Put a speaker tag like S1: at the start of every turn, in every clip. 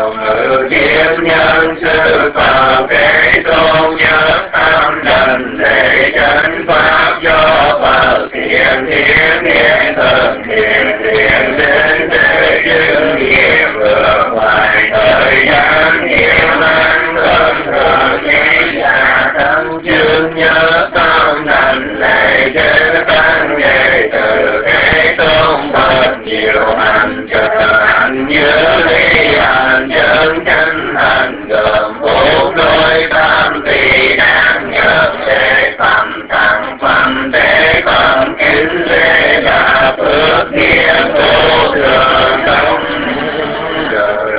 S1: điều ngự thiên nhân sư Phật Thế Tôn nhất tâm đảnh lễ chánh pháp do Phật thiện thiên niệm thần thiện thiện đến để chứng nghiệm vượt ngoài thời gian nhiều năm thân thường nghĩ là thân chương nhất tâm đảnh lễ chư tăng đệ tử Thế Tôn Phật nhiều hành trợ hành như lý hành chân chánh hành gồm bốn đôi tam tỳ đáng nhớ để phẩm thăng phẩm thế phẩm kính lễ là phước nghiệp vô thường không đời.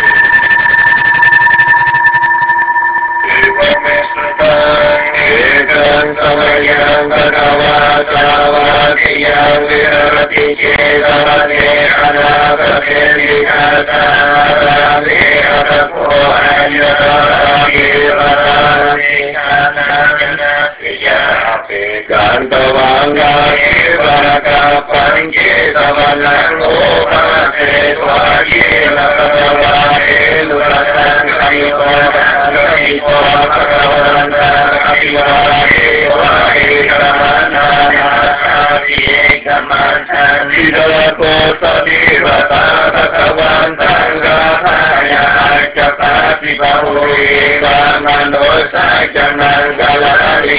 S1: Ekam samayam bhagava savadiyam virati chetavane anagate vikasarane arapo anyatarane varane kananyanasiyape gantavangane varakapanche savanang opase swaye lakavane nuratan kayivadane bhagavanta Apivahe vahe kamananasati ekamanthani dalapo sadirvata bhagavantan gathaya acapati bahuri kamanosajanan galani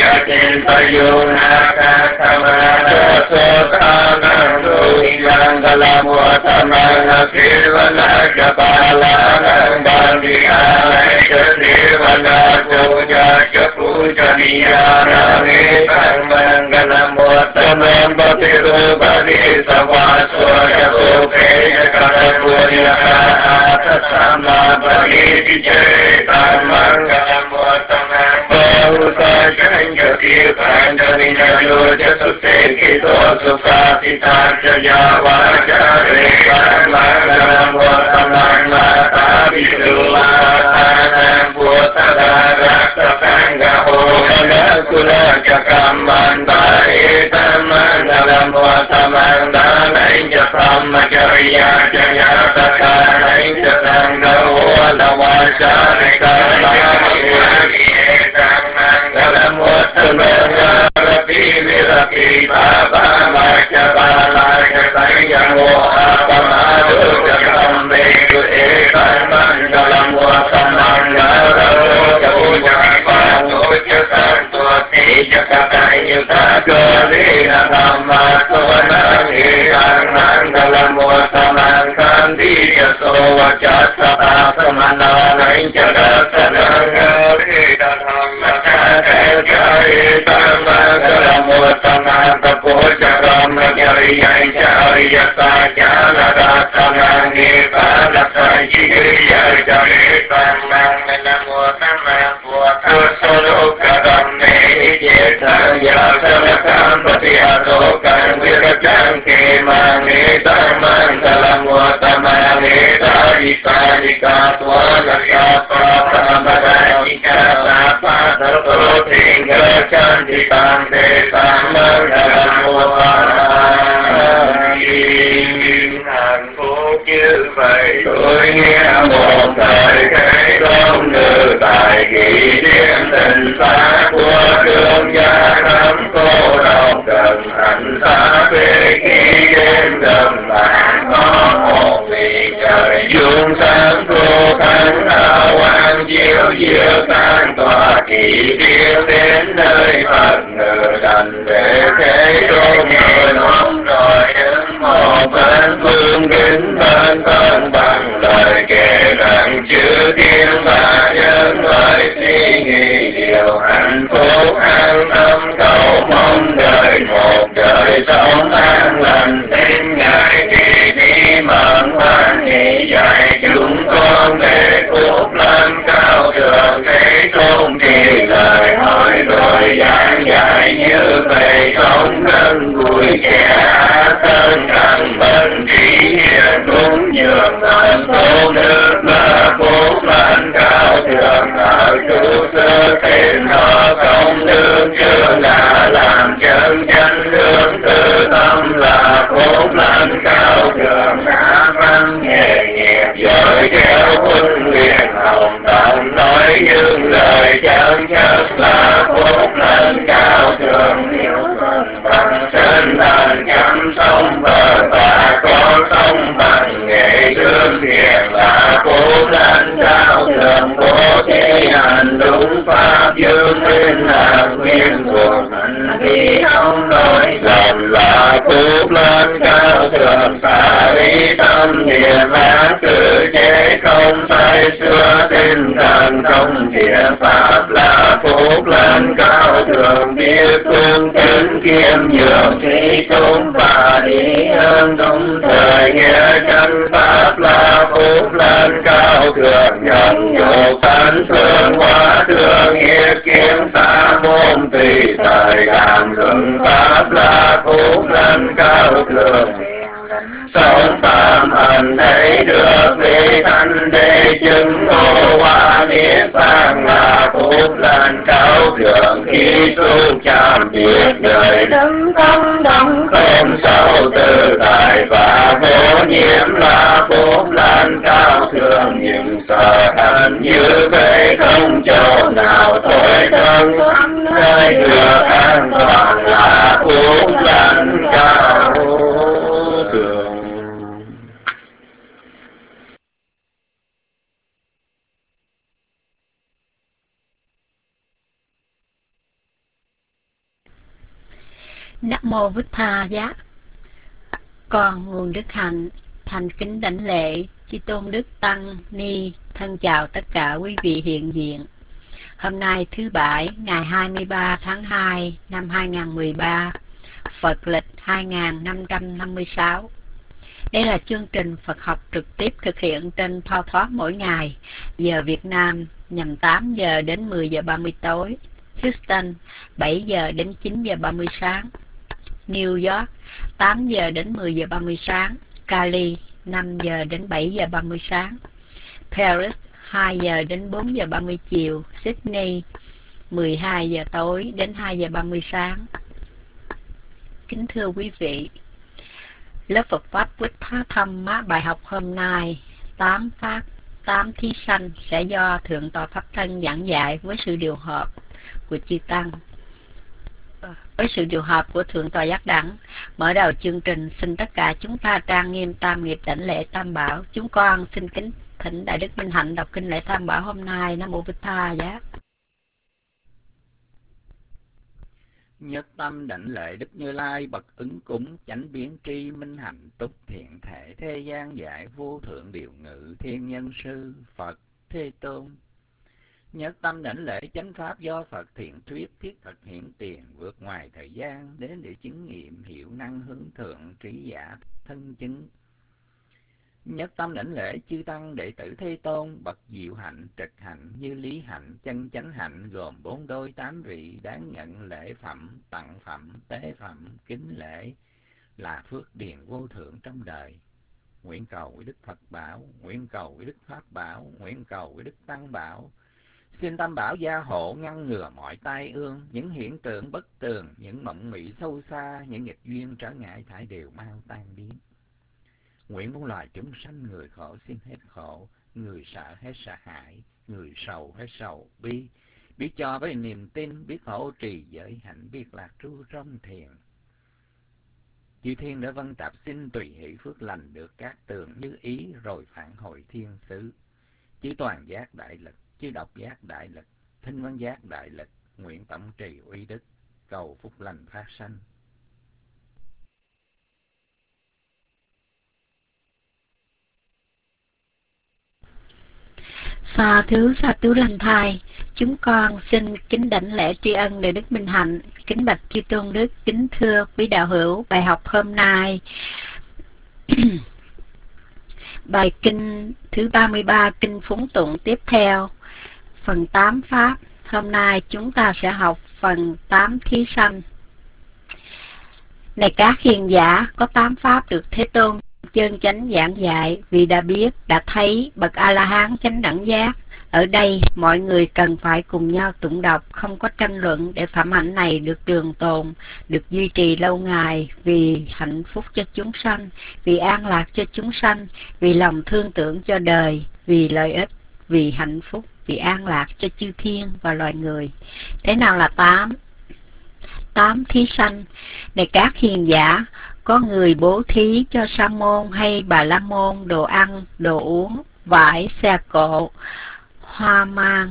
S1: acintayunakathamana sotanang duhilang galamuatamang akirvanakapalanang bandihanay kasirvanakuja Pujaniyana Nitang Mangalam Vatanam Bhatirupadi Savaswaya Supeya Karapuya Atasama Bhagiti Chetan Mangalam Vatanam Bahusa Janjati Panjaniya Yoja Sutekito Sukasita Jaya Vajareka Mangalam Vatanam Mata Vidula Tanam Putadara Kula Jakamanta Etamangalam Vatamandana Japamacharya Jaya Takana Sangawalawasarika Etamangalam Vatamangarapi Virapi Baba Machabala Jatayamo Apamadu Jakambeku Etamangalam Vatamangarapi Jakatayuta Gorina Dhamma Sovanangi Mangalam Vatamang Kandiya Sovajasata Samanana Jagatananga Rita Dhamma Kakajayita Mangalam Vatamang Tapojaram Jariya Jariya Sajana Ratanangi Padasanjiriya Jarita Mangalam Vatamang Puatasarukadam Jaya Salakam Patiasokan Virajam Kemanita Mangalam Vatamanita Ikarika Swanasapa Pramadanika Sapa Sarto Tingga Chanditam Desam Mangalam Vatamanita hạnh phúc như vậy tôi nghe một thời cái công nữ tại kỳ điển tình xa của thương gia thắm cô độc cần thành xa về khi đêm gần bạn có một vì trời dương sáng cô thánh hào quang chiếu diệu tan tỏa kỳ điển đến nơi Phật ngự đành để thế tôn người nóng rồi đứng một bên phương kính bên thân bằng lời kể rằng chữ thiên và nhân loại suy nghĩ điều hạnh phúc an tâm cầu mong đời một đời sống an lành đến ngày kỳ đi mận hoan hỷ dạy chúng con để phúc lâm cao thượng thế tôn thì lời hỏi rồi giảng dạy như vậy sống gần gũi kẻ thân cần bệnh trí hiền cúng dường thành phố nước là phúc lành cao thượng ở trụ sơ thêm nó công đức chưa là làm chân chánh hướng từ tâm là phúc lành cao thượng đã văn nghề nghiệp giới theo quân liền hồng tận nói những lời chân chất là phúc lên cao thượng hiếu thuận bằng sinh thần chăm sống bờ và con sống bằng nghệ thương thiện là phúc lên cao thượng bố thí hành đúng pháp dương minh là nguyên thuộc hành vi không nói dần là phúc lên cao thượng xả lý tâm niệm ác tự chế không say xưa tinh thần không thiện pháp là phúc lên cao thượng biết phương kính kiêm nhường trí tôn và đi hơn đúng thời nghĩa chân pháp là phúc lên cao thượng nhận dục tánh phương hóa thương nghiệp kiếm xa môn tùy thời làm luận pháp là phúc lên cao thượng sống tam hành thấy được vị thanh đế chứng ngộ hóa niết bàn là phúc lên cao thượng khi xuống chạm biệt đời đấng công đồng không sâu tự tại và vô nhiễm là phúc lên cao thượng những sở hành như vậy không chỗ nào thôi thân nơi được an toàn là phúc lên cao thượng.
S2: Nam mô Bụt Tha Giá. Con nguồn đức hạnh thành kính đảnh lễ chư tôn đức tăng ni. Thân chào tất cả quý vị hiện diện. Hôm nay thứ Bảy ngày 23 tháng 2 năm 2013, Phật lịch 2556. Đây là chương trình Phật học trực tiếp thực hiện trên PowerPoint mỗi ngày, giờ Việt Nam nhằm 8 giờ đến 10 giờ 30 tối, Houston 7 giờ đến 9 giờ 30 sáng, New York 8 giờ đến 10 giờ 30 sáng, Cali 5 giờ đến 7 giờ 30 sáng, Paris 2 giờ đến 4 giờ 30 chiều, Sydney 12 giờ tối đến 2 giờ 30 sáng. Kính thưa quý vị, lớp Phật Pháp Bụt Tha Thăm bài học hôm nay 8 Pháp, 8 thí sanh sẽ do Thượng tọa Pháp Thân giảng dạy với sự điều hợp của chư Tăng. Với sự điều hợp của Thượng tọa Giác Đẳng, mở đầu chương trình xin tất cả chúng ta trang nghiêm tam nghiệp đảnh lễ Tam Bảo. Chúng con xin kính thỉnh Đại Đức Minh Hạnh đọc kinh lễ Tam Bảo hôm nay. Nam mô Bụt Tha Giá.
S3: Nhất tâm đảnh lễ Đức Như Lai bậc ứng cúng chánh biến tri minh hạnh túc thiện thể thế gian giải vô thượng điều ngự thiên nhân sư Phật Thế Tôn. Nhất tâm đảnh lễ chánh pháp do Phật thiện thuyết thiết thực hiện tiền vượt ngoài thời gian đến để chứng nghiệm hiệu năng hướng thượng trí giả thân chứng. Nhất tâm đảnh lễ chư tăng đệ tử Thế Tôn bậc diệu hạnh trực hạnh như lý hạnh chân chánh hạnh gồm 4 đôi 8 vị đáng nhận lễ phẩm tặng phẩm tế phẩm kính lễ là phước điền vô thượng trong đời. Nguyện cầu với Đức Phật bảo, nguyện cầu với Đức Pháp bảo, nguyện cầu với Đức Tăng bảo. Xin Tam Bảo gia hộ ngăn ngừa mọi tai ương, những hiện tượng bất tường, những mộng mị sâu xa, những nghịch duyên trở ngại thải đều mau tan biến. Nguyện muôn loài chúng sanh người khổ xin hết khổ, người sợ hết sợ hãi, người sầu hết sầu bi, biết cho với niềm tin, biết hộ trì giới hạnh, biết lạc trú trong thiền. Chư thiên đã vân tạp xin tùy hỷ phước lành được các tường như ý rồi phản hồi thiên xứ. Chư toàn giác đại lực, chư độc giác đại lực, thinh văn giác đại lực, nguyện tổng trì uy đức, cầu phúc lành phát sanh.
S2: Sa thứ lành thai, chúng con xin kính đảnh lễ tri ân Đại Đức Minh Hạnh, kính bạch chư tôn đức, kính thưa quý đạo hữu. Bài học hôm nay bài kinh thứ 33 kinh phúng tụng tiếp theo, phần 8 pháp. Hôm nay chúng ta sẽ học phần 8 thí sanh. Này các hiền giả, có 8 pháp được Thế Tôn chân chánh giảng dạy, vì đã biết, đã thấy bậc A La Hán chánh đẳng giác Ở đây, mọi người cần phải cùng nhau tụng đọc, không có tranh luận để phẩm hạnh này được trường tồn, được duy trì lâu ngày vì hạnh phúc cho chúng sanh, vì an lạc cho chúng sanh, vì lòng thương tưởng cho đời, vì lợi ích, vì hạnh phúc, vì an lạc cho chư thiên và loài người. Thế nào là 8? 8 thí sanh. Này các hiền giả, có người bố thí cho sa môn hay bà la môn đồ ăn, đồ uống, vải, xe cộ, hoa mang,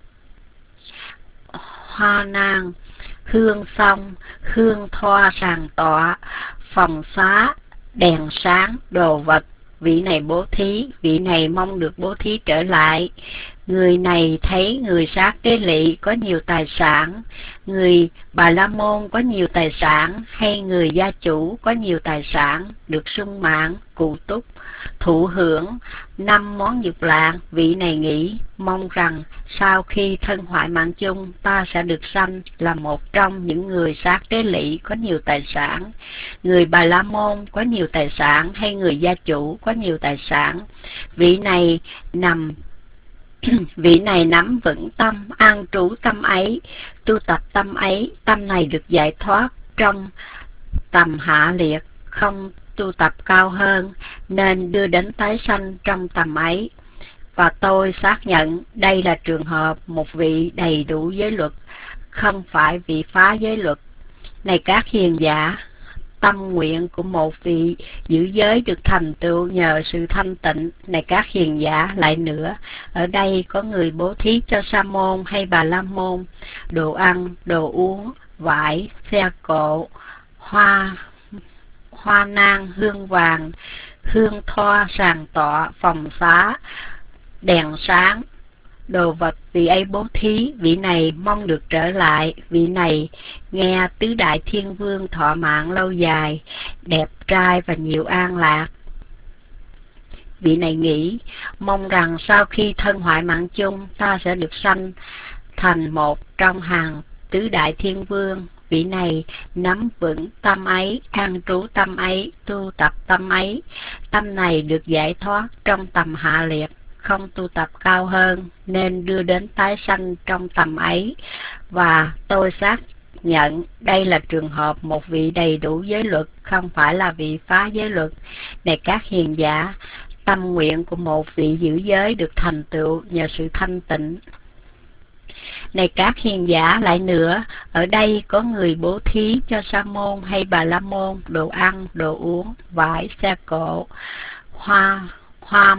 S2: hoa nang, hương xong, hương thoa sàn tọa, phòng xá, đèn sáng, đồ vật. Vị này bố thí, vị này mong được bố thí trở lại. Người này thấy người sát đế lị có nhiều tài sản, người bà la môn có nhiều tài sản, hay người gia chủ có nhiều tài sản, được sung mãn, cụ túc, thụ hưởng 5 món dục lạc. Vị này nghĩ, mong rằng sau khi thân hoại mạng chung, ta sẽ được sanh là một trong những người sát đế lị có nhiều tài sản, người bà la môn có nhiều tài sản, hay người gia chủ có nhiều tài sản. Vị này nắm vững tâm, an trú tâm ấy, tu tập tâm ấy, tâm này được giải thoát trong tầm hạ liệt, không tu tập cao hơn, nên đưa đến tái sanh trong tầm ấy. Và tôi xác nhận đây là trường hợp một vị đầy đủ giới luật, không phải vị phá giới luật. Này các hiền giả, tâm nguyện của một vị giữ giới được thành tựu nhờ sự thanh tịnh. Này các hiền giả, lại nữa, ở đây có người bố thí cho sa môn hay bà la môn đồ ăn, đồ uống, vải, xe cộ, hoa nang, hương vàng, hương thoa, sàn tọa, phòng xá, đèn sáng, đồ vật. Vị ấy bố thí, vị này mong được trở lại, vị này nghe tứ đại thiên vương thọ mạng lâu dài, đẹp trai và nhiều an lạc. Vị này nghĩ, mong rằng sau khi thân hoại mạng chung, ta sẽ được sanh thành một trong hàng tứ đại thiên vương. Vị này nắm vững tâm ấy, an trú tâm ấy, tu tập tâm ấy. Tâm này được giải thoát trong tầm hạ liệt, không tu tập cao hơn, nên đưa đến tái sanh trong tầm ấy. Và tôi xác nhận đây là trường hợp một vị đầy đủ giới luật, không phải là vị phá giới luật. Này các hiền giả, tâm nguyện của một vị giữ giới được thành tựu nhờ sự thanh tịnh. Này các hiền giả, lại nữa, ở đây có người bố thí cho sa môn hay bà la môn đồ ăn, đồ uống, vải, xe cộ, hoa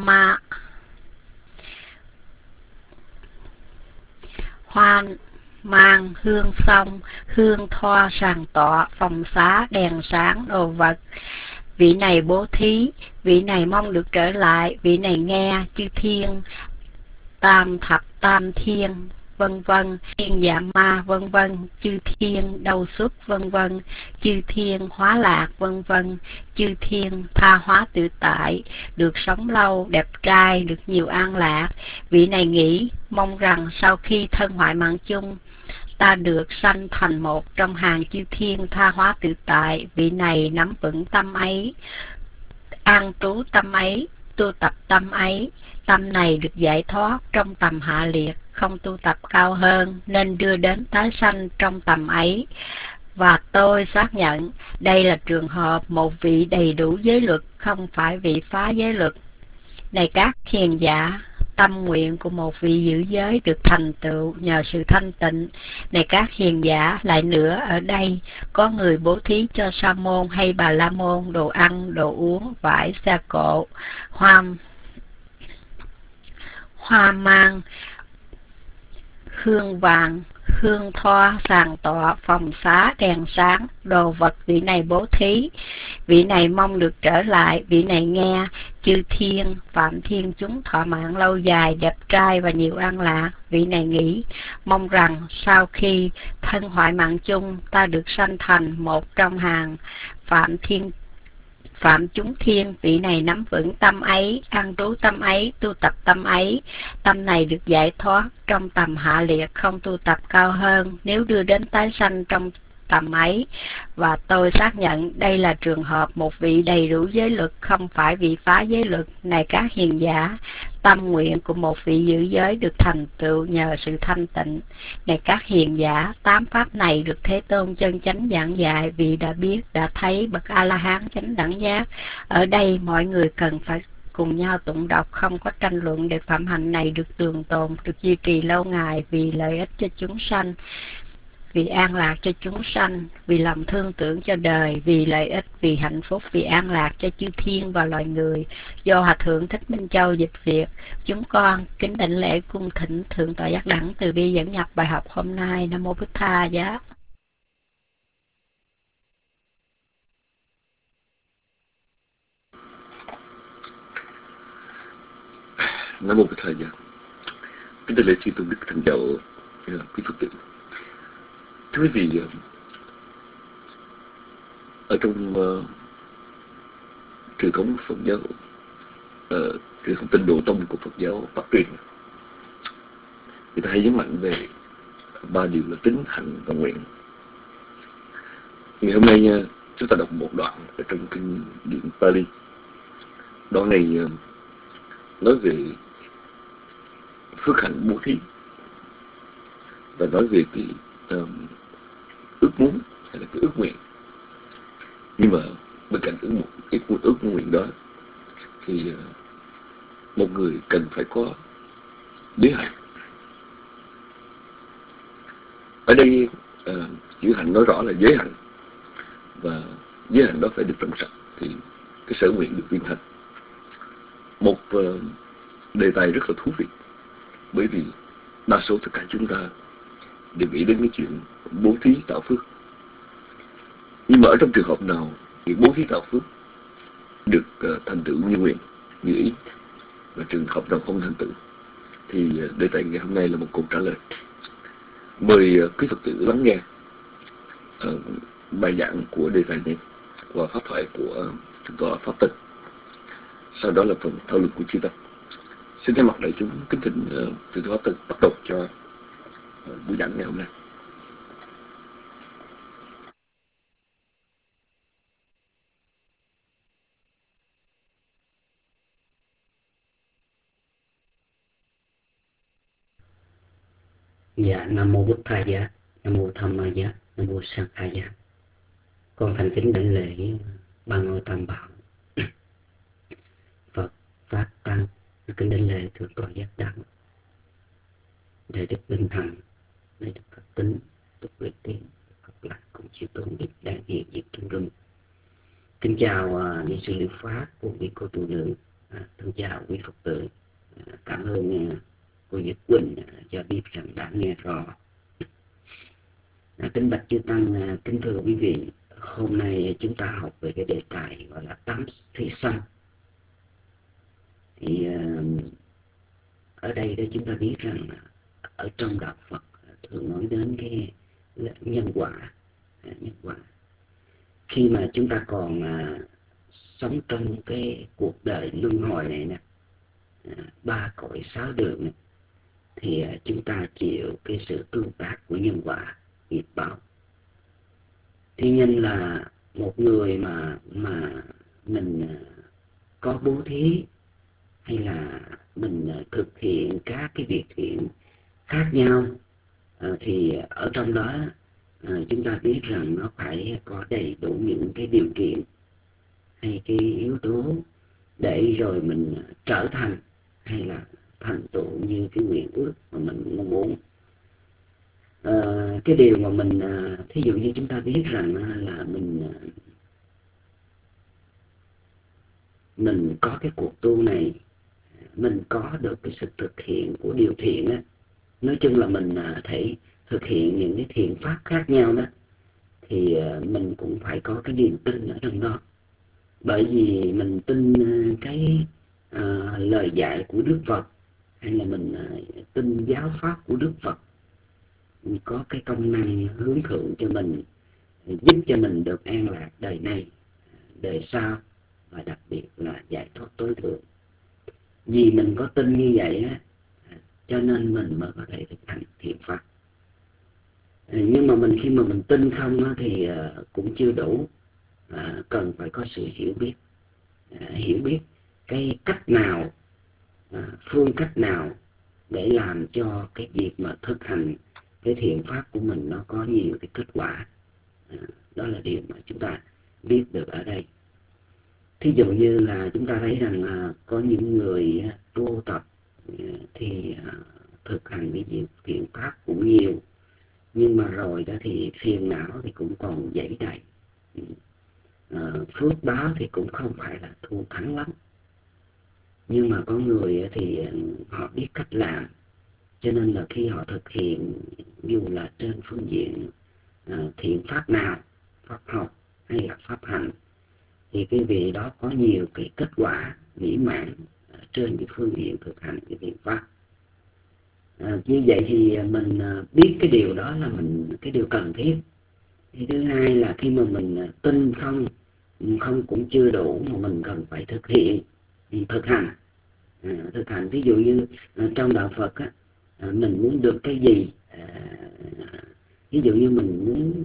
S2: mang, hương xong, hương thoa, sàn tọa, phòng xá, đèn sáng, đồ vật. Vị này bố thí, vị này mong được trở lại, vị này nghe chư thiên, tam thập tam thiên, vân vân, thiên dạ ma, vân vân, chư thiên đau xuất, vân vân, chư thiên hóa lạc, vân vân, chư thiên tha hóa tự tại, được sống lâu, đẹp trai, được nhiều an lạc. Vị này nghĩ, mong rằng sau khi thân hoại mạng chung, ta được sanh thành một trong hàng chư thiên tha hóa tự tại. Vị này nắm vững tâm ấy, an trú tâm ấy, tu tập tâm ấy. Tâm này được giải thoát trong tầm hạ liệt, không tu tập cao hơn, nên đưa đến tái sanh trong tầm ấy. Và tôi xác nhận đây là trường hợp một vị đầy đủ giới luật, không phải vị phá giới luật. Này các hiền giả, tâm nguyện của một vị giữ giới được thành tựu nhờ sự thanh tịnh. Này các hiền giả, lại nữa, ở đây có người bố thí cho sa môn hay bà la môn đồ ăn, đồ uống, vải, xe cộ, hoa mang, hương vàng, hương thoa, sàn tọa, phòng xá, đèn sáng, đồ vật. Vị này bố thí, vị này mong được trở lại, vị này nghe chư thiên, phạm thiên chúng thọ mạng lâu dài, đẹp trai và nhiều an lạc. Vị này nghĩ, mong rằng sau khi thân hoại mạng chung, ta được sanh thành một trong hàng phạm chúng thiên. Vị này nắm vững tâm ấy, an trú tâm ấy, tu tập tâm ấy. Tâm này được giải thoát trong tầm hạ liệt, không tu tập cao hơn, nếu đưa đến tái sanh trong tầm ấy. Và tôi xác nhận đây là trường hợp một vị đầy đủ giới luật, không phải vị phá giới luật. Này các hiền giả, tâm nguyện của một vị giữ giới được thành tựu nhờ sự thanh tịnh. Này các hiền giả, 8 pháp này được Thế Tôn chân chánh giảng dạy vì đã biết, đã thấy bậc A-la-hán chánh đẳng giác. Ở đây mọi người cần phải cùng nhau tụng đọc, không có tranh luận, để phạm hạnh này được trường tồn, được duy trì lâu ngày vì lợi ích cho chúng sanh, vì an lạc cho chúng sanh, vì lòng thương tưởng cho đời, vì lợi ích, vì hạnh phúc, vì an lạc cho chư thiên và loài người. Do Hòa Thượng Thích Minh Châu dịch việc, chúng con kính đảnh lễ cung thỉnh Thượng tọa Giác Đẳng từ bi dẫn nhập bài học hôm nay. Nam mô Bích Tha Giá.
S4: Nam mô Bích Tha Giá. Kính đảnh lễ chư tôn đức thành đạo, quý Phật tử. Thưa quý vị, ở trong truyền thống Phật giáo, truyền thống Tịnh Độ Tông của Phật giáo Bắc truyền, người ta hay nhấn mạnh về 3 điều là tín, hạnh và nguyện. Ngày hôm nay nha, chúng ta đọc một đoạn ở trong kinh điển Pali. Đoạn này nói về phước hạnh bố thí và nói về cái ước muốn hay là cái ước nguyện. Nhưng mà bên cạnh ước nguyện đó thì một người cần phải có giới hạnh. Ở đây chữ hạnh nói rõ là giới hạnh, và giới hạnh đó phải được trong sạch thì cái sở nguyện được viên thành. Một đề tài rất là thú vị, bởi vì đa số tất cả chúng ta đều nghĩ đến cái chuyện bố thí tạo phước. Nhưng mà ở trong trường hợp nào thì bố thí tạo phước được thành tựu như nguyện, như ý, và trường hợp nào không thành tựu, thì đề tài ngày hôm nay là một câu trả lời. Mời quý Phật tử lắng nghe bài giảng của đề tài này qua pháp thoại của Thượng tọa Pháp Tịnh. Sau đó là phần thảo luận của chư tăng. Xin thay mặt đại chúng kính thỉnh Thượng tọa Pháp Tịnh bắt đầu cho buổi giảng ngày hôm nay.
S5: Dạ, Nam mô Bích Tha Giá, Nam mô Tham Ma Giá, Nam mô Sang Kha Giá. Con thành kính đảnh lễ ba ngôi tam bảo Phật, Pháp, Tăng. Kính đảnh lễ Thượng tọa Giác Đẳng, Đại đức Linh Thành, Đại đức Phật Tính, Tục Lệ Tiến, Phật Lạc cùng chư tôn đức đang hiện diện trong rừng. Kính chào ni sư Liệu Pháp, cô vị cô tu nữ, thân chào quý Phật tử. Cảm ơn cô Nhật Quỳnh cho biết rằng đã nghe rõ. Kính bạch chư tăng, kính thưa quý vị, hôm nay chúng ta học về cái đề tài gọi là 8 thế sanh. Thì ở đây đó chúng ta biết rằng ở trong đạo Phật thường nói đến cái nhân quả. Nhân quả. Khi mà chúng ta còn sống trong cái cuộc đời luân hồi này nè, 3 cõi 6 đường này, thì chúng ta chịu cái sự tương tác của nhân quả, nghiệp báo. Tuy nhiên là một người mà mình có bố thí hay là mình thực hiện các cái việc thiện khác nhau, thì ở trong đó chúng ta biết rằng nó phải có đầy đủ những cái điều kiện hay cái yếu tố để rồi mình trở thành hay là thành tựu như cái nguyện ước mà mình mong muốn. Cái điều mà mình thí dụ như chúng ta biết rằng là mình có cái cuộc tu này, mình có được cái sự thực hiện của điều thiện á, nói chung là mình thể thực hiện những cái thiện pháp khác nhau đó, thì mình cũng phải có cái niềm tin ở trong đó. Bởi vì mình tin cái lời dạy của Đức Phật, hay là mình tin giáo pháp của Đức Phật, mình có cái công năng hướng thượng cho mình, giúp cho mình được an lạc đời này, đời sau, và đặc biệt là giải thoát tối thượng. Vì mình có tin như vậy á, cho nên mình mới có thể thực hành thiện pháp. Nhưng mà khi mà mình tin không á, thì cũng chưa đủ, cần phải có sự hiểu biết. Hiểu biết cái cách nào phương cách nào để làm cho cái việc mà thực hành cái thiện pháp của mình nó có nhiều cái kết quả. Đó là điều mà chúng ta biết được ở đây. Thí dụ như là chúng ta thấy rằng có những người tu tập thì thực hành cái việc thiện pháp cũng nhiều, nhưng mà rồi đó thì phiền não thì cũng còn dẫy đầy. Phước báo thì cũng không phải là thù thắng lắm, nhưng mà có người thì họ biết cách làm, cho nên là khi họ thực hiện dù là trên phương diện thiện pháp nào, pháp học hay là pháp hành, thì cái vị đó có nhiều cái kết quả mỹ mãn trên cái phương diện thực hành cái thiện pháp. Như vậy thì mình biết cái điều đó là cái điều cần thiết. Thì thứ hai là khi mà mình tin không cũng chưa đủ, mà mình cần phải thực hiện, thực hành. Thực hành ví dụ như trong đạo Phật á, mình muốn được cái gì, ví dụ như mình muốn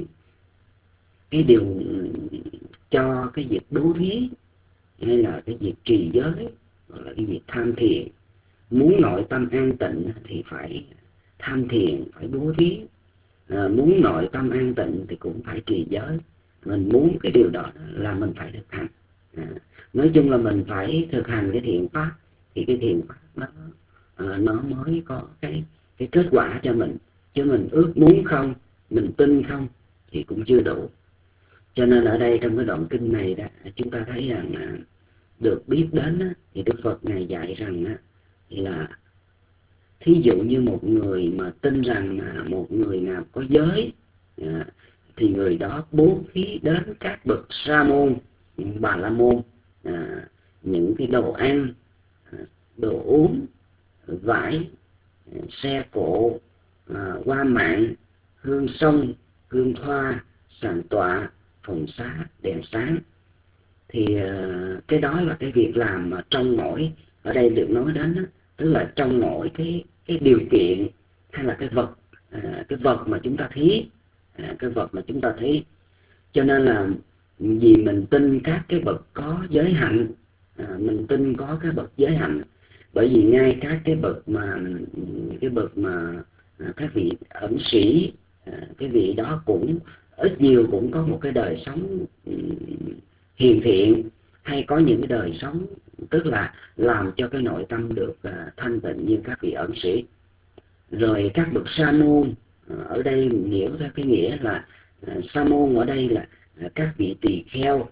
S5: cái điều cho cái việc bố thí, hay là cái việc trì giới, hoặc là cái việc tham thiền. Muốn nội tâm an tịnh thì phải tham thiền, phải bố thí. Muốn nội tâm an tịnh thì cũng phải trì giới. Mình muốn cái điều đó là mình phải thực hành. Nói chung là mình phải thực hành cái thiện pháp, thì cái thiện pháp nó mới có cái kết quả cho mình. Chứ mình ước muốn không, mình tin không thì cũng chưa đủ. Cho nên ở đây trong cái đoạn kinh này đó, chúng ta thấy rằng được biết đến thì Đức Phật Ngài dạy rằng là thí dụ như một người mà tin rằng một người nào có giới thì người đó bố thí đến các bậc sa môn, bà la môn, những cái đồ ăn, đồ uống, vải, xe cộ, hoa mạn, hương sông, hương thoa, sàn tọa, phòng xá, đèn sáng. Thì cái đó là cái việc làm mà trong mỗi, ở đây được nói đến tức là trong mỗi cái điều kiện hay là cái vật mà chúng ta thí, cái vật mà chúng ta thí. Cho nên là vì mình tin các cái bậc có giới hạnh, mình tin có cái bậc giới hạnh, bởi vì ngay các cái bậc mà các vị ẩn sĩ, cái vị đó cũng ít nhiều cũng có một cái đời sống hiền thiện, hay có những cái đời sống tức là làm cho cái nội tâm được thanh tịnh như các vị ẩn sĩ. Rồi các bậc sa môn, ở đây hiểu theo cái nghĩa là sa môn ở đây là các vị tỳ kheo,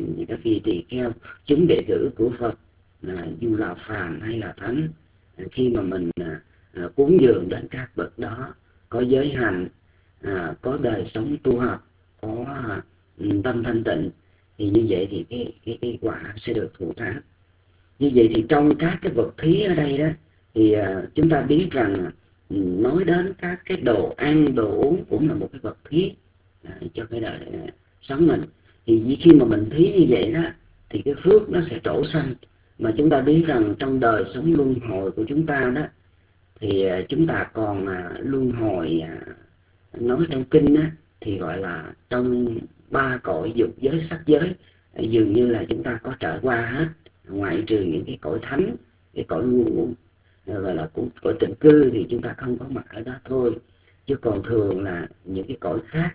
S5: chúng đệ tử của Phật, dù là phàm hay là thánh. Khi mà mình cúng dường đến các bậc đó có giới hạnh, có đời sống tu học, có tâm thanh tịnh, thì như vậy thì cái quả sẽ được thụ thắng. Như vậy thì trong các cái vật thí ở đây đó, thì chúng ta biết rằng nói đến các cái đồ ăn, đồ uống cũng là một cái vật thí cho cái đời sống mình. Thì khi mà mình thí như vậy đó, thì cái phước nó sẽ trổ sanh. Mà chúng ta biết rằng trong đời sống luân hồi của chúng ta đó, thì chúng ta còn luân hồi, nói trong kinh á, thì gọi là trong 3 cõi dục giới, sắc giới, dường như là chúng ta có trải qua hết, ngoại trừ những cái cõi thánh, cái cõi nguồn gọi là cõi tịnh cư thì chúng ta không có mặt ở đó thôi. Chứ còn thường là những cái cõi khác,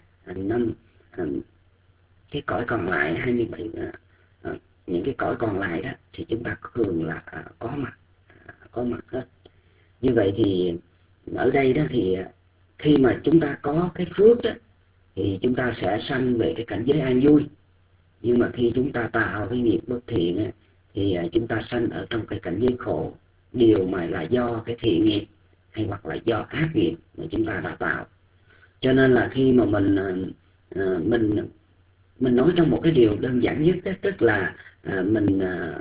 S5: cái cõi còn lại 27, những cái cõi còn lại đó thì chúng ta thường là có mặt hết. Như vậy thì ở đây đó thì khi mà chúng ta có cái phước đó, thì chúng ta sẽ sanh về cái cảnh giới an vui. Nhưng mà khi chúng ta tạo cái nghiệp bất thiện thì chúng ta sanh ở trong cái cảnh giới khổ, điều mà là do cái thiện nghiệp hay hoặc là do ác nghiệp mà chúng ta đã tạo. Cho nên là khi mà mình nói trong một cái điều đơn giản nhất đó, tức là mình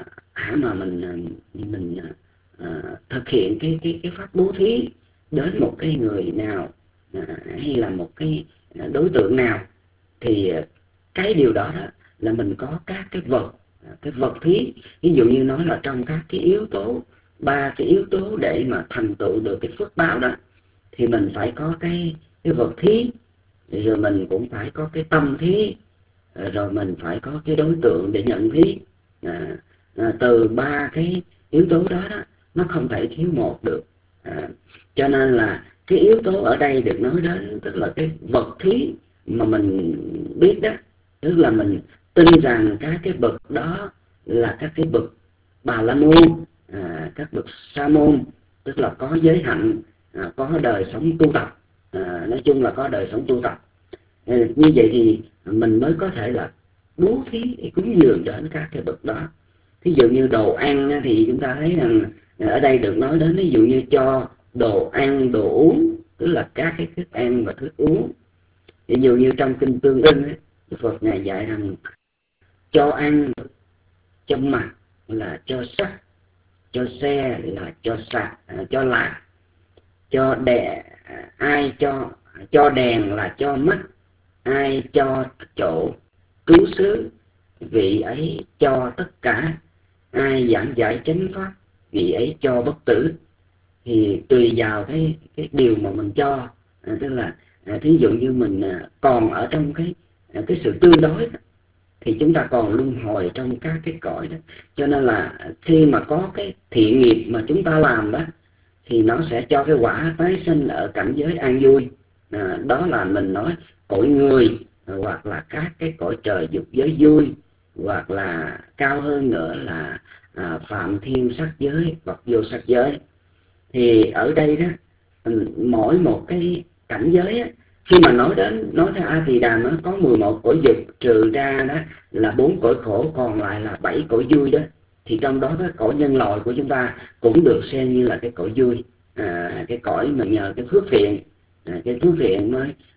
S5: thực hiện cái pháp bố thí đến một cái người nào hay là một cái đối tượng nào, thì cái điều đó là mình có các cái vật thí. Ví dụ như nói là trong các cái yếu tố, 3 cái yếu tố để mà thành tựu được cái phước báo đó, thì mình phải có cái vật thí, rồi mình cũng phải có cái tâm thí, rồi mình phải có cái đối tượng để nhận thí. Từ 3 cái yếu tố đó nó không thể thiếu một được. Cho nên là cái yếu tố ở đây được nói đến tức là cái vật thí mà mình biết đó, tức là mình tin rằng các cái bậc đó là các cái bậc Bà La Môn, các bậc Sa Môn, tức là có giới hạnh, có đời sống tu tập, nói chung là có đời sống tu tập. Như vậy thì mình mới có thể là bố thí cúng dường đến các cái bậc đó. Ví dụ như đồ ăn thì chúng ta thấy rằng ở đây được nói đến, ví dụ như cho đồ ăn, đồ uống, tức là các cái thức ăn và thức uống. Ví dụ như trong Kinh Tương Ưng, Đức Phật Ngài dạy rằng cho ăn, cho mặc là cho sắc, cho xe là cho sạc, cho lạc, cho đè, ai cho đèn là cho mắt, ai cho chỗ trú xứ, vị ấy cho tất cả, ai giảng giải chánh pháp, vị ấy cho bất tử. Thì tùy vào cái điều mà mình cho, tức là thí dụ như mình còn ở trong cái sự tương đối đó, thì chúng ta còn luân hồi trong các cái cõi đó. Cho nên là khi mà có cái thiện nghiệp mà chúng ta làm đó, thì nó sẽ cho cái quả tái sinh ở cảnh giới an vui. Đó là mình nói cõi người, hoặc là các cái cõi trời dục giới vui, hoặc là cao hơn nữa là phạm thiên sắc giới, hoặc vô sắc giới. Thì ở đây đó, mỗi một cái cảnh giới á, khi mà nói theo A Tỳ Đàm nó có 11 cõi dục, trừ ra đó là 4 cõi khổ, còn lại là 7 cõi vui đó. Thì trong đó cái cõi nhân loại của chúng ta cũng được xem như là cái cõi vui, cái cõi mà nhờ cái phước thiện, cái phước thiện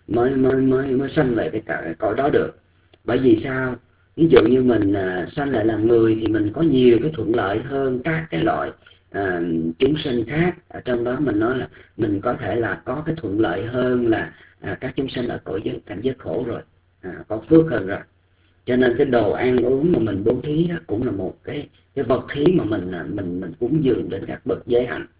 S5: mới sanh về cái cõi đó được. Bởi vì sao? Ví dụ như mình sanh lại là người thì mình có nhiều cái thuận lợi hơn các cái loại chúng sinh khác. Ở trong đó mình nói là mình có thể là có cái thuận lợi hơn là các chúng sinh ở cõi cảnh giới khổ rồi, có phước hơn rồi. Cho nên cái đồ ăn uống mà mình bố thí đó cũng là một cái vật thí mà mình cúng dường đến các bậc giới hạnh,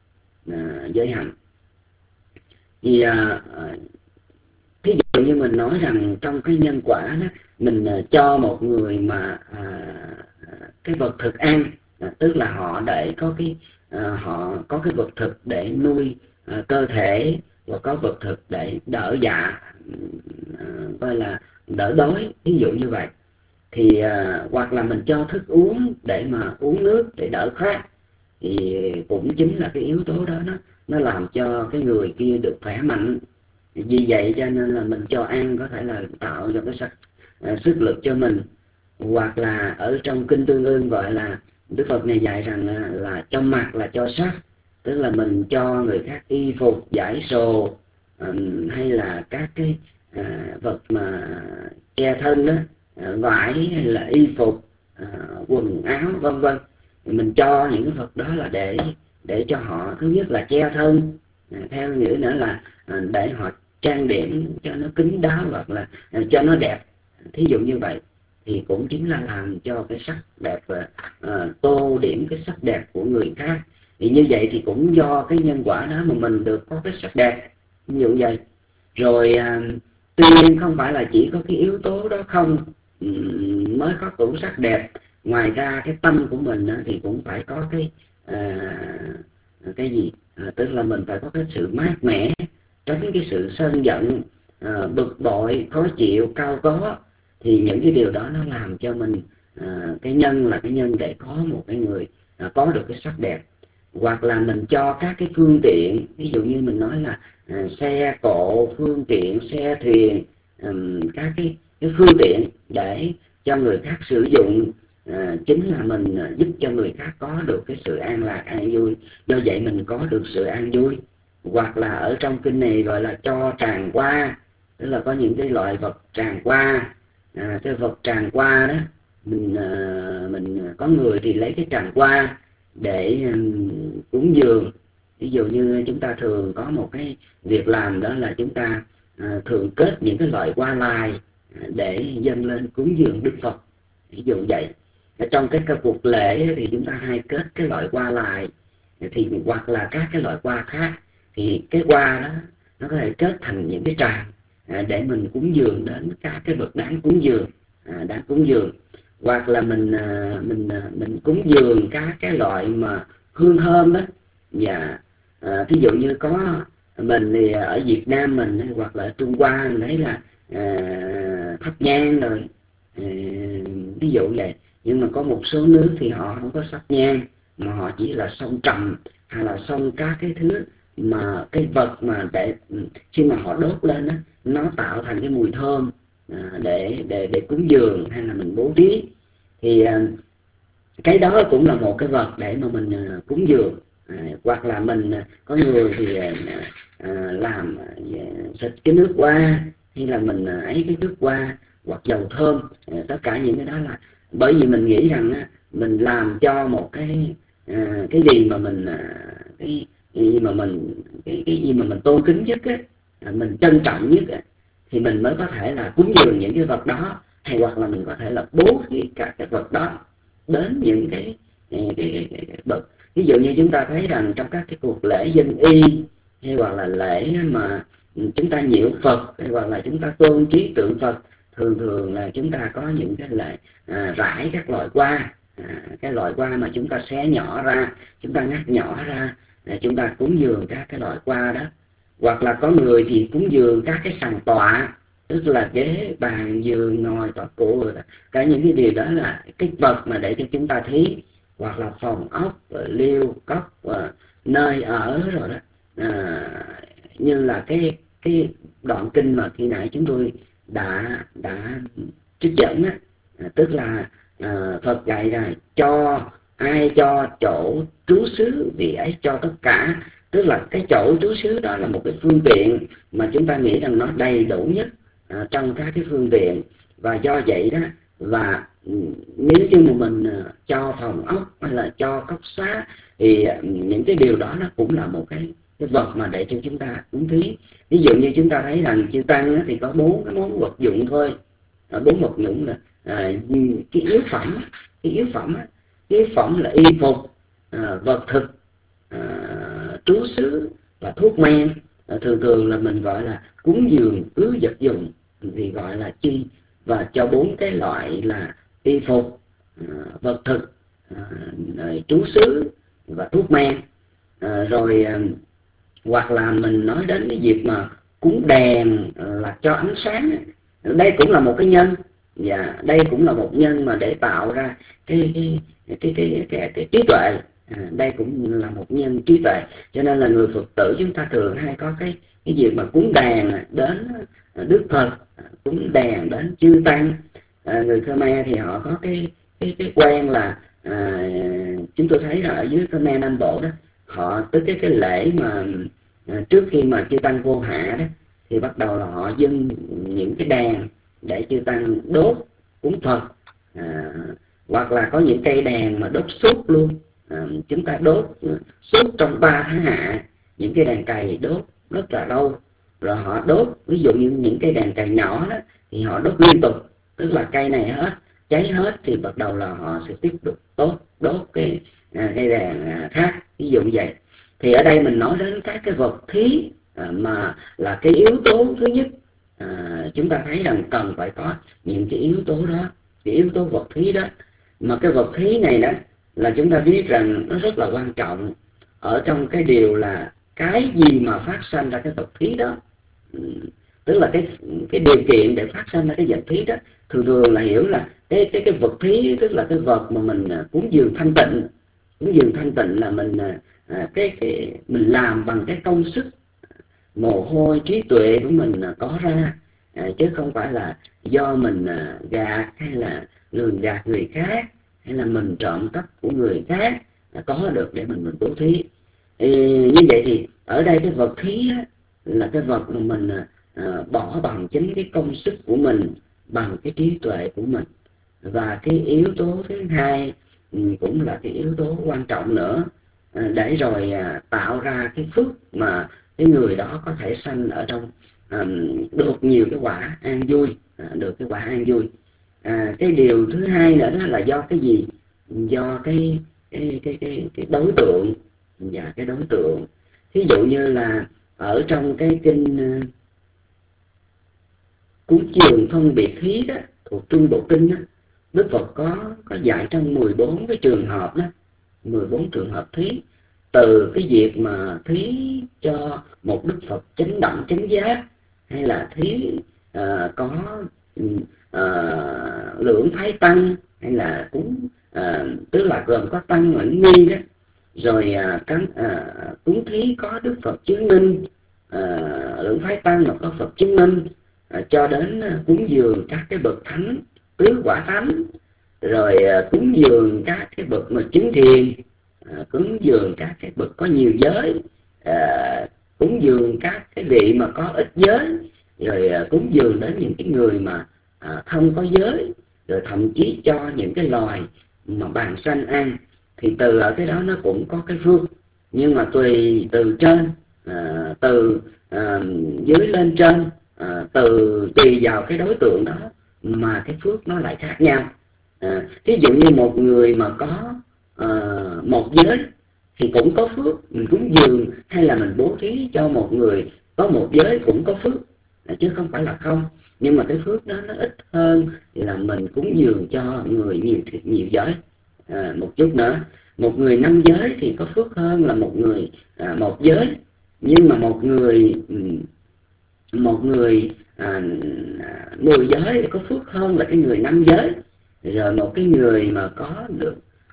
S5: Thì thí dụ như mình nói rằng trong cái nhân quả đó, mình cho một người mà cái vật thực ăn, tức là họ để có họ có cái vật thực để nuôi cơ thể, và có vật thực để đỡ dạ, gọi là đỡ đói, ví dụ như vậy. Thì hoặc là mình cho thức uống để mà uống nước để đỡ khát, thì cũng chính là cái yếu tố đó nó làm cho cái người kia được khỏe mạnh. Vì vậy cho nên là mình cho ăn có thể là tạo cho cái sức lực cho mình. Hoặc là ở trong Kinh Tương Ưng gọi là Đức Phật này dạy rằng là cho mặc là cho sắc, tức là mình cho người khác y phục, giải sồ, hay là các cái vật mà che thân đó, vải hay là y phục, quần áo vân vân. Mình cho những cái vật đó là để cho họ thứ nhất là che thân, theo nghĩa nữa là để họ trang điểm cho nó kín đáo, hoặc là cho nó đẹp, thí dụ như vậy. Thì cũng chính là làm cho cái sắc đẹp và tô điểm cái sắc đẹp của người khác. Thì như vậy thì cũng do cái nhân quả đó mà mình được có cái sắc đẹp, ví dụ vậy. Rồi tuy nhiên không phải là chỉ có cái yếu tố đó không mới có đủ sắc đẹp. Ngoài ra cái tâm của mình thì cũng phải có cái gì, tức là mình phải có cái sự mát mẻ, tránh cái sự sân giận, bực bội, khó chịu, cao có. Thì những cái điều đó nó làm cho mình cái nhân là cái nhân để có một cái người có được cái sắc đẹp. Hoặc là mình cho các cái phương tiện, ví dụ như mình nói là xe cộ, phương tiện, xe thuyền, các cái phương tiện để cho người khác sử dụng, chính là mình giúp cho người khác có được cái sự an lạc, an vui. Do vậy mình có được sự an vui. Hoặc là ở trong kinh này gọi là cho tràng qua, tức là có những cái loại vật tràng qua. Cái vật tràng qua đó, mình có người thì lấy cái tràng qua để cúng dường. Ví dụ như chúng ta thường có một cái việc làm đó là chúng ta thường kết những cái loại hoa lai để dâng lên cúng dường Đức Phật, ví dụ vậy. Ở trong cái cuộc lễ thì chúng ta hay kết cái loại hoa lai, thì hoặc là các cái loại hoa khác. Thì cái hoa đó nó có thể kết thành những cái tràng để mình cúng dường đến các cái bậc đáng cúng dường. Hoặc là mình cúng dường các cái loại mà hương thơm đó, Và thí dụ như có mình thì ở Việt Nam mình hoặc là Trung Hoa mình thấy là thắp nhang rồi, ví dụ vậy. Nhưng mà có một số nước thì họ không có thắp nhang, mà họ chỉ là xông trầm hay là xông các cái thứ mà cái vật mà để khi mà họ đốt lên đó, nó tạo thành cái mùi thơm để cúng dường hay là mình bố thí. Thì cái đó cũng là một cái vật để mà mình cúng dường. Hoặc là mình có người thì làm xịt cái nước hoa, hay là mình ấy cái nước hoa hoặc dầu thơm. Tất cả những cái đó là bởi vì mình nghĩ rằng mình làm cho một cái gì mà mình cái gì mà mình tôn kính nhất á, mình trân trọng nhất á, thì mình mới có thể là cúng dường những cái vật đó, hay hoặc là mình có thể là bố thí các cái vật đó đến những cái bậc. Ví dụ như chúng ta thấy rằng trong các cái cuộc lễ dân y, hay hoặc là lễ mà chúng ta nhiễu Phật, hay hoặc là chúng ta tôn trí tượng Phật, thường là chúng ta có những cái lễ rải các loại hoa, cái loại hoa mà chúng ta xé nhỏ ra, chúng ta ngắt nhỏ ra, chúng ta cúng dường các cái loại hoa đó. Hoặc là có người thì cúng dường các cái sàn tọa, tức là ghế bàn giường ngồi tọa cụ, cả những cái điều đó là cái vật mà để cho chúng ta thí. Hoặc là phòng ốc, liêu cốc, nơi ở rồi đó. Như là cái đoạn kinh mà khi nãy chúng tôi đã trích dẫn á, tức là Phật dạy là cho ai cho chỗ trú xứ vì ấy cho tất cả. Tức là cái chỗ trú xứ đó là một cái phương tiện mà chúng ta nghĩ rằng nó đầy đủ nhất trong các cái phương tiện. Và do vậy đó, và nếu như mà mình cho phòng ốc hay là cho cốc xá thì những cái điều đó nó cũng là một cái vật mà để cho chúng ta cúng thí. Ví dụ như chúng ta thấy rằng chư tăng thì có 4 cái món vật dụng thôi. 4 vật dụng là cái yếu phẩm là y phục, vật thực, trú xứ và thuốc men. Thường là mình gọi là cúng dường ứ vật dụng thì gọi là chi. Và cho 4 cái loại là y phục, vật thực, trú xứ và thuốc men. Rồi hoặc là mình nói đến cái việc mà cúng đèn là cho ánh sáng. Đây cũng là một cái nhân, và đây cũng là một nhân mà để tạo ra cái trí tuệ. Đây cũng là một nhân trí tuệ. Cho nên là người Phật tử chúng ta thường hay có cái việc mà cúng đèn đến Đức Phật, cúng đèn đến chư tăng. Người Khmer thì họ có cái quen là chúng tôi thấy là ở dưới Khmer Nam Bộ đó, họ tới cái lễ mà trước khi mà chư tăng vô hạ đó, thì bắt đầu là họ dâng những cái đèn để chư tăng đốt cúng Phật. Hoặc là có những cây đèn mà đốt suốt luôn. Chúng ta đốt suốt trong 3 tháng hạ, những cái đèn cày đốt rất là lâu. Rồi họ đốt, ví dụ như những cây đèn cày nhỏ đó thì họ đốt liên tục, tức là cây này hết, cháy hết thì bắt đầu là họ sẽ tiếp tục đốt cái đèn khác, ví dụ như vậy. Thì ở đây mình nói đến các cái vật thí mà là cái yếu tố thứ nhất. Chúng ta thấy rằng cần phải có những cái yếu tố đó, cái yếu tố vật thí đó. Mà cái vật thí này đó là chúng ta biết rằng nó rất là quan trọng ở trong cái điều là cái gì mà phát sinh ra cái vật thí đó. Tức là cái điều kiện để phát sinh ra cái vật thí đó thường là hiểu là cái vật thí, tức là cái vật mà mình cúng dường thanh tịnh. Cúng dường thanh tịnh là mình mình làm bằng cái công sức, mồ hôi, trí tuệ của mình có ra, chứ không phải là do mình gạt hay là lường gạt người khác, hay là mình trộm cắp của người khác có được để mình bố thí. Như vậy thì ở đây cái vật thí á, là cái vật mà mình bỏ bằng chính cái công sức của mình, bằng cái trí tuệ của mình. Và cái yếu tố thứ hai cũng là cái yếu tố quan trọng nữa, để rồi tạo ra cái phước mà cái người đó có thể sanh ở trong được nhiều cái quả an vui, được cái quả an vui. Cái điều thứ hai nữa đó là do cái gì? Do cái đối tượng và cái đối tượng. Ví dụ như là ở trong cái kinh cúng dường phân biệt thí đó, thuộc Trung Bộ Kinh đó, Đức Phật có dạy trong 14 cái trường hợp đó, 14 trường hợp thí. từ cái việc mà thí cho một Đức Phật chánh đẳng chánh giác, hay là thí có lượng Thái Tăng, hay là cúng tức là gồm có Tăng Mẫn Ni đó, rồi cúng thí có Đức Phật chứng minh, lượng Thái Tăng mà có Phật chứng minh, cho đến cúng dường các cái bậc thánh, tứ quả thánh, rồi cúng dường các cái bậc mà chứng thiền, cúng dường các cái bậc có nhiều giới, cúng dường các cái vị mà có ít giới, rồi cúng dường đến những cái người mà không có giới, rồi thậm chí cho những cái loài mà bàn sanh ăn. Thì từ ở cái đó nó cũng có cái phước, nhưng mà tùy từ trên, từ dưới lên trên, tùy vào cái đối tượng đó mà cái phước nó lại khác nhau. Ví dụ như một người mà có một giới thì cũng có phước, mình cúng dường hay là mình bố thí cho một người có một giới cũng có phước, chứ không phải là không. Nhưng mà cái phước đó nó ít hơn là mình cúng dường cho người nhiều giới. Một chút nữa, một người 5 giới thì có phước hơn là một người một giới. Nhưng mà một người 10 giới thì có phước hơn là cái người 5 giới. Rồi một cái người mà có được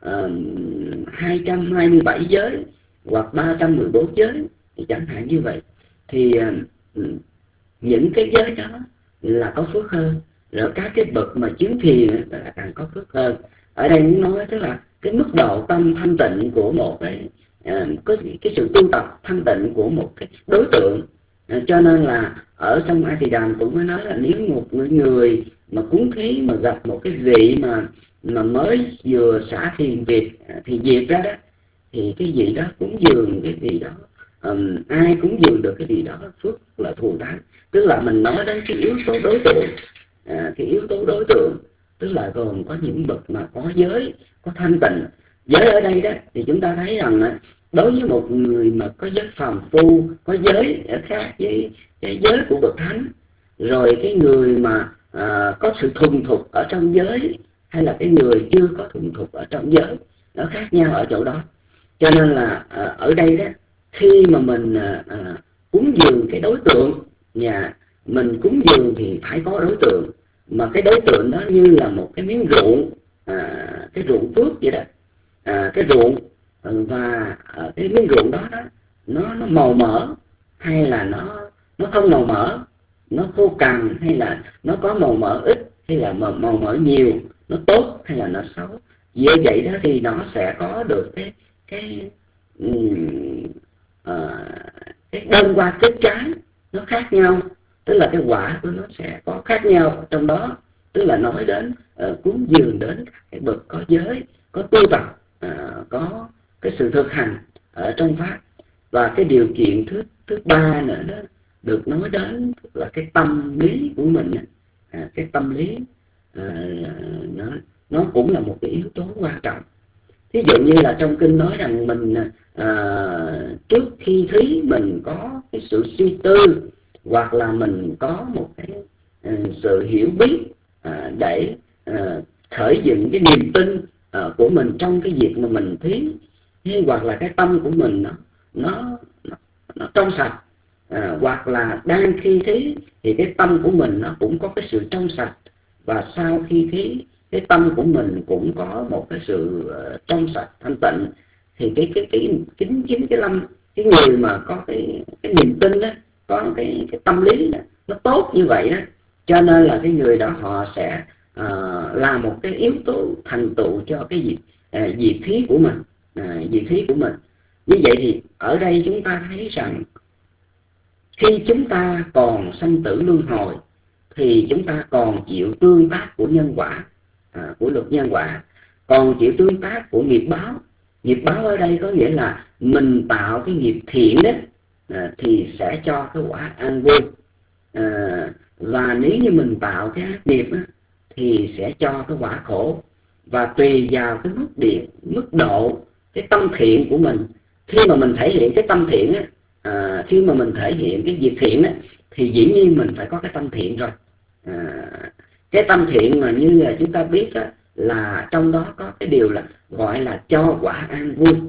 S5: 227 giới hoặc 314 giới thì chẳng hạn như vậy, thì những cái giới đó là có phước hơn. Rồi các cái bậc mà chứng thiền là càng có phước hơn. Ở đây muốn nói tức là cái mức độ tâm thanh tịnh của một cái sự tu tập thanh tịnh của một cái đối tượng. Cho nên là ở trong A Tỳ Đàm cũng mới nói là nếu một người mà cúng thí mà gặp một cái vị mà mới vừa xả thiền thì diệt ra đó, thì cái vị đó cúng dường cái vị đó, ai cúng dường được cái vị đó phước là thù thắng. Tức là mình nói đến cái yếu tố đối tượng, cái yếu tố đối tượng tức là gồm có những bậc mà có giới, có thanh tịnh. Giới ở đây đó thì chúng ta thấy rằng đối với một người mà có giới phàm phu, có giới khác với cái giới của bậc thánh, rồi cái người mà có sự thuần thục ở trong giới, hay là cái người chưa có thuần thục ở trong giới, nó khác nhau ở chỗ đó. Cho nên là ở đây đó, khi mà mình cúng dường cái đối tượng, mình cúng dường thì phải có đối tượng, mà cái đối tượng đó như là một cái miếng ruộng, cái ruộng phước vậy đó, cái ruộng, và cái miếng ruộng đó nó màu mỡ hay là nó không màu mỡ, nó khô cằn hay là nó có màu mỡ ít hay là màu mỡ nhiều, nó tốt hay là nó xấu. Vì vậy đó thì nó sẽ có được cái đơn qua kết trái nó khác nhau, tức là cái quả của nó sẽ có khác nhau trong đó. Tức là nói đến cúng dường đến cái bậc có giới, có tu tập, có cái sự thực hành ở trong pháp. Và cái điều kiện thứ ba nữa đó được nói đến là cái tâm lý của mình. Cái tâm lý nó cũng là một cái yếu tố quan trọng. Ví dụ như là trong kinh nói rằng mình trước khi thí mình có cái sự suy tư, hoặc là mình có một cái sự hiểu biết để khởi dựng cái niềm tin của mình trong cái việc mà mình thí, hoặc là cái tâm của mình nó trong sạch, hoặc là đang khi thí thì cái tâm của mình nó cũng có cái sự trong sạch, và sau khi thí cái tâm của mình cũng có một cái sự trong sạch thanh tịnh. Thì cái người mà có cái niềm tin đó, có cái tâm lý đó, nó tốt như vậy đó, cho nên là cái người đó họ sẽ là một cái yếu tố thành tựu cho cái việc thí của mình, việc thí của mình. Như vậy thì ở đây chúng ta thấy rằng khi chúng ta còn sanh tử luân hồi thì chúng ta còn chịu tương tác của nhân quả, của luật nhân quả, còn chịu tương tác của nghiệp báo. Nghiệp báo ở đây có nghĩa là mình tạo cái nghiệp thiện đó thì sẽ cho cái quả an vui, và nếu như mình tạo cái ác nghiệp đó, thì sẽ cho cái quả khổ. Và tùy vào cái mức độ cái tâm thiện của mình. Khi mà mình thể hiện cái tâm thiện á, khi mà mình thể hiện cái việc thiện á, thì dĩ nhiên mình phải có cái tâm thiện rồi. Cái tâm thiện mà như là chúng ta biết á, là trong đó có cái điều là gọi là cho quả an vui.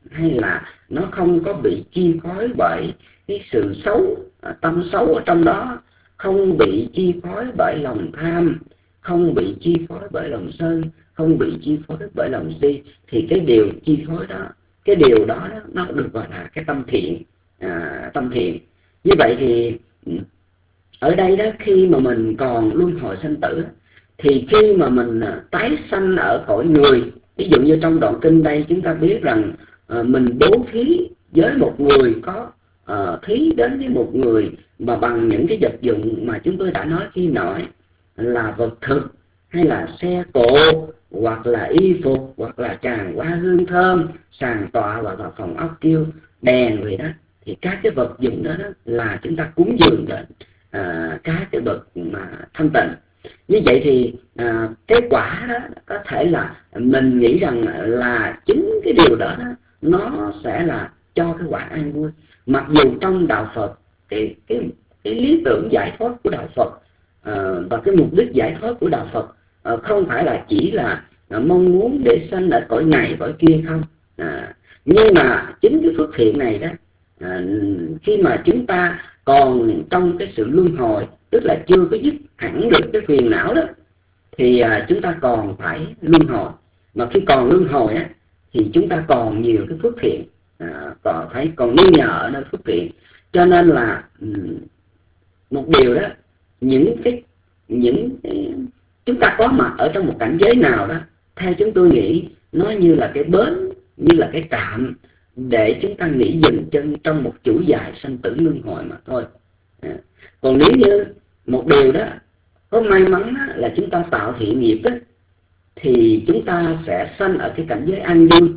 S5: hay là nó không có bị chi phối bởi cái sự xấu, tâm xấu ở trong đó, không bị chi phối bởi lòng tham, không bị chi phối bởi lòng sân, không bị chi phối bởi lòng si, thì cái điều chi phối đó, cái điều đó nó được gọi là cái tâm thiện. Tâm thiện. Như vậy thì ở đây đó, khi mà mình còn luân hồi sanh tử, thì khi mà mình tái sanh ở cõi người, ví dụ như trong đoạn kinh đây chúng ta biết rằng mình bố thí với một người, có thí đến với một người mà bằng những cái vật dụng mà chúng tôi đã nói khi nãy, là vật thực hay là xe cộ, hoặc là y phục, hoặc là tràng hoa hương thơm, sàn tọa, hoặc là phòng ốc kêu, đèn vậy đó, thì các cái vật dụng đó, là chúng ta cúng dường đến các cái bậc mà thanh tịnh. Như vậy thì cái quả đó có thể là mình nghĩ rằng là chính cái điều đó, nó sẽ là cho cái quả an vui. Mặc dù trong đạo Phật, cái lý tưởng giải thoát của đạo Phật và cái mục đích giải thoát của đạo Phật không phải là chỉ là mong muốn để sanh ở cõi này cõi kia không, nhưng mà chính cái phước thiện này đó, khi mà chúng ta còn trong cái sự luân hồi, tức là chưa có dứt hẳn được cái phiền não đó, thì chúng ta còn phải luân hồi. Mà khi còn luân hồi á, thì chúng ta còn nhiều cái phước thiện, còn nghi ngờ ở nơi phước thiện. Cho nên là một điều đó, những cái chúng ta có mặt ở trong một cảnh giới nào đó, theo chúng tôi nghĩ nó như là cái bến, như là cái trạm để chúng ta nghỉ dừng chân trong một chuỗi dài sanh tử luân hồi mà thôi. Còn nếu như một điều đó có may mắn đó, là chúng ta tạo thiện nghiệp đó, thì chúng ta sẽ sanh ở cái cảnh giới an vui.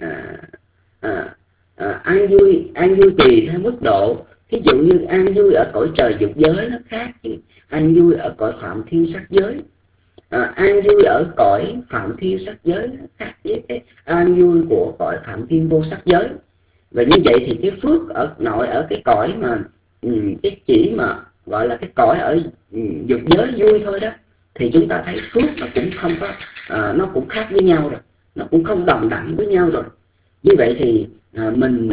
S5: An vui tùy theo mức độ. Ví dụ như an vui ở cõi trời dục giới nó khác chứ an vui ở cõi phạm thiên sắc giới. An vui ở cõi phạm thiên sắc giới nó khác với cái an vui của cõi phạm thiên vô sắc giới. Và như vậy thì cái phước ở cái cõi mà cái chỉ mà gọi là cái cõi ở dục giới vui thôi đó, thì chúng ta thấy phước nó cũng không có nó cũng khác với nhau rồi, nó cũng không đồng đẳng với nhau rồi. Như vậy thì mình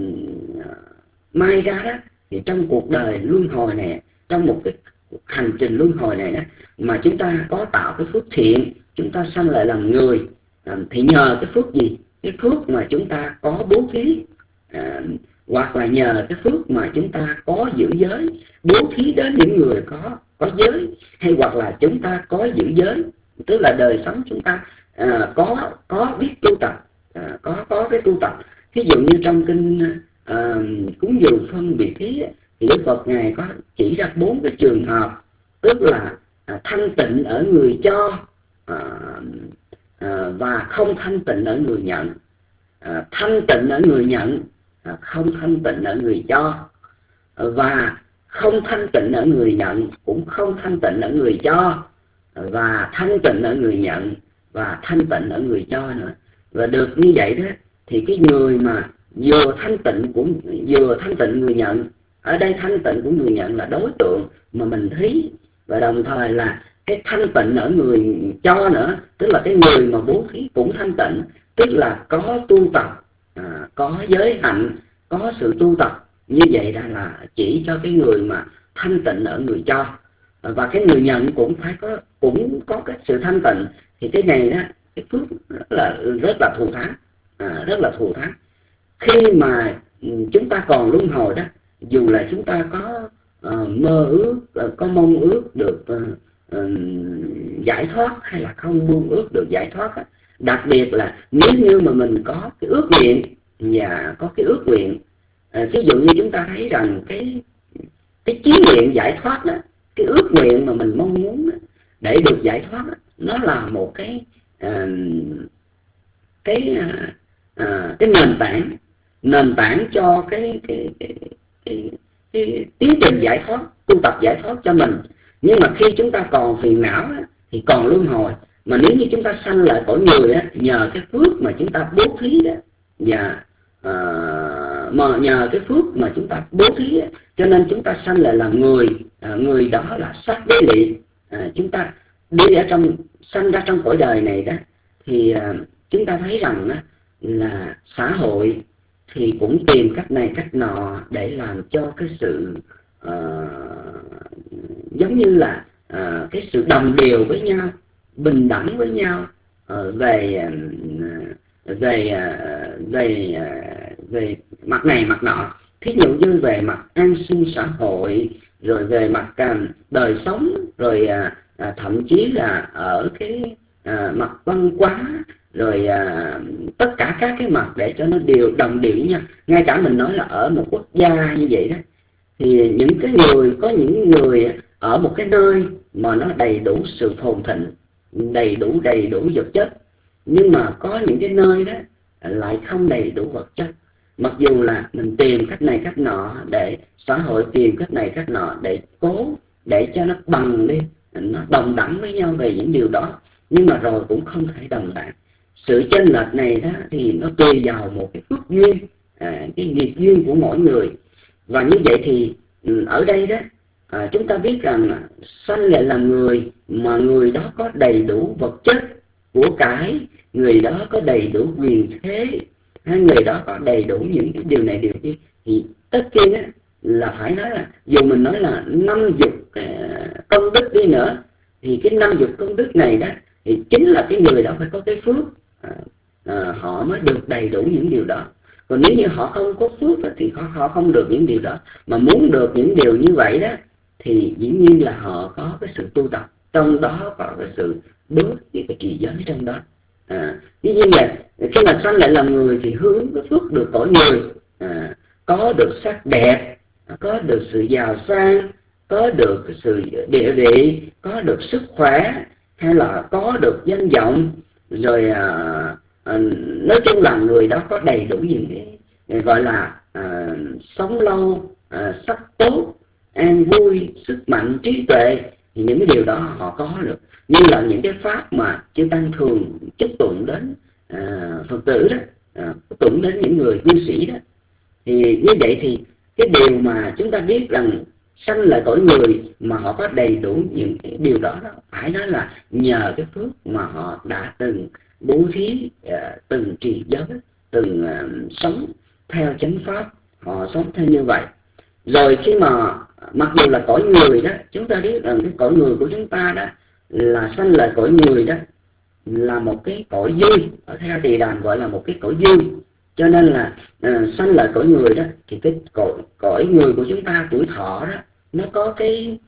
S5: may ra đó, thì trong cuộc đời luân hồi này, trong một cái hành trình luân hồi này đó, mà chúng ta có tạo cái phước thiện, chúng ta sanh lại làm người, thì nhờ cái phước gì? Cái phước mà chúng ta có bố thí, hoặc là nhờ cái phước mà chúng ta có giữ giới, bố thí đến những người có giới, hay hoặc là chúng ta có giữ giới, tức là đời sống chúng ta có biết tu tập, có cái tu tập. Ví dụ như trong kinh cúng dường phân biệt thí, thì Đức Phật Ngài có chỉ ra 4 cái trường hợp, tức là thanh tịnh ở người cho, và không thanh tịnh ở người nhận, thanh tịnh ở người nhận, không thanh tịnh ở người cho, và không thanh tịnh ở người nhận, cũng không thanh tịnh ở người cho, và thanh tịnh ở người nhận, và thanh tịnh ở người cho nữa. Và được như vậy đó, thì cái người mà vừa thanh tịnh người nhận, ở đây thanh tịnh của người nhận là đối tượng mà mình thí, và đồng thời là cái thanh tịnh ở người cho nữa, tức là cái người mà bố thí cũng thanh tịnh, tức là có tu tập, có giới hạnh, có sự tu tập. Như vậy là chỉ cho cái người mà thanh tịnh ở người cho, và cái người nhận cũng có cái sự thanh tịnh. Thì cái này đó, cái phước rất là thù thắng, rất là thù thắng. Khi mà chúng ta còn luân hồi đó, dù là chúng ta có mơ ước, có mong ước được giải thoát, hay là không mong ước được giải thoát đó, đặc biệt là nếu như mà mình có cái ước nguyện, và có cái ước nguyện, ví dụ như chúng ta thấy rằng cái chí nguyện giải thoát đó, cái ước nguyện mà mình mong muốn đó, để được giải thoát đó, nó là một cái nền tảng cho cái tiến trình giải thoát, tu tập giải thoát cho mình. Nhưng mà khi chúng ta còn phiền não đó, thì còn luân hồi. Mà nếu như chúng ta sanh lại cõi người đó, nhờ cái phước mà chúng ta bố thí đó, và mà nhờ cái phước mà chúng ta bố thí đó, cho nên chúng ta sanh lại là người. Người đó là sắc giới liệt. Chúng ta đi sanh ra trong cõi đời này đó, thì chúng ta thấy rằng đó, là xã hội thì cũng tìm cách này cách nọ để làm cho cái sự giống như là cái sự đồng đều với nhau, bình đẳng với nhau về mặt này mặt nọ. Thí dụ như về mặt an sinh xã hội, rồi về mặt đời sống, rồi thậm chí là ở cái mặt văn hóa, rồi tất cả các cái mặt để cho nó đều đồng điệu nha. Ngay cả mình nói là ở một quốc gia như vậy đó, thì có những người ở một cái nơi mà nó đầy đủ sự phồn thịnh, đầy đủ vật chất, nhưng mà có những cái nơi đó lại không đầy đủ vật chất. Mặc dù là mình tìm cách này cách nọ, để xã hội tìm cách này cách nọ để cố để cho nó bằng đi, nó đồng đẳng với nhau về những điều đó, nhưng mà rồi cũng không thể đồng đẳng. Sự chênh lệch này đó thì nó tùy vào một cái phước duyên, cái nghiệp duyên của mỗi người. Và như vậy thì ở đây đó chúng ta biết rằng sanh lại là người, mà người đó có đầy đủ vật chất của cải, người đó có đầy đủ quyền thế, người đó có đầy đủ những cái điều này điều kia, thì tất nhiên á, là phải nói là dù mình nói là 50 công đức đi nữa, thì cái 50 công đức này đó thì chính là cái người đó phải có cái phước, họ mới được đầy đủ những điều đó. Còn nếu như họ không có phước đó, thì họ không được những điều đó. Mà muốn được những điều như vậy đó thì dĩ nhiên là họ có cái sự tu tập, trong đó có cái sự bớt cái trì giới trong đó. Dĩ nhiên là khi mà sanh lại là người thì hướng cái phước được cõi người, có được sắc đẹp, có được sự giàu sang, có được sự địa vị, có được sức khỏe, hay là có được danh vọng, rồi nói chung là người đó có đầy đủ những cái gọi là sống lâu, sắc tốt, an vui, sức mạnh, trí tuệ, thì những cái điều đó họ có được. Như là những cái pháp mà chư tăng thường chúc tụng đến Phật tử đó, tụng đến những người cư sĩ đó, thì như vậy thì cái điều mà chúng ta biết rằng sanh lại cõi người mà họ có đầy đủ những cái điều đó, phải nói là nhờ cái phước mà họ đã từng bố thí, từng trì giới, từng sống theo chánh pháp, họ sống theo như vậy. Rồi khi mà mặc dù là cõi người đó, chúng ta biết rằng cái cõi người của chúng ta đó là sanh lại cõi người đó là một cái cõi dư, ở theo Tỳ Đàm gọi là một cái cõi dư. Cho nên là sanh lại cõi người đó thì cái cõi người của chúng ta, tuổi thọ đó nó có cái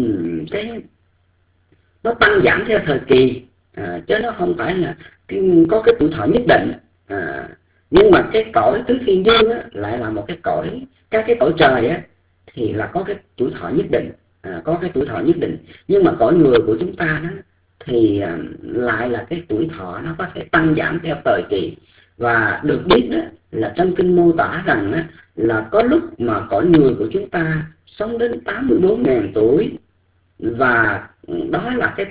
S5: nó tăng giảm theo thời kỳ, chứ nó không phải là có cái tuổi thọ nhất định. Nhưng mà cái cõi tứ thiên dương á, lại là một cái cõi, các cái cõi trời á, thì là có cái tuổi thọ nhất định, có cái tuổi thọ nhất định. Nhưng mà cõi người của chúng ta đó thì lại là cái tuổi thọ nó có thể tăng giảm theo thời kỳ. Và được biết đó là trong kinh mô tả rằng đó, là có lúc mà cõi người của chúng ta sống đến 84.000 tuổi, và đó là cái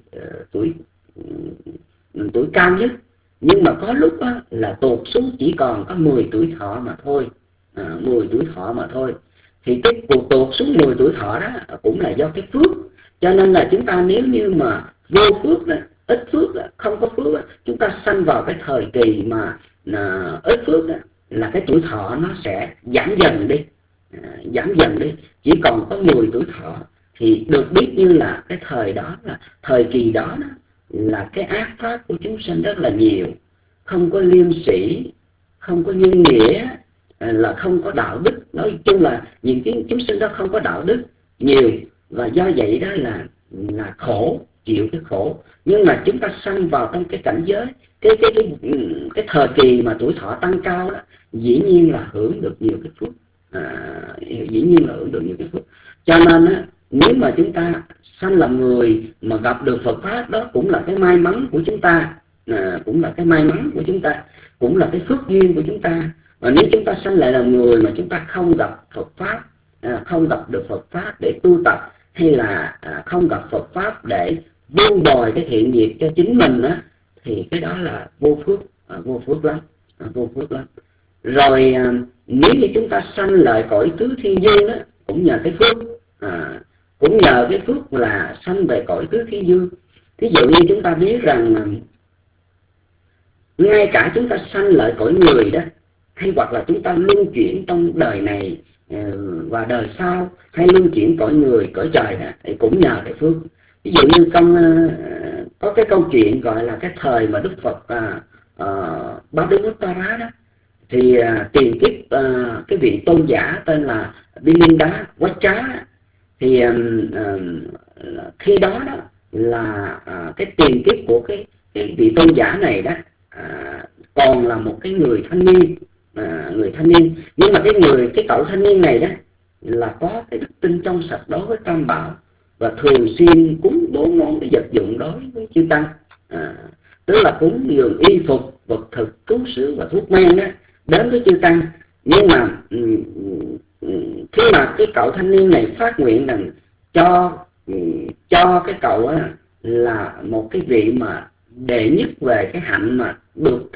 S5: tuổi cao nhất. Nhưng mà có lúc đó là tụt xuống chỉ còn có 10 tuổi thọ mà thôi, 10 tuổi thọ mà thôi. Thì cái cuộc tụt xuống 10 tuổi thọ đó cũng là do cái phước. Cho nên là chúng ta nếu như mà vô phước đó, ít phước đó, không có phước đó, chúng ta sanh vào cái thời kỳ mà ít phước đó, là cái tuổi thọ nó sẽ giảm dần đi, chỉ còn có 10 tuổi thọ. Thì được biết như là cái thời đó, là thời kỳ đó, là cái ác pháp của chúng sanh rất là nhiều, không có liêm sĩ, không có nhân nghĩa, là không có đạo đức. Nói chung là những cái chúng sinh đó không có đạo đức nhiều, và do vậy đó là khổ, chịu cái khổ. Nhưng mà chúng ta sanh vào trong cái cảnh giới, cái thời kỳ mà tuổi thọ tăng cao đó, dĩ nhiên là hưởng được nhiều cái phước, Cho nên á, nếu mà chúng ta sanh làm người mà gặp được Phật pháp, đó cũng là cái may mắn của chúng ta, cũng là cái may mắn của chúng ta, cũng là cái phước duyên của chúng ta. Và nếu chúng ta sanh lại làm người mà chúng ta không gặp Phật pháp, không gặp được Phật pháp để tu tập, hay là không gặp Phật pháp để buông bồi cái thiện nghiệp cho chính mình á, thì cái đó là vô phước lắm. Rồi nếu như chúng ta sanh lại cõi tứ thiên dương đó, cũng nhờ cái phước, là sanh về cõi tứ thiên dương. Thí dụ như chúng ta biết rằng ngay cả chúng ta sanh lại cõi người đó, hay hoặc là chúng ta luân chuyển trong đời này và đời sau, hay luân chuyển cõi người cõi trời đó, thì cũng nhờ cái phước. Ví dụ như có cái câu chuyện gọi là cái thời mà Đức Phật Bhadumuttara đó, thì tiền kiếp cái vị tôn giả tên là Bilinda Vajra, thì khi đó đó là cái tiền kiếp của cái vị tôn giả này đó còn là một cái người thanh niên, nhưng mà cái cậu thanh niên này đó là có cái đức tin trong sạch đối với Tam Bảo, và thường xuyên cúng 4 món cái vật dụng đối với chư tăng, tức là cúng dường y phục, vật thực, cứu xứ và thuốc men đó đến với chư tăng. Nhưng mà khi mà cái cậu thanh niên này phát nguyện rằng cho cái cậu là một cái vị mà đệ nhất về cái hạnh mà được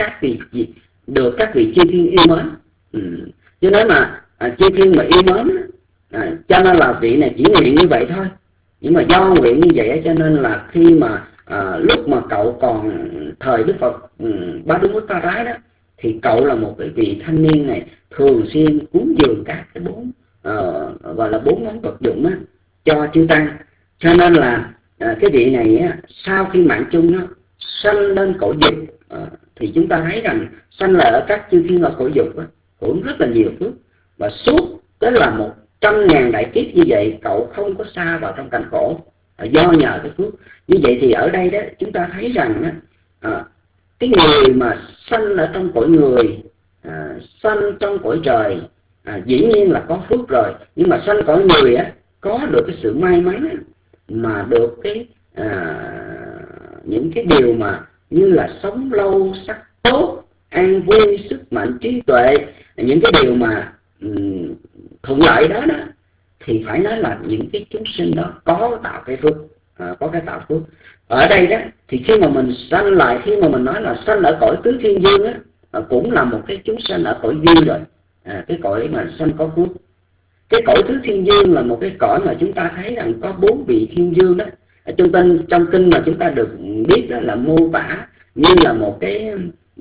S5: các vị chư thiên yêu mến, cho nên mà chư thiên mà yêu mến, cho nên là vị này chỉ nguyện như vậy thôi. Nhưng mà do nguyện như vậy cho nên là khi mà lúc mà cậu còn thời Đức Phật Bhadumuttara đó, thì cậu là một cái vị thanh niên này thường xuyên cúng dường các cái gọi là 4 món vật dụng á, cho chư tăng. Cho nên là cái vị này á, sau khi mạng chung nó sanh lên cõi dục, thì chúng ta thấy rằng sanh là ở các chư thiên ở cõi dục á, cũng rất là nhiều phước, và suốt tới là 100.000 đại kiếp như vậy cậu không có sa vào trong cảnh khổ, do nhờ cái phước. Như vậy thì ở đây đó chúng ta thấy rằng cái người mà sanh ở trong cõi người, sanh trong cõi trời, dĩ nhiên là có phước rồi, nhưng mà sanh cõi người á, có được cái sự may mắn á, mà được cái những cái điều mà như là sống lâu, sắc tốt, an vui, sức mạnh, trí tuệ, những cái điều mà thuận lợi đó đó, thì phải nói là những cái chúng sinh đó có tạo cái phước, có cái tạo phước. Ở đây đó thì khi mà mình sanh lại, khi mà mình nói là sanh ở cõi tứ thiên dương á, cũng là một cái chúng sanh ở cõi dư rồi, cái cõi mà sanh có phước. Cái cõi tứ thiên dương là một cái cõi mà chúng ta thấy rằng có 4 vị thiên dương đó. Trong kinh mà chúng ta được biết đó là mô tả như là một cái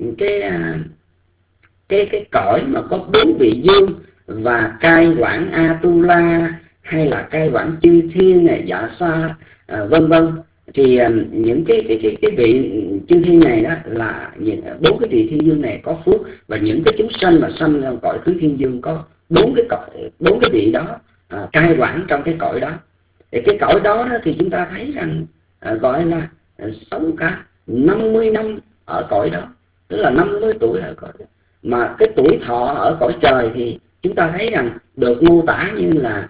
S5: cõi mà có 4 vị dương và cai quản Atula, hay là cai quản chư thiên này, dạ sa, vân vân. Thì những cái vị chư thiên này đó là 4 cái vị thiên dương này có phước, và những cái chúng sanh mà sanh trong cõi tứ thiên dương có 4 cái vị đó cai quản trong cái cõi đó. Thì cái cõi đó thì chúng ta thấy rằng gọi là sống cả 50 năm ở cõi đó, tức là 50 tuổi ở cõi đó. Mà cái tuổi thọ ở cõi trời thì chúng ta thấy rằng được mô tả như là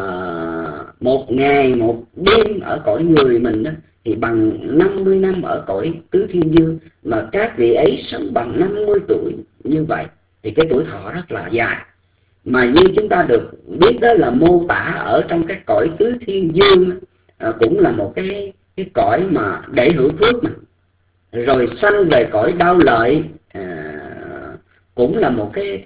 S5: 1 ngày 1 đêm ở cõi người mình đó, thì bằng 50 năm ở cõi tứ thiên dương. Mà các vị ấy sống bằng 50 tuổi như vậy thì cái tuổi thọ rất là dài. Mà như chúng ta được biết đó là mô tả ở trong cái cõi tứ thiên dương, cũng là một cái cõi mà để hưởng phước mà. Rồi sanh về cõi đau lợi, cũng là một cái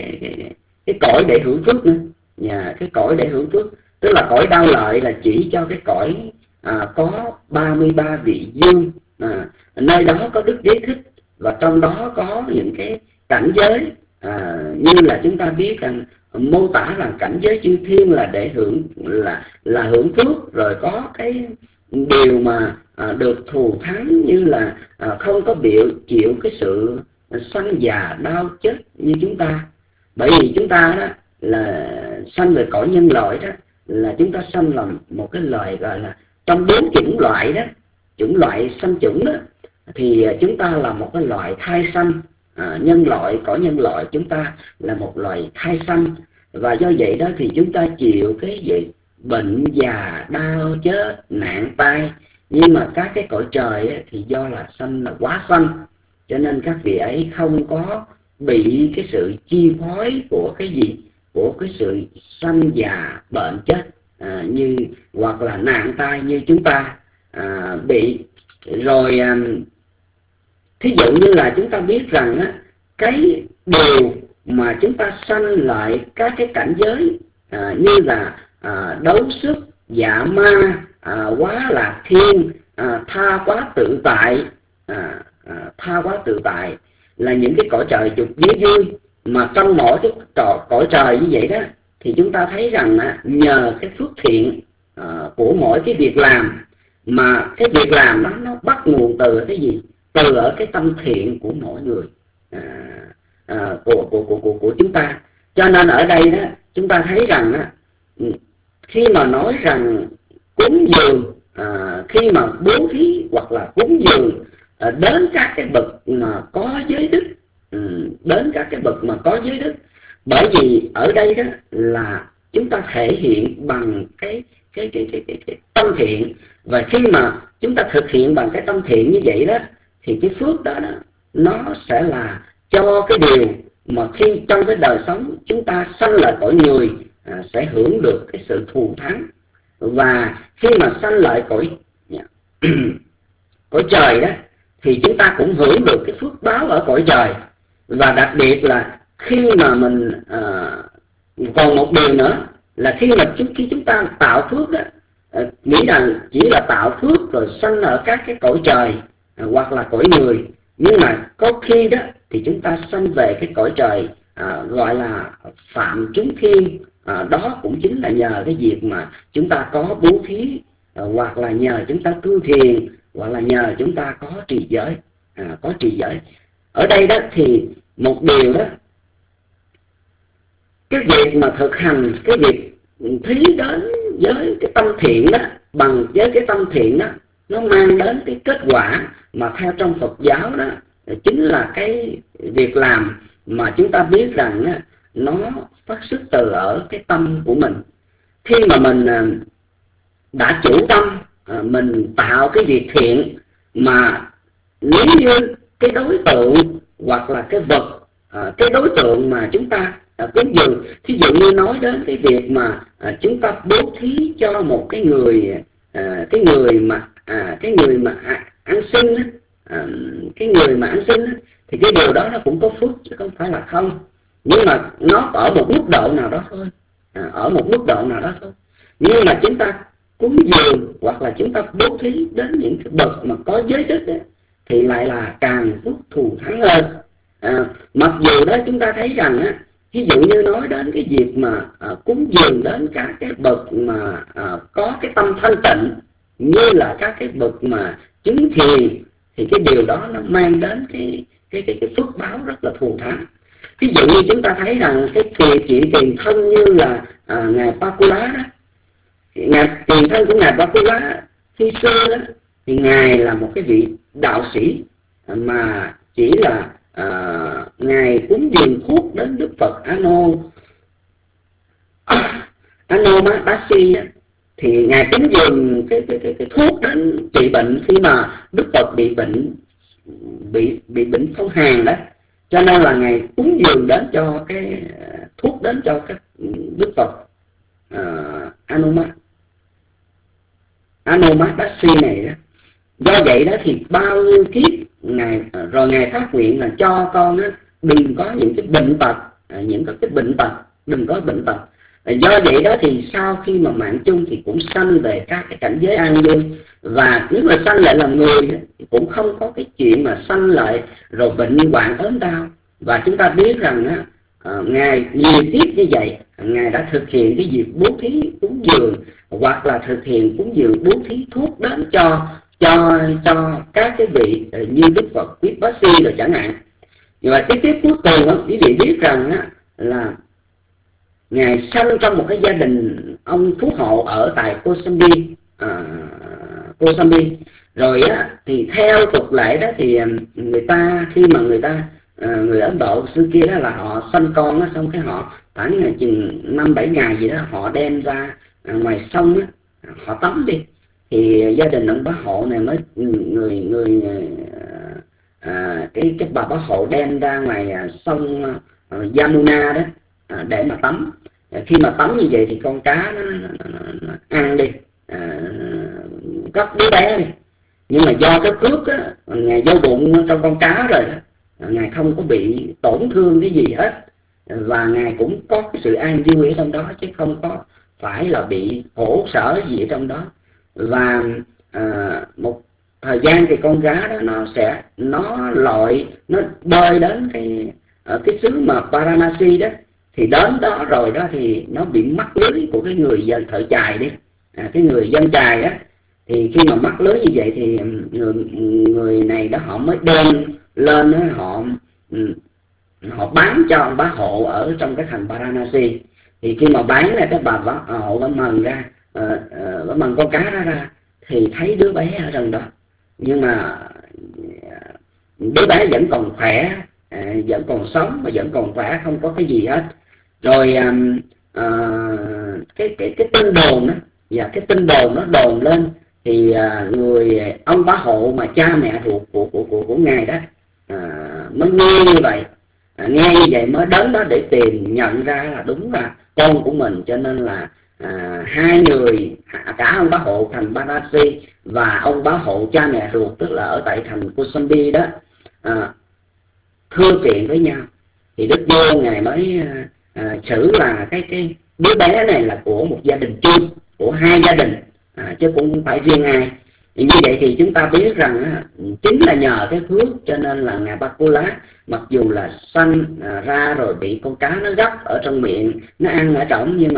S5: cõi để hưởng phước nữa. Cái cõi để hưởng phước, tức là cõi đau lợi là chỉ cho cái cõi có 33 vị dương, nơi đó có Đức Đế Thích, và trong đó có những cái cảnh giới như là chúng ta biết rằng mô tả rằng cảnh giới chư thiên là để hưởng là hưởng phước, rồi có cái điều mà được thù thắng như là không có chịu cái sự sanh già đau chết như chúng ta. Bởi vì chúng ta đó là sanh về cõi nhân loại đó, là chúng ta sanh là một cái loài gọi là trong 4 chủng loại đó, chủng loại sanh chủng đó, thì chúng ta là một cái loại thai sanh. Nhân loại, cõi nhân loại chúng ta là một loài thai sanh, và do vậy đó thì chúng ta chịu cái gì bệnh già đau chết nạn tai. Nhưng mà các cái cõi trời ấy, thì do là sanh là quá sanh, cho nên các vị ấy không có bị cái sự chi phối của cái gì, của cái sự sanh già bệnh chết như hoặc là nạn tai như chúng ta bị. Rồi thí dụ như là chúng ta biết rằng cái điều mà chúng ta sanh lại các cái cảnh giới như là đấu sức, dạ ma, quá lạc thiên, tha quá tự tại, tha quá tự tại là những cái cõi trời dục dưới vui. mà trong mỗi cái cõi trời như vậy đó, thì chúng ta thấy rằng nhờ cái phước thiện của mỗi cái việc làm, mà cái việc làm đó nó bắt nguồn từ cái gì? Từ ở cái tâm thiện của mỗi người, của chúng ta. Cho nên ở đây đó chúng ta thấy rằng khi mà nói rằng cúng dường, khi mà bố thí hoặc là cúng dường đến các cái bậc mà có giới đức, đến các cái bậc mà có giới đức, bởi vì ở đây đó là chúng ta thể hiện bằng cái tâm thiện. Và khi mà chúng ta thực hiện bằng cái tâm thiện như vậy đó, thì cái phước đó nó sẽ là cho cái điều mà khi trong cái đời sống chúng ta sanh lại cõi người sẽ hưởng được cái sự thù thắng. Và khi mà sanh lại cõi cõi trời đó, thì chúng ta cũng hưởng được cái phước báo ở cõi trời. Và đặc biệt là khi mà mình còn một điều nữa là khi chúng ta tạo phước đó, nghĩ rằng chỉ là tạo phước rồi sanh ở các cái cõi trời hoặc là cõi người, nhưng mà có khi đó thì chúng ta sanh về cái cõi trời gọi là phạm chúng thiên. Đó cũng chính là nhờ cái việc mà chúng ta có bố thí, hoặc là nhờ chúng ta tu thiền, hoặc là nhờ chúng ta có trì giới. Có trì giới ở đây đó thì một điều đó, cái việc mà thực hành cái việc thí đến với cái tâm thiện đó, bằng với cái tâm thiện đó, nó mang đến cái kết quả mà theo trong Phật giáo đó chính là cái việc làm mà chúng ta biết rằng nó phát xuất từ ở cái tâm của mình. Khi mà mình đã chủ tâm mình tạo cái việc thiện, mà nếu như cái đối tượng hoặc là cái vật, cái đối tượng mà chúng ta cúng dường, thí dụ như nói đến cái việc mà chúng ta bố thí cho một cái người, cái người mà ăn xin, cái người mà ăn xin, thì cái điều đó nó cũng có phước chứ không phải là không. Nhưng mà nó ở một mức độ nào đó thôi, ở một mức độ nào đó thôi. Nhưng mà chúng ta cúng dường hoặc là chúng ta bố thí đến những cái bậc mà có giới đức ấy, thì lại là càng phước thù thắng hơn. Mặc dù đó chúng ta thấy rằng ví dụ như nói đến cái việc mà cúng dường đến các cái bậc mà có cái tâm thanh tịnh, như là các cái bậc mà chứng thiền, thì cái điều đó nó mang đến cái phước báo rất là thù thắng. Ví dụ như chúng ta thấy rằng cái chuyện tiền thân như là ngài Pakula đó, ngài tiền thân của ngài Pakula khi xưa đó, thì ngài là một cái vị đạo sĩ mà chỉ là ngài cúng dường thuốc đến Đức Phật Anomadashi, thì ngài cúng dường cái thuốc đến trị bệnh khi mà Đức Phật bị bệnh phong hàn đó. Cho nên là ngài cúng dường đến cho cái thuốc đến cho các Đức Phật Anomadashi này đó. Do vậy đó thì bao nhiêu kiếp ngài phát nguyện là cho con đừng có những cái bệnh tật, đừng có bệnh tật. Do vậy đó thì sau khi mà mạng chung thì cũng sanh về các cái cảnh giới an vui. Và nếu mà sanh lại làm người thì cũng không có cái chuyện mà sanh lại rồi bệnh hoạn ốm đau. Và chúng ta biết rằng ngài nhiều kiếp như vậy, ngài đã thực hiện cái việc bố thí cúng dường, hoặc là thực hiện cúng dường bố thí thuốc đến cho các cái vị như Đức Phật Quyết Bá Si rồi chẳng hạn. Và cái tiếp cuối cùng đó, quý vị biết rằng là ngài sanh trong một cái gia đình ông phú hộ ở tại Kosambi. Rồi thì theo tục lệ đó thì người ta khi mà người Ấn Độ xưa kia đó là họ sanh con đó, xong cái họ khoảng chừng 5-7 ngày gì đó họ đem ra ngoài sông đó, họ tắm đi. Thì gia đình ông bá hộ này mới cái bà bá hộ đem ra ngoài sông Yamuna đó để mà tắm. Khi mà tắm như vậy thì con cá nó ăn đi, cất đứa bé đi. Nhưng mà do cái cước á, ngài vô bụng trong con cá rồi đó, ngài không có bị tổn thương cái gì hết, và ngài cũng có cái sự an vui ở trong đó, chứ không có phải là bị khổ sở gì ở trong đó. Và một thời gian thì con cá đó nó bơi đến ở cái xứ mà Varanasi đó, thì đến đó rồi đó thì nó bị mắc lưới của cái người dân thợ chài đi, cái người dân chài á, thì khi mà mắc lưới như vậy thì người này đó họ mới đem lên đó, họ bán cho ông bá hộ ở trong cái thành Varanasi. Thì khi mà bán ra, cái bà hộ bà mần ra, bà mần con cá đó ra, thì thấy đứa bé ở trong đó, nhưng mà đứa bé vẫn còn khỏe, vẫn còn sống và vẫn còn khỏe, không có cái gì hết. Rồi cái tin đồn đó, và cái tin đồn nó đồn lên, thì ông bá hộ mà cha mẹ ruột của ngài đó mới nghe như vậy, nghe như vậy mới đến đó để tìm nhận ra là đúng là con của mình. Cho nên là hai người, cả ông bá hộ thành Varanasi và ông bá hộ cha mẹ ruột, tức là ở tại thành Kosambi đó, thưa kiện với nhau. Thì Đức Vua ngài mới xử là cái đứa bé này là của một gia đình chung, của hai gia đình, chứ cũng không phải riêng ai. Như vậy thì chúng ta biết rằng chính là nhờ cái phước cho nên là ngài Bakula mặc dù là sanh ra rồi bị con cá nó gấp ở trong miệng, nó ăn ở trỏng, nhưng mà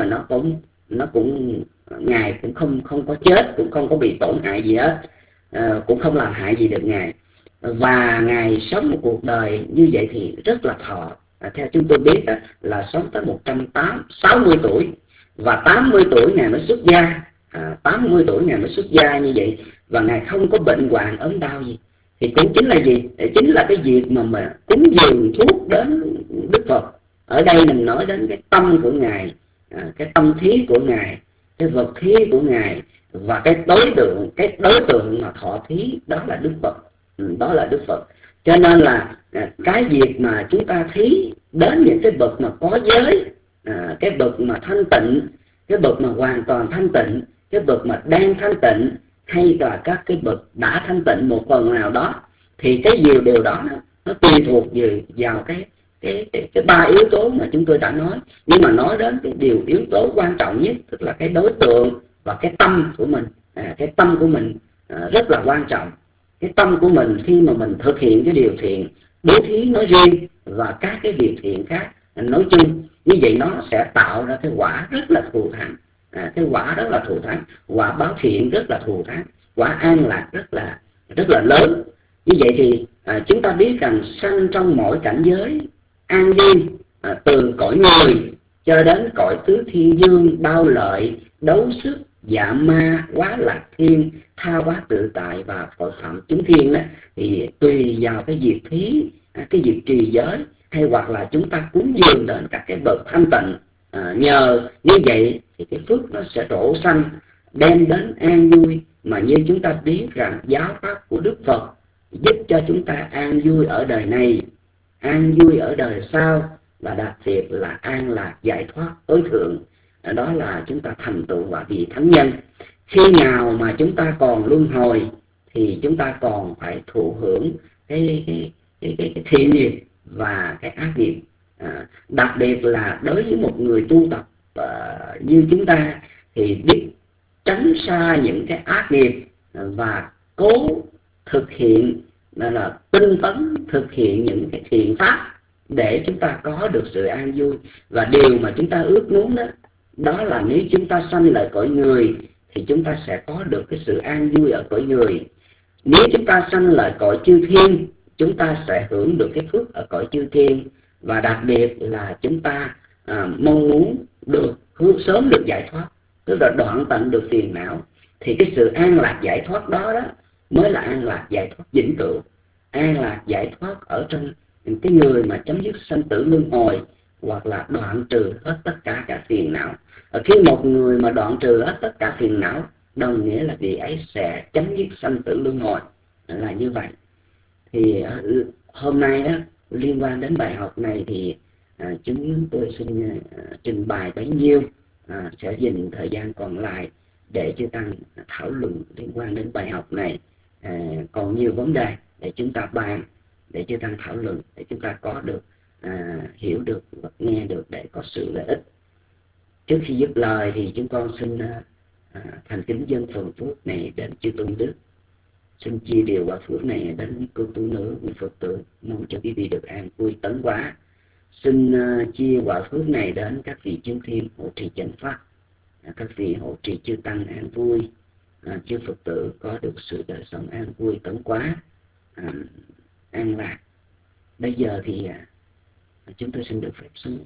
S5: nó cũng ngài cũng không có chết, cũng không có bị tổn hại gì hết, cũng không làm hại gì được ngài. Và ngài sống một cuộc đời như vậy thì rất là thọ. Theo chúng tôi biết là sống tới 160 tuổi, và 80 tuổi ngài mới xuất gia. 80 tuổi ngài mới xuất gia như vậy, và ngài không có bệnh hoạn ốm đau gì. Thì cũng chính là gì? Chính là cái việc mà cúng dường thuốc đến Đức Phật. Ở đây mình nói đến cái tâm của ngài, cái tâm thí của ngài, cái vật thí của ngài, và cái đối tượng mà thọ thí đó là Đức Phật. Đó là Đức Phật. Cho nên là cái việc mà chúng ta thí đến những cái bậc mà có giới, cái bậc mà thanh tịnh, cái bậc mà hoàn toàn thanh tịnh, cái bậc mà đang thanh tịnh, hay là các cái bậc đã thanh tịnh một phần nào đó, thì cái điều đó nó tùy thuộc vào cái ba yếu tố mà chúng tôi đã nói. Nhưng mà nói đến cái yếu tố quan trọng nhất, tức là cái đối tượng và cái tâm của mình. Cái tâm của mình rất là quan trọng. Cái tâm của mình khi mà mình thực hiện cái điều thiện, bố thí nói riêng và các cái việc thiện khác nói chung, như vậy nó sẽ tạo ra cái quả rất là thù thắng. Cái quả rất là thù thắng, quả báo thiện rất là thù thắng, quả an lạc rất là lớn. Như vậy thì chúng ta biết rằng sanh trong mỗi cảnh giới an vui, từ cõi người cho đến cõi tứ thiên dương, đau lợi, đấu sức, dạ ma, quá lạc thiên, tha hóa tự tại và Phật phạm chúng thiên đó, thì tùy vào cái việc thí, cái việc trì giới, hay hoặc là chúng ta cúng dường đến các cái bậc thanh tịnh. Nhờ như vậy thì cái phước nó sẽ trổ sanh, đem đến an vui. Mà như chúng ta biết rằng giáo pháp của Đức Phật giúp cho chúng ta an vui ở đời này, an vui ở đời sau, và đặc biệt là an lạc giải thoát tối thượng. Đó là chúng ta thành tựu và vị thánh nhân. Khi nào mà chúng ta còn luân hồi thì chúng ta còn phải thụ hưởng cái thiện nghiệp và cái ác nghiệp. Đặc biệt là đối với một người tu tập như chúng ta thì biết tránh xa những cái ác nghiệp và cố thực hiện, là tinh tấn thực hiện những cái thiện pháp để chúng ta có được sự an vui. Và điều mà chúng ta ước muốn đó là nếu chúng ta sanh lại cõi người thì chúng ta sẽ có được cái sự an vui ở cõi người. Nếu chúng ta sanh lại cõi chư thiên, chúng ta sẽ hưởng được cái phước ở cõi chư thiên. Và đặc biệt là chúng ta mong muốn sớm được giải thoát, tức là đoạn tận được phiền não. Thì cái sự an lạc giải thoát đó mới là an lạc giải thoát vĩnh cửu, an lạc giải thoát ở trong cái người mà chấm dứt sanh tử luân hồi, hoặc là đoạn trừ hết tất cả các phiền não. Khi một người mà đoạn trừ hết tất cả phiền não, đồng nghĩa là vị ấy sẽ chấm dứt sanh tử luân hồi, là như vậy. Thì hôm nay liên quan đến bài học này thì chúng tôi xin trình bày bấy nhiêu, sẽ dành thời gian còn lại để chư tăng thảo luận liên quan đến bài học này. Còn nhiều vấn đề để chúng ta bàn, để chư tăng thảo luận, để chúng ta có được hiểu được và nghe được để có sự lợi ích. Trước khi dứt lời thì chúng con xin thành kính dâng phần phước này đến chư tôn đức. Xin chia điều quả phước này đến cô tu nữ, quý Phật tử, mong cho quý vị được an vui tấn hóa. Xin chia quả phước này đến các vị chư thiên hộ trì chánh pháp, các vị hộ trì chư tăng an vui, chư Phật tử có được sự đời sống an vui tấn quá, an lạc. Bây giờ thì chúng tôi xin được phép xuống.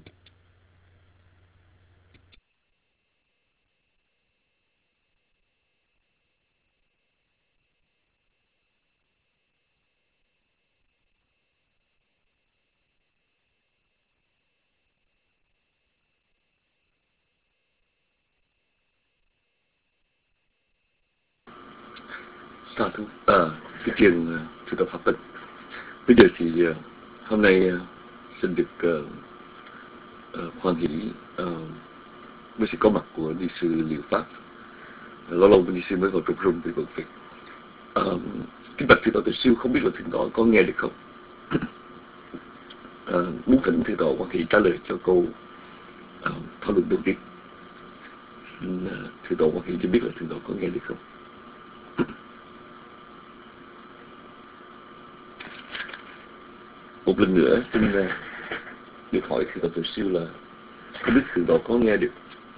S4: Sa thú, cái chuyện sự tập pháp tịnh. Bây giờ thì hôm nay xin được hoan hỷ với sự có mặt của ni sư Liệu Pháp. Lâu lâu ni sư mới vào trục rung vì bận việc. Kính bạch thượng tọa Từ Siêu, không biết là thượng tọa có nghe được không? Muốn thỉnh thượng tọa hoan hỷ trả lời cho câu thảo luận đầu tiên. Thượng tọa hoan hỷ cho biết là thượng tọa có nghe được không? Một lần nữa xin được hỏi thượng tọa Từ Siêu là không biết thượng tọa có nghe được.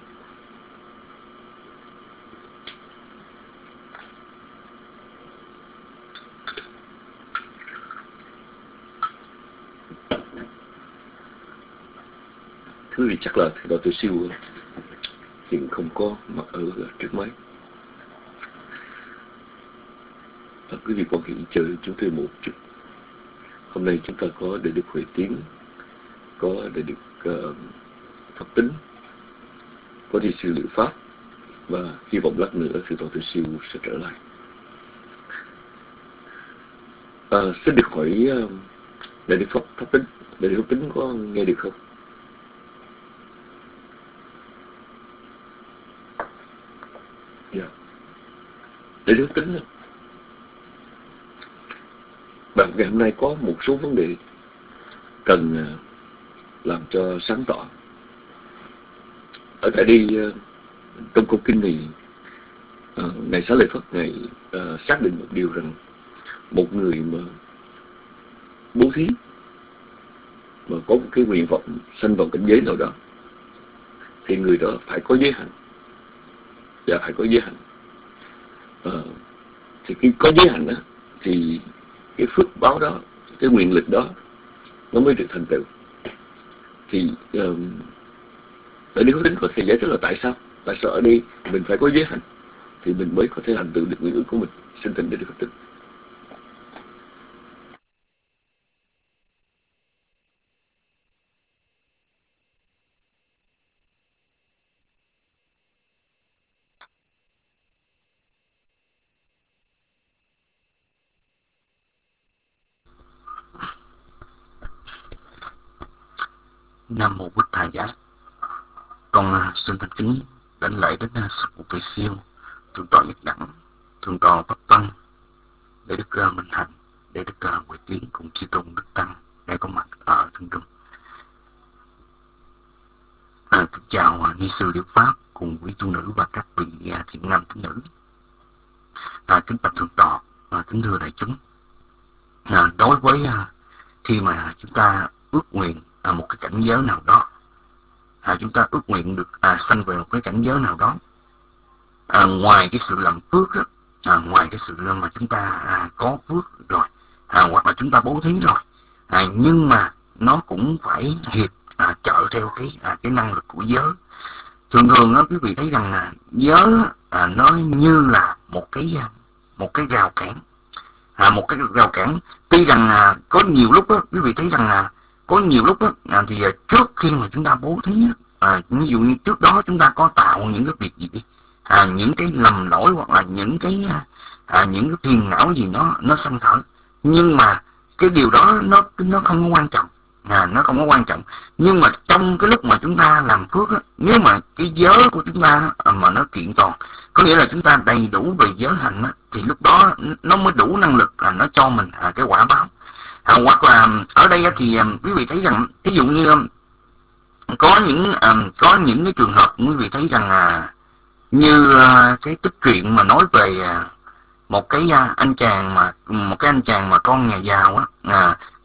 S4: Thưa vị, chắc là thượng tọa Từ Siêu hiện không có mặt ở trước máy. Quý vị quan hệ chờ chúng tôi một chút. Hôm nay chúng ta có Đại Đức Huệ Tiến, có Đại Đức Pháp Tính, có ni sư Liệu Pháp, và hy vọng lát nữa thượng tọa Từ Siêu sẽ trở lại. Xin được hỏi Đại Đức Pháp Tính, Đại Đức Pháp Tính có nghe được không? Dạ. Đại Đức Pháp Tính, bạn ngày hôm nay có một số vấn đề cần làm cho sáng tỏ. Ở tại đây trong câu kinh này, Ngài Xá Lợi Phất Ngài xác định một điều rằng một người mà bố thí mà có một cái nguyện vọng sanh vào cảnh giới nào đó thì người đó phải có giới hạnh. Dạ, phải có giới hạnh. Thì khi có giới hạnh đó, thì cái phước báo đó, cái nguyện lực đó nó mới được thành tựu. Thì Đại Đức Pháp Tính có thể giải thích là tại sao ở đây mình phải có giới hạnh thì mình mới có thể thành tựu được nguyện ước của mình. Xin thỉnh Đại Đức Pháp Tính.
S3: Nam mô Bụt Thầy Giá. Con xin thành kính đảnh lễ đến sư phụ Từ Siêu, thượng tọa Nhất Đẳng, thượng tọa Pháp Tân, Đại Đức Minh Hạnh, Đại Đức Huệ Tiến cùng chư tôn đức tăng đang có mặt ở thân trung. Kính chào ni sư Liệu Pháp cùng quý tu nữ và các vị thiện nam tín nữ. Kính bạch thượng tọa, kính thưa đại chúng. Đối với khi mà chúng ta ước nguyện một cái cảnh giới nào đó, chúng ta ước nguyện được sanh về một cái cảnh giới nào đó, ngoài cái sự làm phước đó, ngoài cái sự mà chúng ta có phước rồi, hoặc là chúng ta bố thí rồi, nhưng mà nó cũng phải hiệp trợ theo cái năng lực của giới. Thường thường quý vị thấy rằng giới nó như là một cái rào cản, một cái rào cản. Tuy rằng có nhiều lúc quý vị thấy rằng có nhiều lúc thì trước khi mà chúng ta bố thí, ví dụ như trước đó chúng ta có tạo những cái việc gì đi, những cái lầm lỗi hoặc là những cái phiền não gì nó sanh khởi, nhưng mà cái điều đó nó không có quan trọng, nó không có quan trọng. Nhưng mà trong cái lúc mà chúng ta làm phước nếu mà cái giới của chúng ta mà nó kiện toàn, có nghĩa là chúng ta đầy đủ về giới hạnh thì lúc đó nó mới đủ năng lực nó cho mình cái quả báo. Hoặc là ở đây thì quý vị thấy rằng ví dụ như có những cái trường hợp quý vị thấy rằng như cái tích truyện mà nói về một cái anh chàng mà con nhà giàu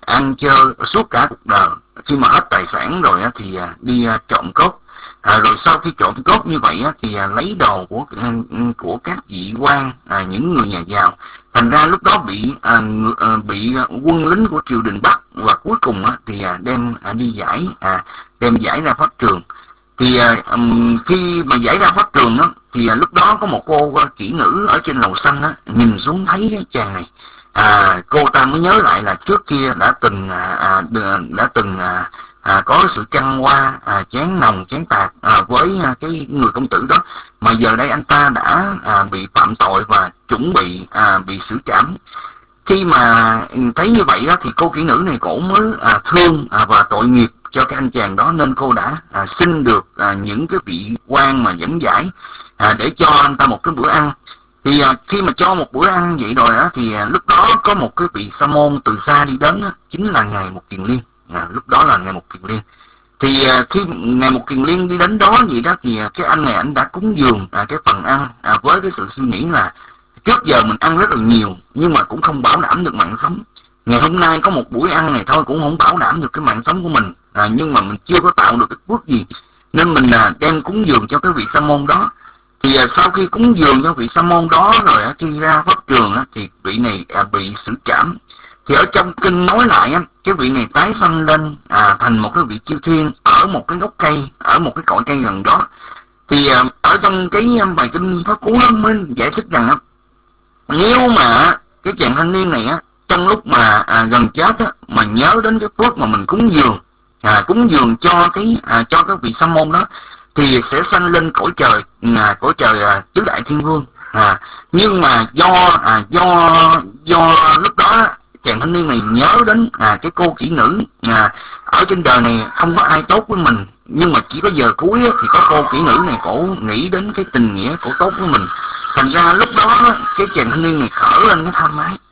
S6: ăn chơi suốt cả cuộc đời, khi mà hết tài sản rồi thì đi trộm cướp. Rồi sau khi trộm cướp như vậy thì lấy đồ của các vị quan, những người nhà giàu. Thành ra lúc đó bị quân lính của triều đình bắt, và cuối cùng thì đem giải ra pháp trường. Thì khi mà giải ra pháp trường thì lúc đó có một cô kỹ nữ ở trên lầu xanh nhìn xuống thấy cái chàng này, cô ta mới nhớ lại là trước kia đã từng có sự trăng hoa, chén nồng chén tạc với cái người công tử đó, mà giờ đây anh ta đã bị phạm tội và chuẩn bị xử trảm. Khi mà thấy như vậy thì cô kỹ nữ này cổ mới thương và tội nghiệp cho cái anh chàng đó, nên cô đã xin được những cái vị quan mà dẫn giải để cho anh ta một cái bữa ăn. Thì khi mà cho một bữa ăn vậy rồi thì lúc đó có một cái vị sa môn từ xa đi đến chính là ngài Một Kiền Liên. Lúc đó là ngài Một Kiền Liên. Thì khi ngài Một Kiền Liên đi đến đó vậy đó, thì cái anh này anh đã cúng dường cái phần ăn với cái sự suy nghĩ là trước giờ mình ăn rất là nhiều nhưng mà cũng không bảo đảm được mạng sống. Ngày hôm nay có một buổi ăn này thôi cũng không bảo đảm được cái mạng sống của mình, nhưng mà mình chưa có tạo được cái phước gì, nên mình đem cúng dường cho cái vị sa môn đó. Thì sau khi cúng dường cho vị sa môn đó rồi khi ra pháp trường thì vị này bị xử trảm. Thì ở trong kinh nói lại cái vị này tái sanh lên thành một cái vị chư thiên ở một cái gốc cây, ở một cái cội cây gần đó. Thì ở trong cái bài kinh Pháp Cú mới giải thích rằng nếu mà cái chàng thanh niên này trong lúc mà gần chết mà nhớ đến cái phước mà mình cúng dường cho cái vị sa môn đó, thì sẽ sanh lên cõi trời tứ đại thiên vương. Nhưng mà do lúc đó chàng thanh niên này nhớ đến cái cô kỹ nữ, ở trên đời này không có ai tốt với mình, nhưng mà chỉ có giờ cuối thì có cô kỹ nữ này cổ nghĩ đến cái tình nghĩa cổ tốt với mình. Thành ra lúc đó cái chàng thanh niên này khởi lên cái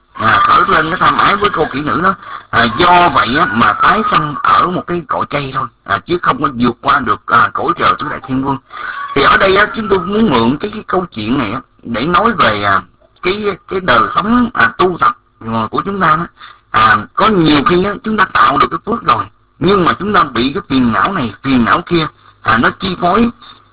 S6: tham ái với cô kỹ nữ đó. Do vậy mà tái sanh ở một cái cội cây thôi, chứ không có vượt qua được cõi trời tứ đại thiên vương. Thì ở đây chúng tôi muốn mượn cái câu chuyện này để nói về cái đời sống tu tập của chúng ta đó. Có nhiều khi chúng ta tạo được cái phước rồi, nhưng mà chúng ta bị cái phiền não này phiền não kia nó chi phối,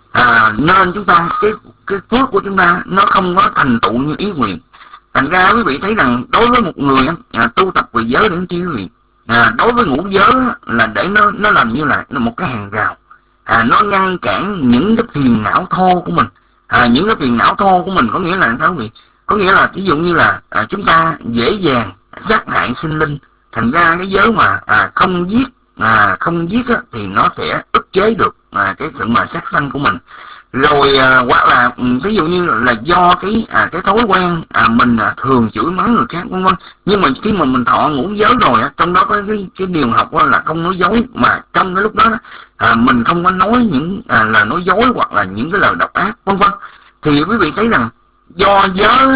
S6: nên chúng ta cái phước của chúng ta nó không có thành tựu như ý nguyện. Thành ra quý vị thấy rằng đối với một người tu tập về giới để chi quý vị, đối với ngũ giới là để nó làm như là một cái hàng rào, nó ngăn cản những cái phiền não thô của mình. Những cái phiền não thô của mình có nghĩa là sao quý vị? Có nghĩa là ví dụ như là chúng ta dễ dàng sát hại sinh linh. Thành ra cái giới mà không giết thì nó sẽ ức chế được cái sự mà sát sanh của mình. Rồi hoặc là ví dụ như là do cái thói quen mình thường chửi mắng người khác vân vân. Nhưng mà khi mà mình thọ ngũ giới rồi trong đó có cái điều học là không nói dối, mà trong cái lúc đó mình không có nói những là nói dối hoặc là những cái lời độc ác vân vân. Thì quý vị thấy rằng do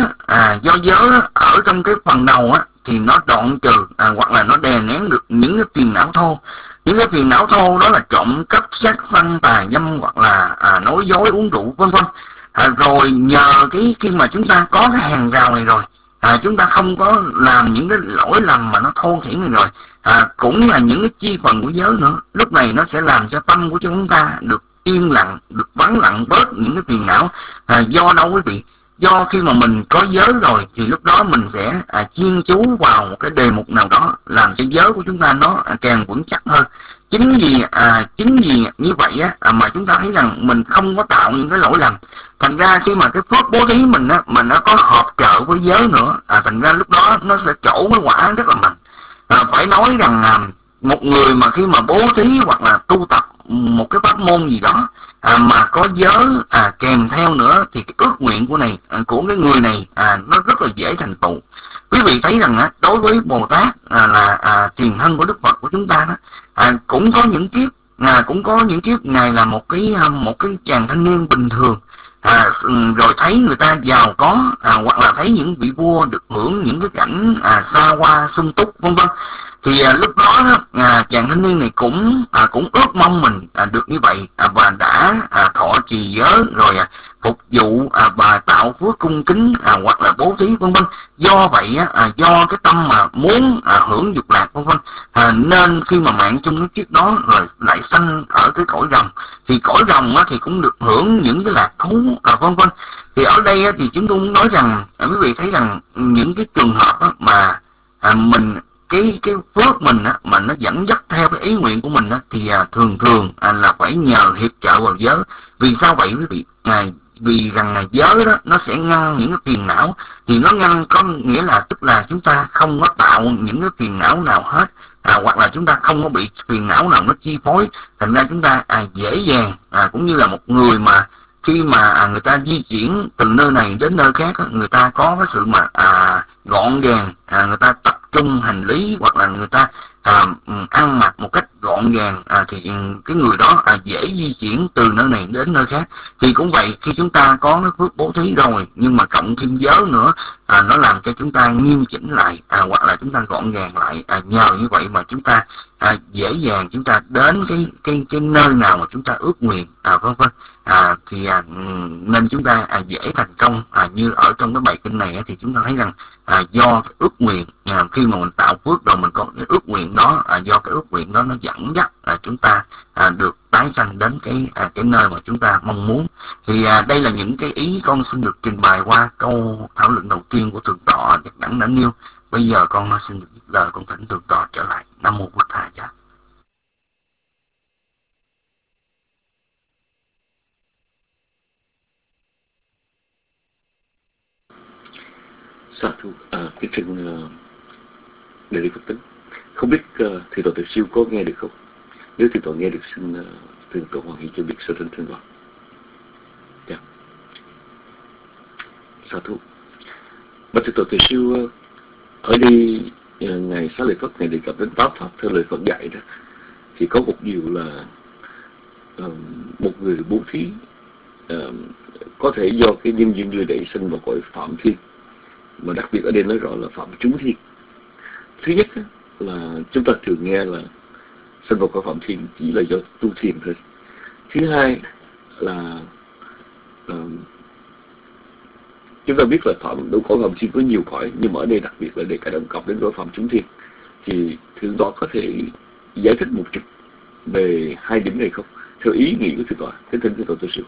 S6: giới ở trong cái phần đầu thì nó đoạn trừ hoặc là nó đè nén được những cái phiền não thô. Những cái phiền não thô đó là trộm cắp, sát sanh, tà dâm hoặc là nói dối, uống rượu vân vân. Rồi nhờ khi mà chúng ta có cái hàng rào này rồi, chúng ta không có làm những cái lỗi lầm mà nó thô thiển này rồi, cũng là những cái chi phần của giới nữa. Lúc này nó sẽ làm cho tâm của chúng ta được yên lặng, được vắng lặng bớt những cái phiền não. Do đâu quý vị? Do khi mà mình có giới rồi thì lúc đó mình sẽ chuyên chú vào một cái đề mục nào đó, làm cho giới của chúng ta nó càng vững chắc hơn. Chính vì như vậy mà chúng ta thấy rằng mình không có tạo những cái lỗi lầm. Thành ra khi mà cái phước bố thí mình mà nó có hợp trợ với giới nữa, thành ra lúc đó nó sẽ trổ cái quả rất là mạnh. Phải nói rằng một người mà khi mà bố thí hoặc là tu tập một cái pháp môn gì đó mà có giới kèm theo nữa, thì cái ước nguyện của cái người này nó rất là dễ thành tựu. Quý vị thấy rằng đối với Bồ Tát là tiền thân của Đức Phật của chúng ta đó, cũng có những kiếp ngài là một cái chàng thanh niên bình thường, rồi thấy người ta giàu có, hoặc là thấy những vị vua được hưởng những cái cảnh xa hoa sung túc vân vân, Thì lúc đó chàng thanh niên này cũng ước mong mình được như vậy, và đã thọ trì giới rồi phục vụ bà tạo phước cung kính hoặc là bố thí vân vân. Do vậy do cái tâm mà muốn hưởng dục lạc vân vân, nên khi mà mạng chung cái kiếp đó rồi lại sanh ở cái cõi rồng, thì cõi rồng thì cũng được hưởng những cái lạc thú vân vân. Thì ở đây thì chúng tôi muốn nói rằng quý vị thấy rằng những cái trường hợp mà mình cái phước mình mà nó dẫn dắt theo cái ý nguyện của mình thì thường thường là phải nhờ hiệp trợ vào giới. Vì sao vậy quý vị? Vì rằng giới đó nó sẽ ngăn những cái phiền não. Thì nó ngăn có nghĩa là tức là chúng ta không có tạo những cái phiền não nào hết, hoặc là chúng ta không có bị phiền não nào nó chi phối. Thành ra chúng ta dễ dàng, cũng như là một người mà khi mà người ta di chuyển từ nơi này đến nơi khác, người ta có cái sự mà gọn gàng, người ta tập trung hành lý, hoặc là người ta ăn mặc một cách gọn gàng, thì cái người đó dễ di chuyển từ nơi này đến nơi khác. Thì cũng vậy, khi chúng ta có cái phước bố thí rồi, nhưng mà cộng thêm giới nữa, nó làm cho chúng ta nghiêm chỉnh lại, hoặc là chúng ta gọn gàng lại. Nhờ như vậy mà chúng ta dễ dàng chúng ta đến cái nơi nào mà chúng ta ước nguyện, vân vân. Thì nên chúng ta dễ thành công. Như ở trong cái bài kinh này thì chúng ta thấy rằng do cái ước nguyện, khi mà mình tạo phước rồi mình có cái ước nguyện đó, do cái ước nguyện đó nó dẫn dắt chúng ta được tái sanh đến cái nơi mà chúng ta mong muốn. Thì đây là những cái ý con xin được trình bày qua câu thảo luận đầu tiên của thượng tọa Nhật Đẳng đã nêu. Bây giờ con xin được lời con thỉnh thượng tọa trở lại. Nam mô Bụt Thầy.
S4: Sa thú, kính xin đề nghị Phật tính. Không biết thượng tọa Từ Siêu có nghe được không? Nếu thượng tọa nghe được, xin thượng tọa Hoàng Hỷ cho biết sơ thỉnh thượng tọa. Dạ. Sa thú. Bạch thượng tọa Từ Siêu, ở đây ngài Xá Lợi Phất ngài đề cập đến 8 pháp theo lời Phật dạy đó, thì có một điều là một người bố thí có thể do cái nhân duyên đưa đẩy sinh vào cõi phạm thiên, mà đặc biệt ở đây nói rõ là phạm chúng thiên. Thứ nhất là chúng ta thường nghe là sinh vào cõi phạm thiên chỉ là do tu thiền thôi. Thứ hai là chúng ta biết là cõi phạm thiên có nhiều cõi, nhưng mà ở đây đặc biệt là để cả đồng cập đến cõi phạm chúng thiên. Thì thượng tọa có thể giải thích một chút về hai điểm này không, theo ý nghĩ của thượng tọa? Kính thỉnh thượng tọa Từ Siêu.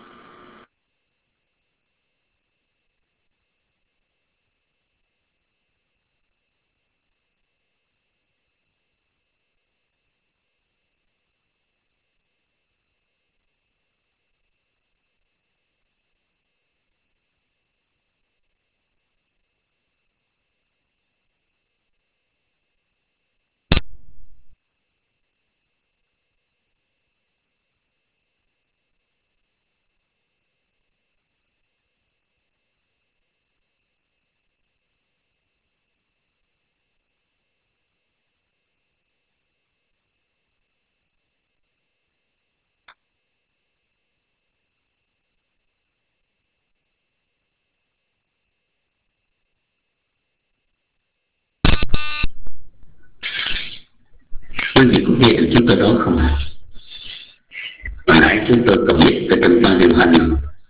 S5: Quý vị có nghe được chúng tôi đó không ạ? Hồi nãy chúng tôi còn biết ở trong ban điều hành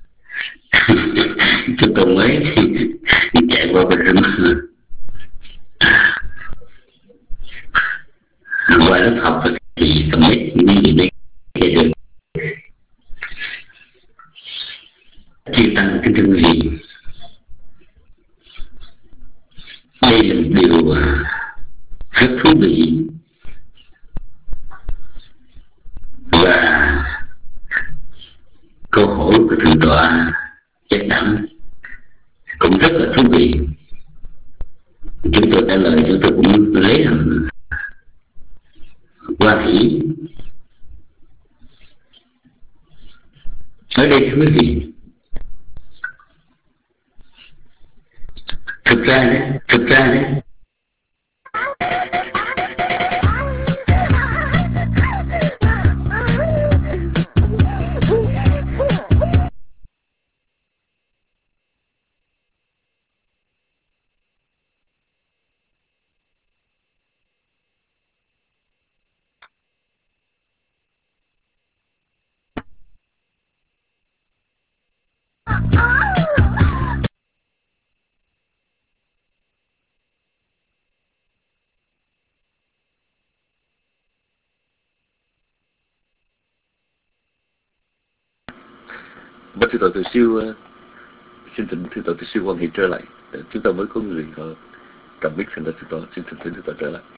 S5: chúng tôi mới chạy qua bên rừng qua lớp học thì còn biết những gì đây nghe được. Chư tăng kính thưa quý vị, đây là một điều rất thú vị, và câu hỏi của thượng tọa Nhật Đẳng cũng rất là thú vị. Chúng tôi trả lời, chúng tôi cũng lấy làm hoan hỷ. Ở đây thưa quý vị, thực ra đấy
S4: Và thưa Tổ Từ Siêu, xin thỉnh thưa Tổ Từ Siêu quan hệ trở lại. Chúng ta mới có người họ cầm mic, thành ra xin thỉnh thưa Tổ trở lại.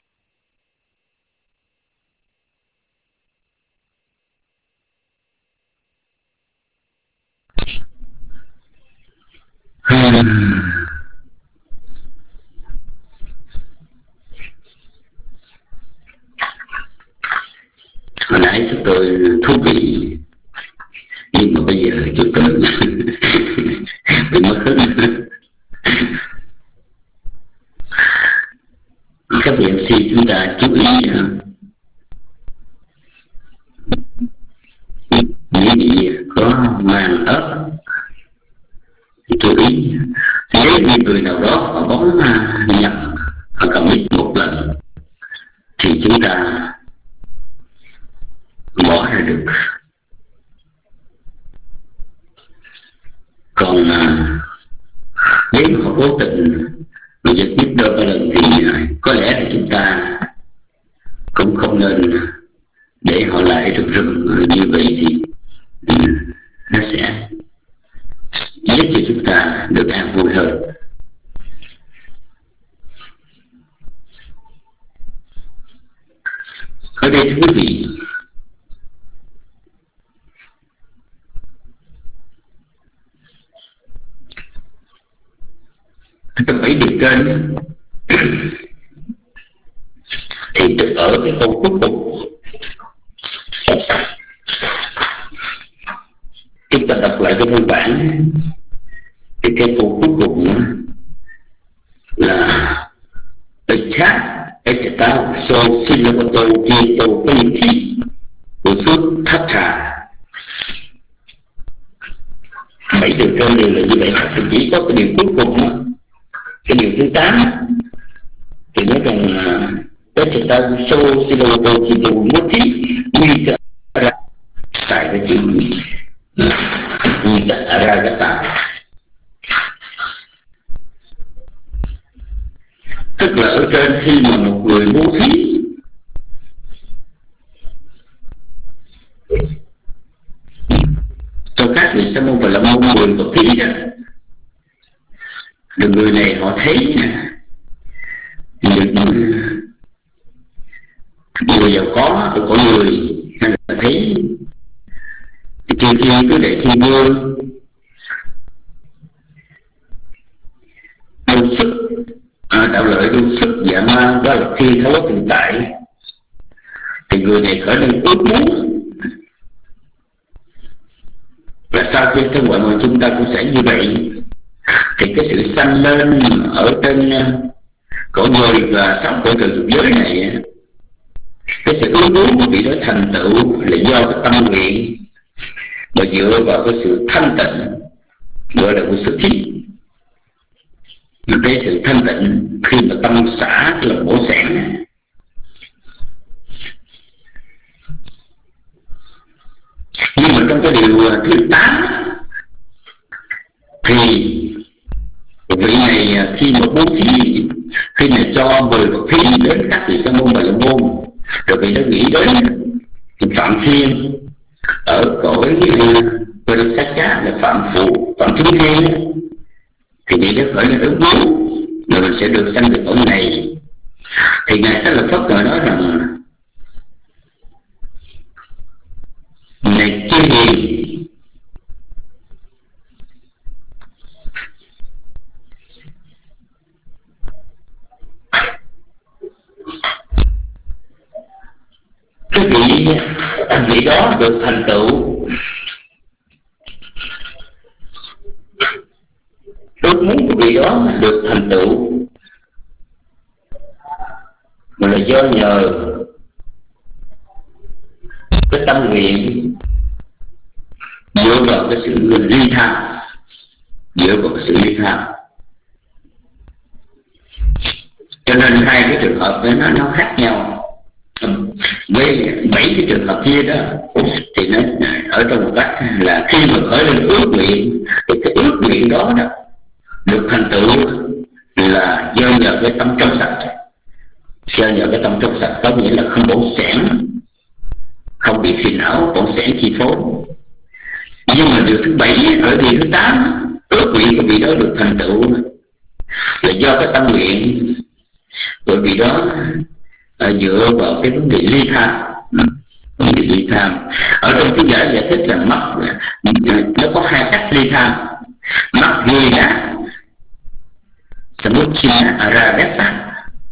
S5: Hồi nãy chúng tôi thú vị, nhưng mà bây giờ chúng tôi bị mất hứng. Các vị MC chúng ta chú ý những gì có màn ớt, chú ý nếu như người nào đó họ bấm nhập họ commit một lần thì chúng ta bỏ ra được. Còn nếu họ cố tình mà giật nhích đôi ba lần thì có lẽ là chúng ta cũng không nên để họ lại rừng như vậy, thì nó sẽ giúp cho chúng ta được an vui hơn. Ở đây thưa quý vị, trong 7 điều trên thì ở cái câu cuối cùng chúng ta đọc lại cái văn bản, thì cái câu cuối cùng là chat tao so silabato kito politi của suốt thất hà. 7 điều trên đều là như vậy, thì chỉ có cái điều cuối cùng, cái điều thứ 8 thì nói rằng tao so silabato kito politi nguy ra tại cái chữ ra cái tạo, tức là ở trên khi mà một người bố thí cho các vị sa môn và la môn người bậc thí đó, được người này họ thấy những người giàu có của người, hay là thấy chư thiên cứ để thiên vương đau sức đạo lợi đau sức dạ ma đó là thiên thấu tự tại, thì người này khởi lên ước muốn là sau khi thân ngoại mà chúng ta cũng sẽ như vậy, thì cái sự sanh lên ở trên cõi người và sống cõi trời dục giới này, cái sự ước muốn của vị đó thành tựu là do cái tâm nguyện mà dựa vào cái sự thanh tịnh gọi là của sự thí. Cái sự thanh tịnh khi mà tâm xả cái lòng bổ sản, nhưng mà trong cái điều thứ 8 thì vị này khi mà bố thí, khi mà cho 10 bậc thí đến các vị sa môn và la môn, rồi vị đó nghĩ đến Phạm Thiên ở cõi Parasatcha là Phạm Phụ, Phạm Chúng Thiên, thì vị đó khởi lên ước muốn là mình sẽ được sanh về cõi này. Thì ngài Xá Lợi Phất nói rằng này chư hiền, cái vị đó được thành tựu ước muốn của vị đó được thành tựu mà là do nhờ cái tâm nguyện dựa vào cái sự ly tham, dựa vào cái sự ly tham. Cho nên hai cái trường hợp đó nó khác nhau. Với 7 cái trường hợp kia đó thì nó ở trong một cách là khi mà khởi lên ước nguyện thì cái ước nguyện đó được thành tựu là do nhờ cái tâm trong sạch. Do nhờ cái tâm trong sạch có nghĩa là không bổn xẻn, không bị phiền não bổn xẻn chi phối. Nhưng mà điều thứ 7 ở điều thứ 8, ước nguyện của vị đó được thành tựu là do cái tâm nguyện của vị đó dựa vào cái vấn đề ly tham. Vấn đề ly tham ở trong cái giải thích rằng mắt nó có hai cách ly tham: mắt ghê đá samuchina aragasa,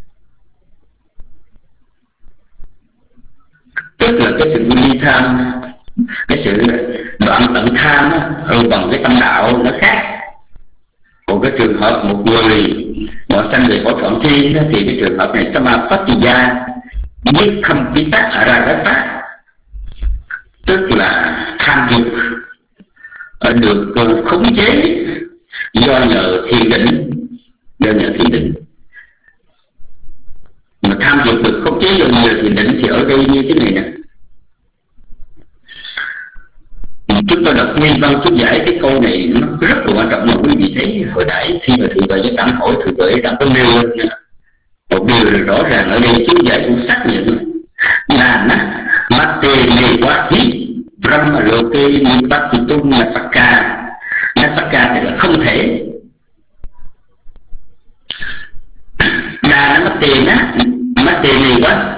S5: tức là cái sự ly tham, cái sự đoạn tận tham bằng cái tâm đạo nó khác. Còn cái trường hợp một người họ sanh về cõi Phạm Thiên thì cái trường hợp này samapattiya nhất khâm pita aragasa, tức là tham dục được khống chế do nhờ thiền định. Mà tham dục được khống chế do nhờ thiền định thì ở đây như thế này nè. Chúng tôi đọc nguyên văn chú giải cái câu này nó rất là quan trọng, mà quý vị thấy hồi nãy khi mà Thượng Tọa Giác Đẳng hỏi, Thượng Tọa đã có nêu lên một điều rõ ràng ở đây. Chú giải cũng xác nhận là mate nevathi brahma loke nipatitum nasaka. Nasaka tức là không thể. Đà nó mate nevathi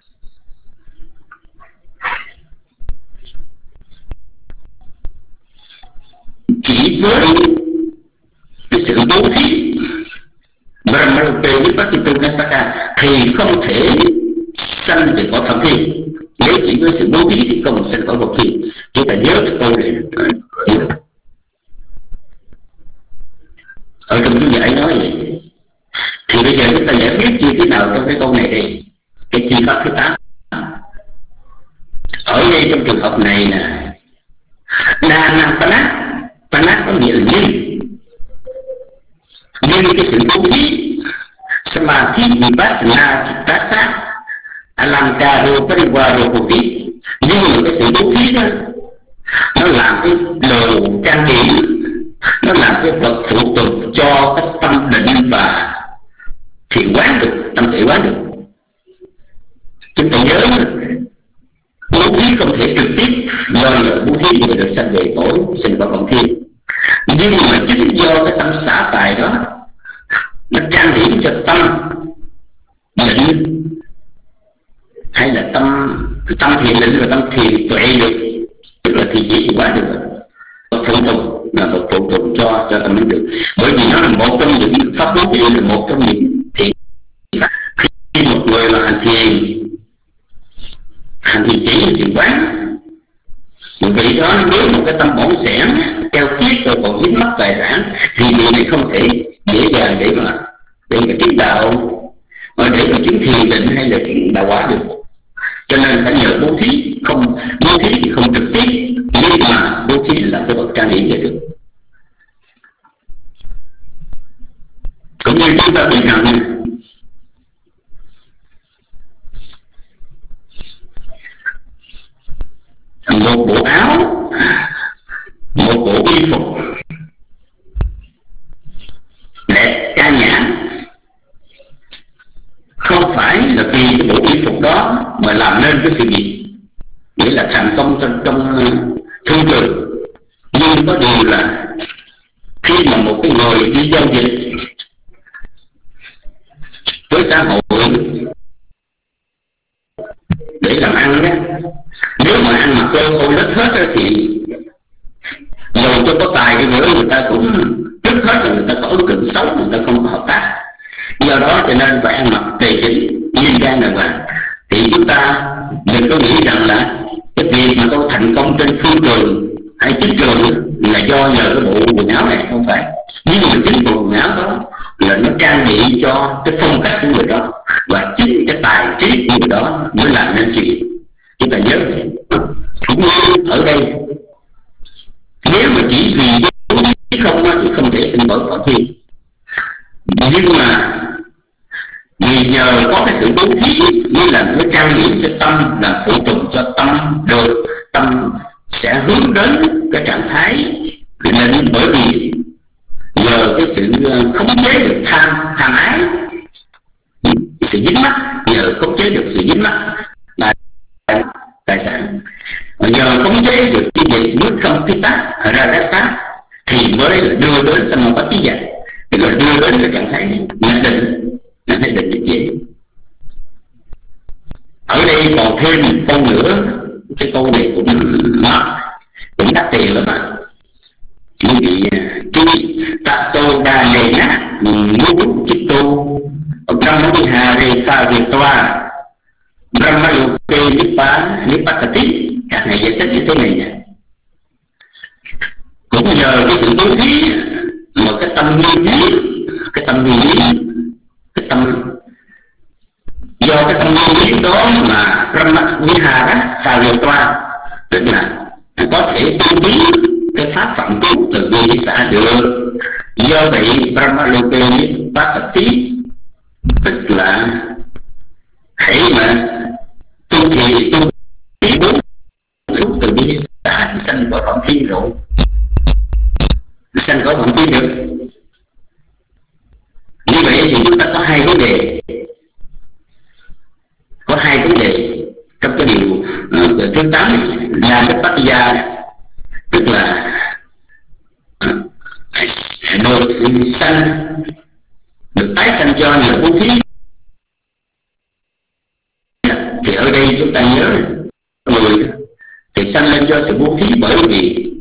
S5: chỉ với cái sự bố thí Brahmalope Nipatitum Nasaka thì không thể sanh về cõi Phạm Thiên. Nếu chỉ với sự bố thí thì không sanh cõi Phạm Thiên. Chúng ta nhớ cái câu này ở trong chú giải nói vậy. Thì bây giờ chúng ta giải quyết như thế nào trong cái câu này đây? Cái chi pháp thứ 8 ở đây trong trường hợp này là Dhanapana. Panat có nghĩa là nhưng cái sự bố thí Samadhi Vipassana Chittasa Alankaro Parivaro Bhuti. Nhưng mà cái sự bố thí đó nó làm cái đồ trang điểm, nó làm cái vật phụ tục cho cái tâm định và thiện quán được, tâm thể quán được. Chúng ta nhớ bố thí không thể trực tiếp do nhờ bố thí người được sanh về cõi sinh vào Phạm Thiên, nhưng mà chính do cái tâm xả tài đó nó trang điểm cho tâm định hay là tâm thiền định và tâm thiền tuệ được, tức là thiền chỉ quá được phụ tùng, là một phụ tùng cho tâm định được. Bởi vì nó là một trong những pháp bố thí, là một trong những thiền. Khi một người mà hành thiền chỉ là thiền quán, một vị đó nếu một cái tâm bỏng sẻn theo kiết rồi còn dính mắc tài sản thì vị này không thể dễ dàng để mà chứng đạo, để mà chứng thiền định hay là chứng đạo quả được. Cho nên phải nhờ bố thí. Không bố thí thì không trực tiếp, nhưng mà bố thí là cái vật trang điểm vậy được. Cũng như chúng ta biết rằng một bộ áo, một bộ y phục đẹp trang nhã không phải là vì cái bộ y phục đó mà làm nên cái sự nghiệp, nghĩa là thành công trong thương trường. Nhưng có điều là khi mà một cái người đi giao dịch với xã hội để làm ăn đó, nếu mà ăn mặc lô khô lết hết thì dù cho có tài đi nữa người ta cũng trước hết là người ta có ấn tượng xấu, người ta không có hợp tác. Do đó cho nên phải ăn mặc tề chỉnh, nghiêm trang đàng hoàng. Thì chúng ta đừng có nghĩ rằng là cái việc mà tôi thành công trên phương trường hay chính trường là do nhờ cái bộ quần áo này, không phải. Nhưng mà chính bộ quần áo đó là nó trang bị cho cái phong cách của người đó, và chính cái tài trí của người đó mới làm nên chuyện. Chúng ta nhớ vậy. Cũng như ở đây, nếu mà chỉ vì không thì không thể sinh bởi Phạm Thiên. Nhưng mà vì nhờ có cái sự bố thí như là cái trang điểm cho tâm, là phụ tùng cho tâm được, tâm sẽ hướng đến cái trạng thái định. Bởi vì nhờ cái sự khống chế được tham ái, sự dính mắc, nhờ khống chế được sự dính mắc tài sản, nhờ khống chế được cái việc nước không phi tác
S7: ra rát pháp thì mới đưa đến sanh bất tí giác, tức là đưa đến cái trạng thái nhập định, trạng thái định như vậy. Ở đây còn thêm một câu nữa, cái câu này cũng đắt tiền lắm ạ. Quý vị chi tato đa đề nát ngũ chích tu brahmavihare sa việt toa brahmaluke nippatati. Các này giải thích như thế này nè: cũng nhờ cái sự bố thí mà cái tâm nghiên lý, cái tâm nghiên lý, cái tâm do cái tâm nghiên lý đó mà brahmavihara sa việt toa, tức là có thể tu bí cái pháp phạm cứu từ bi xã được. Do vậy brahmaloke nippatati, tức là hãy mà tu thì tu bí bốn phút từ bi xã sanh khỏi phạm thiên rồi, sanh khỏi phạm thiên được. Như vậy thì chúng ta có hai vấn đề, có hai vấn đề trong cái điều thứ 8 này là cái bát gia, tức là được sanh, được tái sanh cho nhờ bố thí. Thì ở đây chúng ta nhớ người thì sanh lên do sự bố thí, bởi vì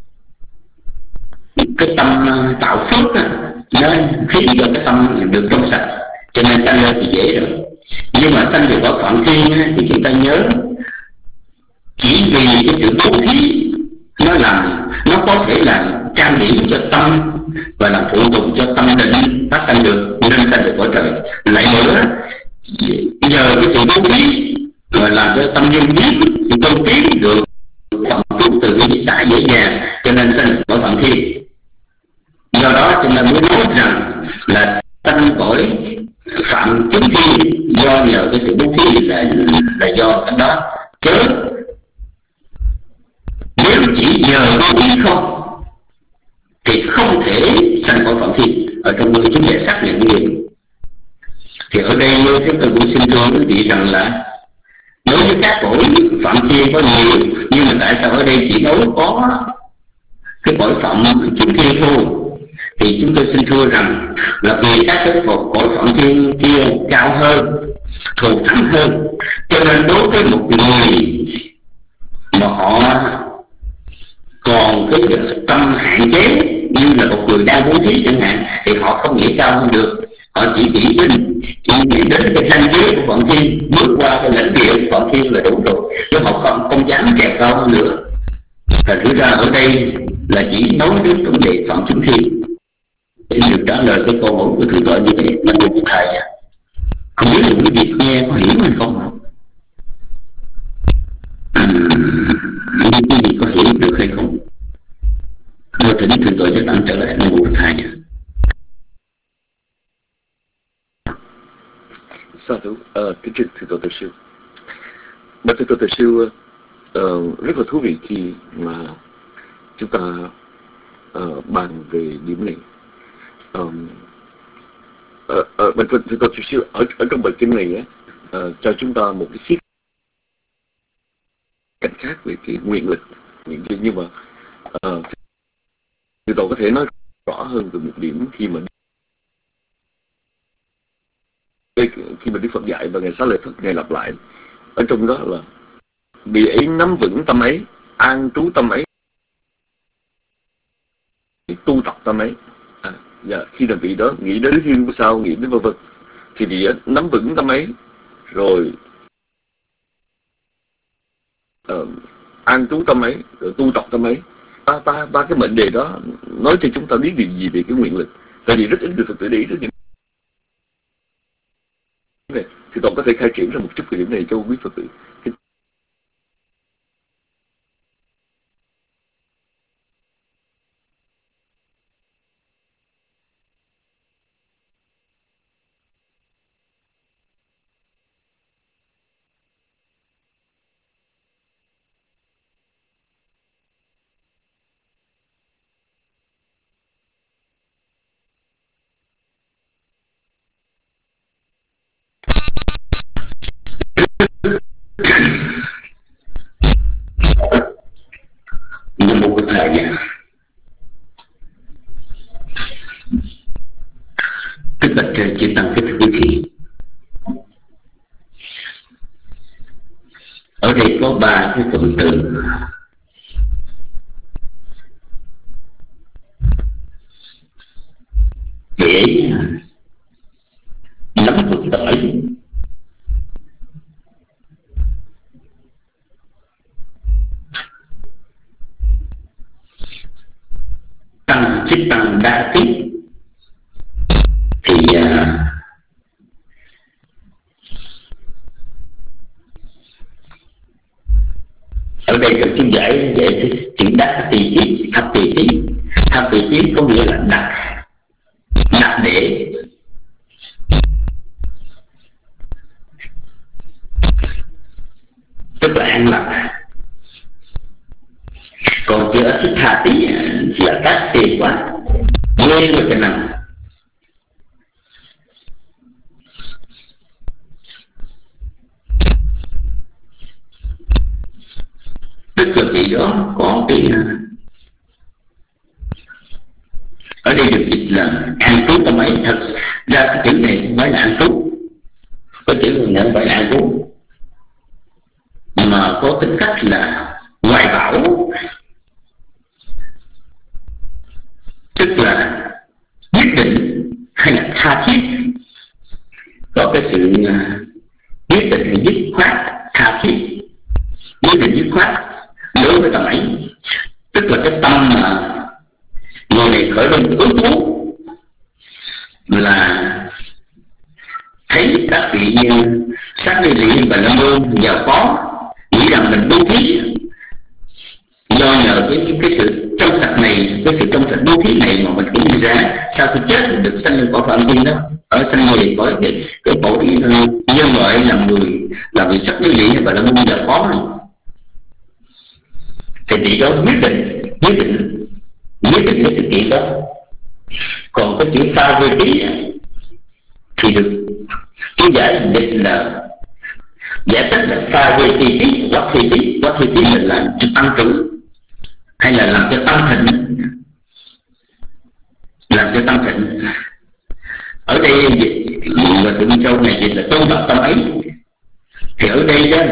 S7: cái tâm tạo phước nó khiến cho cái tâm được trong sạch, cho nên sanh lên thì dễ rồi. Nhưng mà sanh về cõi phạm thiên thì chúng ta nhớ chỉ vì cái sự bố thí nó có thể làm trang điểm cho tâm và làm phụ tùng cho tâm định phát sanh được, nên sanh được cõi trời. Lại nữa, nhờ cái sự bố thí mà làm cho tâm nhân biết thì tôn tiến được phạm phúc từ cái xã dễ dàng, cho nên sanh được cõi phạm thiên. Do đó chúng ta mới nói rằng là sanh cõi phạm chúng thiên do nhờ cái sự bố thí là do cái đó, chứ nếu chỉ nhờ bố thí không thì không thể sanh cõi phạm thiên. Ở trong người chúng giải xác nhận như vậy. Thì ở đây chúng tôi cũng xin thưa quý vị rằng là đối với các cõi phạm thiên có nhiều, nhưng mà tại sao ở đây chỉ nói có cái cõi phạm chúng thiên thôi? Thì chúng tôi xin thưa rằng là vì các cái cõi phạm thiên kia cao hơn, thù thắng hơn, cho nên đối với một người mà họ còn cái tâm hạn chế như là một người đang bố thí chẳng hạn, thì họ không nghĩ cao hơn được. Họ chỉ nghĩ đến cái ranh giới của phạm thiên, bước qua cái lãnh địa của phạm thiên là đủ rồi, chứ họ không dám trèo cao hơn nữa. Thành ra ở đây là chỉ nói đến vấn đề phạm chúng thiên. Xin được trả lời cái câu hỏi của thượng tọa như vậy là một thầy. Không biết là quý vị nghe có hiểu hay không? Không biết quý vị có hiểu được hay không? Tôi thỉnh thượng tọa cho tặng trở lại là một thầy.
S4: Sa thú, kính trình thượng tọa Từ Siêu. Bạch thượng tọa Từ Siêu, rất là thú vị khi mà chúng ta bàn về điểm này. Bạch thượng tọa Từ Siêu ở trong bài kinh này cho chúng ta một cái khía cạnh khác về cái nguyện lực, nhưng mà thượng tọa có thể nói rõ hơn về một điểm khi mà Đức Phật dạy và Ngài Xá Lợi Phất Ngài lặp lại ở trong đó là vị ấy nắm vững tâm ấy, an trú tâm ấy, tu tập tâm ấy. Khi là vị đó nghĩ đến thiên sao, nghĩ đến vân vân, thì vị ấy nắm vững tâm ấy rồi an trú tâm ấy, rồi tu tập tâm ấy. Ba cái mệnh đề đó nói cho chúng ta biết điều gì về cái nguyện lực. Tại vì rất ít người Phật tử để ý đến những này, thì tôi có thể khai triển ra một chút cái điểm này cho quý Phật tử.
S7: chư tăng kính thưa quý vị, ở đây có 3 cái cụm từ để nắm vững tâm ấy. Tăng chích tăng đa tiết thì ở đây được chú giải chữ đắc tỳ tiết, thập tỳ tiết. Thập tỳ tiết có nghĩa là đặt để tức là an lạc. Còn chữ thích tha tí là các xì quá nguyên vào cái nằm. Tức là vị đó có cái ở đây được dịch là an trú tâm ấy. Thật ra cái chữ này không phải là an trú, cái chữ này không phải là an trú, mà có tính cách là hoài bão, tức là quyết định hay là tha thiết, có cái sự quyết định dứt khoát, tha thiết, quyết định dứt khoát đối với tâm ấy. Tức là cái tâm mà người này khởi lên ước muốn là thấy các vị sát ly lị và lâm môn giàu có, nghĩ rằng mình bố thí do nhờ cái sự trong sạch này, cái sự trong sạch bố thí này mà mình cũng đi ra sau khi chết mình được sanh lên cõi phạm thiên đó, ở sanh về cõi cái cõi nhân loại làm người, làm người sắc ly lị và lâm môn giàu có này. Thì vị đó quyết định cái sự kiện đó. Còn cái chữ pha vê tí thì được chú giải dịch là giải thích là pha vê tí tí, quát thi tí là làm cho tăng trưởng hay là làm cho tăng thịnh, làm cho tăng thịnh. Ở đây và Thượng Châu này dịch là tôn tập tâm ấy. Thì ở đây đó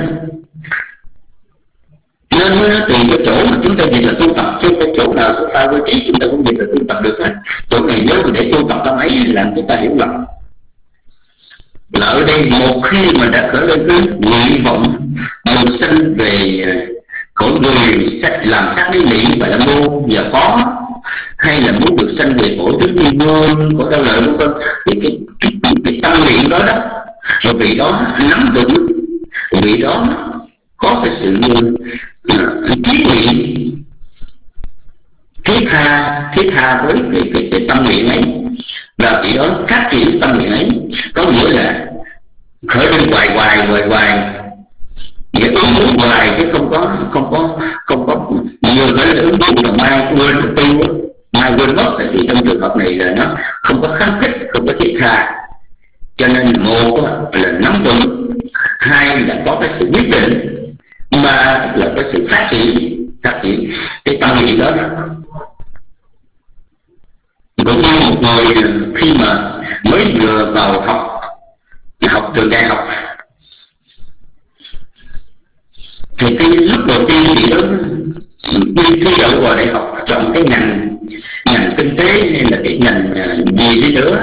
S7: nên nó tùy cái chỗ mà chúng ta dịch là tu tập, chứ cái chỗ nào của pha với trí chúng ta cũng dịch là tu tập được hết. Chỗ này nhớ để tu tập tâm ấy làm chúng ta hiểu lầm. Là ở đây một khi mà đã khởi lên cái nguyện vọng được sinh về cõi người làm sát lý lị và làm môn và có, hay là muốn được sanh về cõi tứ thiên vương, cõi đau lợi vân, thì cái tâm niệm đó đó, rồi vị đó nắm vững, vị đó có cái sự trí nguyện thiết tha với cái tâm nguyện ấy, và vị đó phát triển tâm nguyện ấy, có nghĩa là khởi lên hoài nghĩa ứng muốn hoài, chứ không có nhiều khởi lên ứng muốn mà mai quên tu, mai quên mất. Thì trong trường hợp này là nó không có kháng khích, không có thiết tha. Cho nên một là nắm vững, hai là có cái sự quyết định, ba là cái sự phát triển cái tâm nguyện đó. Cũng như một người khi mà mới vừa vào học trường đại học, thì cái lúc đầu tiên thì đó thi đậu vào đại học chọn cái ngành kinh tế hay là cái ngành gì đi nữa.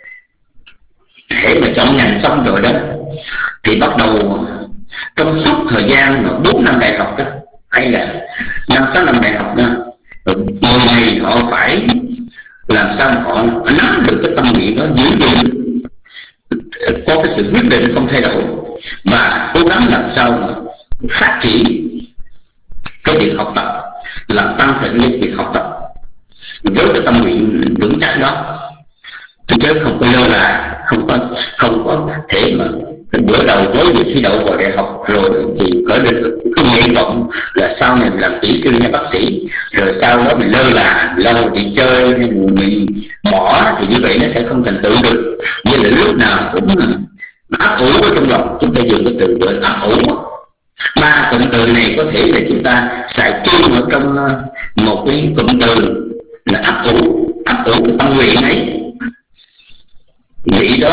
S7: Hễ mà chọn ngành xong rồi đó thì bắt đầu trong suốt thời gian mà 4 năm đại học đó, hay là 5-6 năm đại học đó, người này họ phải làm sao mà họ nắm được cái tâm nguyện đó, giữ gìn, có cái sự quyết định không thay đổi, và cố gắng làm sao mà phát triển cái việc học tập, làm tăng thịnh cái việc học tập với cái tâm nguyện vững chắc đó, chứ không có lơ là, không có thể mà bữa đầu mới được thi đậu vào đại học rồi thì có được cái nguyện vọng là sau này làm kỹ sư hay bác sĩ, rồi sau đó mình lơ là lâu đi chơi hay mình bỏ, thì như vậy nó sẽ không thành tựu được. Như là lúc nào cũng ấp ủ ở trong lòng. Chúng ta dùng cái từ gọi ấp ủ. 3 cụm từ này có thể là chúng ta xài chung ở trong một cái cụm từ là ấp ủ cái tâm nguyện ấy. Vị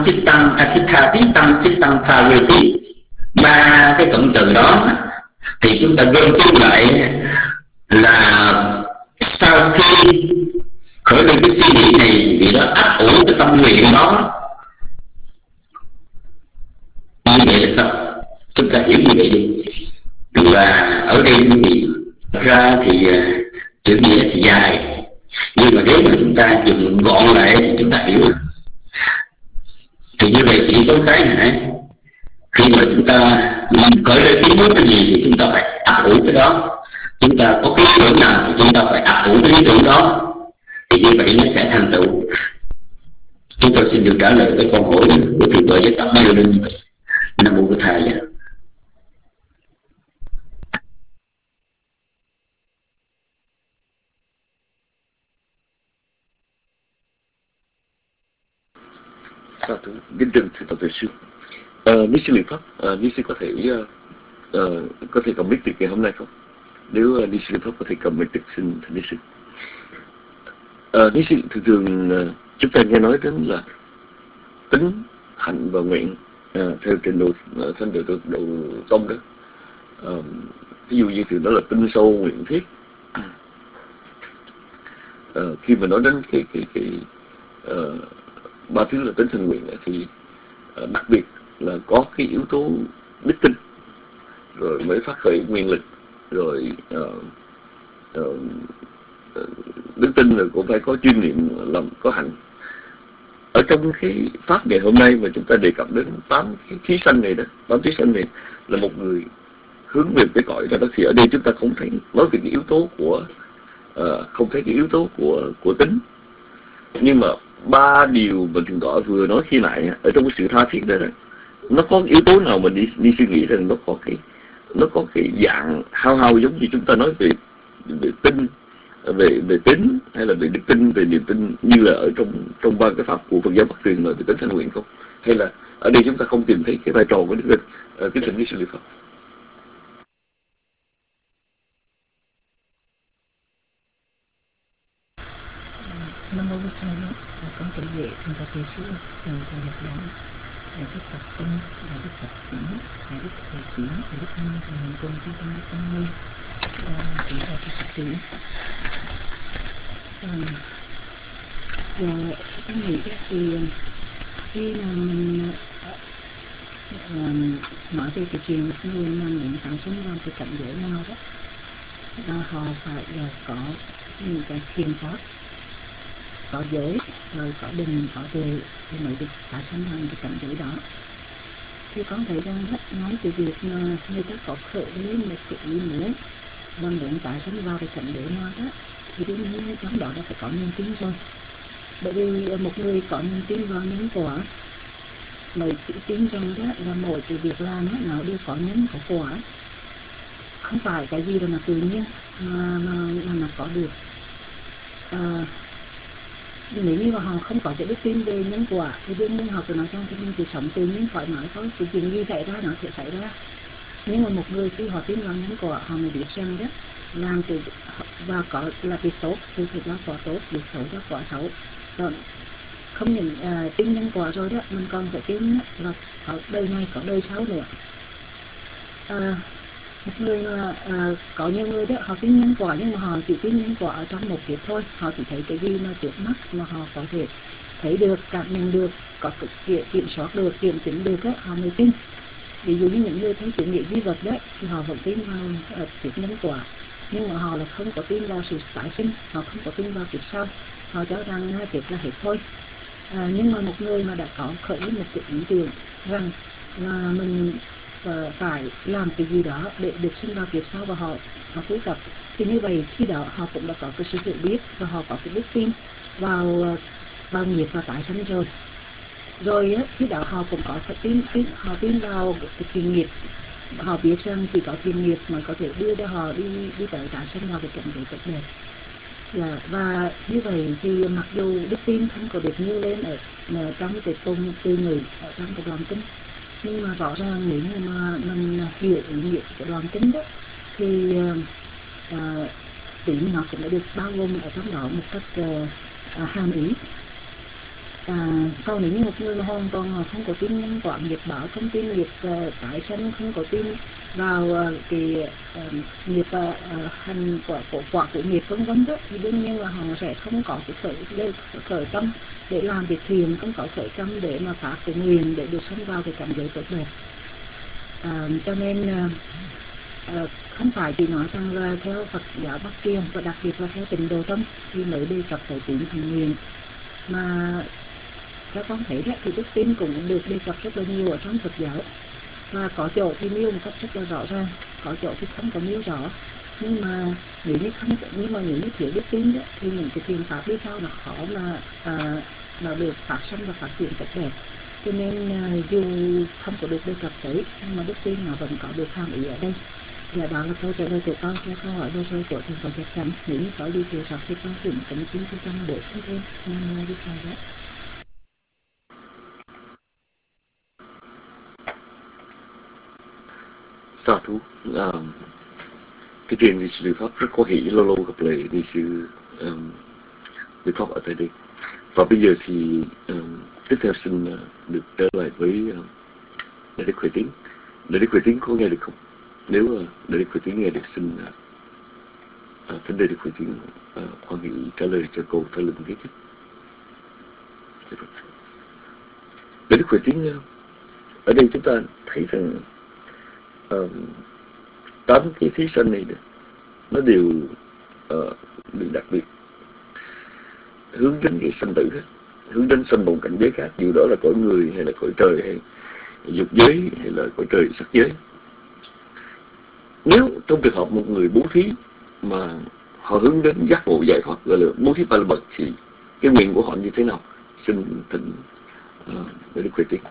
S7: chittang, atithati tăng, chittang phavati. Ba cái cụm từ đó thì chúng ta gom chung lại là sau khi khởi lên cái suy nghĩ này, vì đó ấp ủ cái tâm nguyện đó. Như vậy là sao? Chúng ta hiểu như vậy đi. Và ở đây quý vị ra thì chữ nghĩa thì dài, nhưng mà nếu mà chúng ta dùng gọn lại thì chúng ta hiểu. Thì như vậy chỉ có cái này, khi mà chúng ta khởi lên ý muốn cái gì thì chúng ta phải ấp ủ cái đó. Chúng ta có cái ý tưởng nào thì chúng ta phải ấp ủ cái ý tưởng đó, thì như vậy nó sẽ thành tựu. Chúng tôi xin được trả lời cái câu hỏi của thầy vợ với tập nêu lên như vậy. Nam mô Bổn Thầy.
S4: Sao thưa kính trân thưa Tổng Thầy sư, Ni sư Liệu Pháp, Ni sư có thể comment được ngày hôm nay không? Nếu Ni sư Liệu Pháp có thể comment được, xin thưa Ni sư. Ni sư thường chúng ta nghe nói đến là tính, hạnh và nguyện theo trình độ thanh độ tông đó. Ví dụ như thường đó là tinh sâu nguyện thiết. Khi mà nói đến cái ba thứ là tính thành nguyện thì đặc biệt là có cái yếu tố đức tin, rồi mới phát khởi nguyên lực, rồi đức tin rồi cũng phải có chuyên niệm, làm có hạnh. Ở trong cái pháp ngày hôm nay mà chúng ta đề cập đến 8 cái thí sanh này đó, 8 thí sanh này là một người hướng về cái cõi đó, thì ở đây chúng ta không thấy nói về cái yếu tố của không thấy cái yếu tố của tính. Nhưng mà ba điều mà Thượng Tọa vừa nói khi nãy ở trong cái sự tha thiết đó, nó có yếu tố nào mà đi suy nghĩ rằng nó có cái dạng hao giống như chúng ta nói về tin, về tính, hay là về đức tin, về niềm tin, như là ở trong ba cái pháp của Phật giáo Bắc truyền nói về tính thành nguyện không? Hay là ở đây chúng ta không tìm thấy cái vai trò của đức tin? Kính thỉnh Ni sư Liệu Pháp.
S2: Nam mô Bổn Thầy, con kính lễ thượng tọa Thiền sư Thầy Nhật Bản, Đại đức Phật Tinh, Đại đức Phật Sĩ, Đại đức Thầy Chí, Đại đức Anh, Thầy Hồng Quân, Thầy Tâm Đức Tâm Nguy, Thầy Đại đức Phật Sĩ. Và con nghĩ thì khi mà mình nói về cái chuyện người mà những sản sinh vào cái cảnh giới nào đó, là họ phải là có những cái thiền pháp, có giới, rồi có định, có tuệ thì mới được tái sanh vào cái cảnh giới đó. Thì con thấy rằng nói từ việc mà người ta có khởi lên một cái ý muốn mà muốn tái sanh vào cái cảnh giới nào đó, thì đương nhiên trong đó đã phải có niềm tin rồi. Bởi vì một người có niềm tin vào nhân quả, mới tin rằng đó là mỗi cái việc làm đó, nó đều có nhân có quả, không phải cái gì là tự nhiên mà nó có được. Nếu như mà họ không có cái đức tin về nhân quả thì đương nhiên họ cứ nói rằng thì mình chỉ sống tự nhiên thoải mái thôi, cái chuyện gì xảy ra nó sẽ xảy ra. Nhưng mà một người khi họ tin vào nhân quả, họ mới biết rằng đó làm cái và có là việc tốt thì ra quả tốt, việc xấu ra quả xấu. Còn không những tin nhân quả rồi đó, mình còn phải tin là có đời này có đời sau nữa. Một người mà có nhiều người đó họ tin nhân quả, nhưng mà họ chỉ tin nhân quả ở trong một kiếp thôi. Họ chỉ thấy cái gì mà trước mắt mà họ có thể thấy được, cảm nhận được, có kiểm soát được, kiểm chứng được đó, họ mới tin. Ví dụ như những người thấy chuyện nghĩa di vật đấy thì họ vẫn tin vào kiếp nhân quả, nhưng mà họ là không có tin vào sự tái sinh, họ không có tin vào kiếp sau, họ cho rằng kiếp là hết thôi. Nhưng mà một người mà đã có khởi một cái ý tưởng rằng là mình phải làm cái gì đó để được sinh vào kiếp sau và họ tu tập, thì như vậy khi đó họ cũng đã có cái sự hiểu biết và họ có cái đức tin vào nghiệp và tái sinh rồi. Rồi khi đó họ cũng có họ tin vào cái thiện nghiệp, họ biết rằng chỉ có thiện nghiệp mà có thể đưa cho họ đi tới tái sinh vào cái cảnh giới tốt đẹp. Và như vậy thì mặc dù đức tin không có được nêu lên ở trong cái tôn từ ngữ ở trong cái đoạn kinh, nhưng mà rõ ràng nếu như mà mình hiểu ý nghĩa của đoạn kinh đó thì tín nó cũng đã được bao gồm ở trong đó một cách hàm ý. Sau nếu như một người mà hoàn toàn họ không có tin nhân quả nghiệp báo, không tin nghiệp tái sanh, không có tin vào cái nghiệp hành quả của nghiệp vân vân đó, thì đương nhiên là họ sẽ không có cái khởi tâm để làm việc thiện, không có khởi tâm để mà phát cái nguyện để được sống vào cái cảnh giới tốt đẹp. Cho nên không phải chỉ nói rằng là theo Phật giáo Bắc Truyền và đặc biệt là theo Tịnh Độ Tông thì mới đề cập tới tín thành nguyện, mà theo con thấy thì đức tin cũng được đề cập rất là nhiều ở trong Phật giáo, và có chỗ thì nêu một cách rất là rõ ràng, có chỗ thì không có nêu rõ. Nhưng mà nếu như thiếu đức tin đó, thì những cái thiện pháp đi sau là khó mà được phát sinh và phát triển tốt đẹp. Cho nên dù không có được đề cập tới, nhưng mà đức tin nó vẫn có được hàm ý ở đây. Và đó là câu trả lời của con cho câu hỏi vừa rồi của thầy Phật Giác Cảnh. Nếu như có đi thiếu sót thì con xin kính xin cho con bổ sung thêm. Nam mô Di Đà Phật.
S4: Sa thú. Cái truyền ni sư Pháp rất có hỷ, lâu lâu gặp lại ni sư Pháp ở tại đây. Và bây giờ thì tiếp theo xin được trở lại với Đại Đức Huệ Tiến. Đại Đức Huệ Tiến có nghe được không? Nếu Đại Đức Huệ Tiến nghe được, xin thỉnh Đại Đức Huệ Tiến khoan hỷ trả lời cho câu trả lời kế tiếp. Đại Đức Huệ Tiến, ở đây chúng ta thấy rằng 8 cái thí sanh này nó đều được đặc biệt hướng đến cái sanh tử, hướng đến sanh một cảnh giới khác, dù đó là cõi người hay là cõi trời hay dục giới hay là cõi trời sắc giới. Nếu trong trường hợp một người bố thí mà họ hướng đến giác ngộ giải thoát, gọi là bố thí ba la mật, thì cái nguyện của họ như thế nào? Xin thỉnh Đại Đức Huệ Tiến.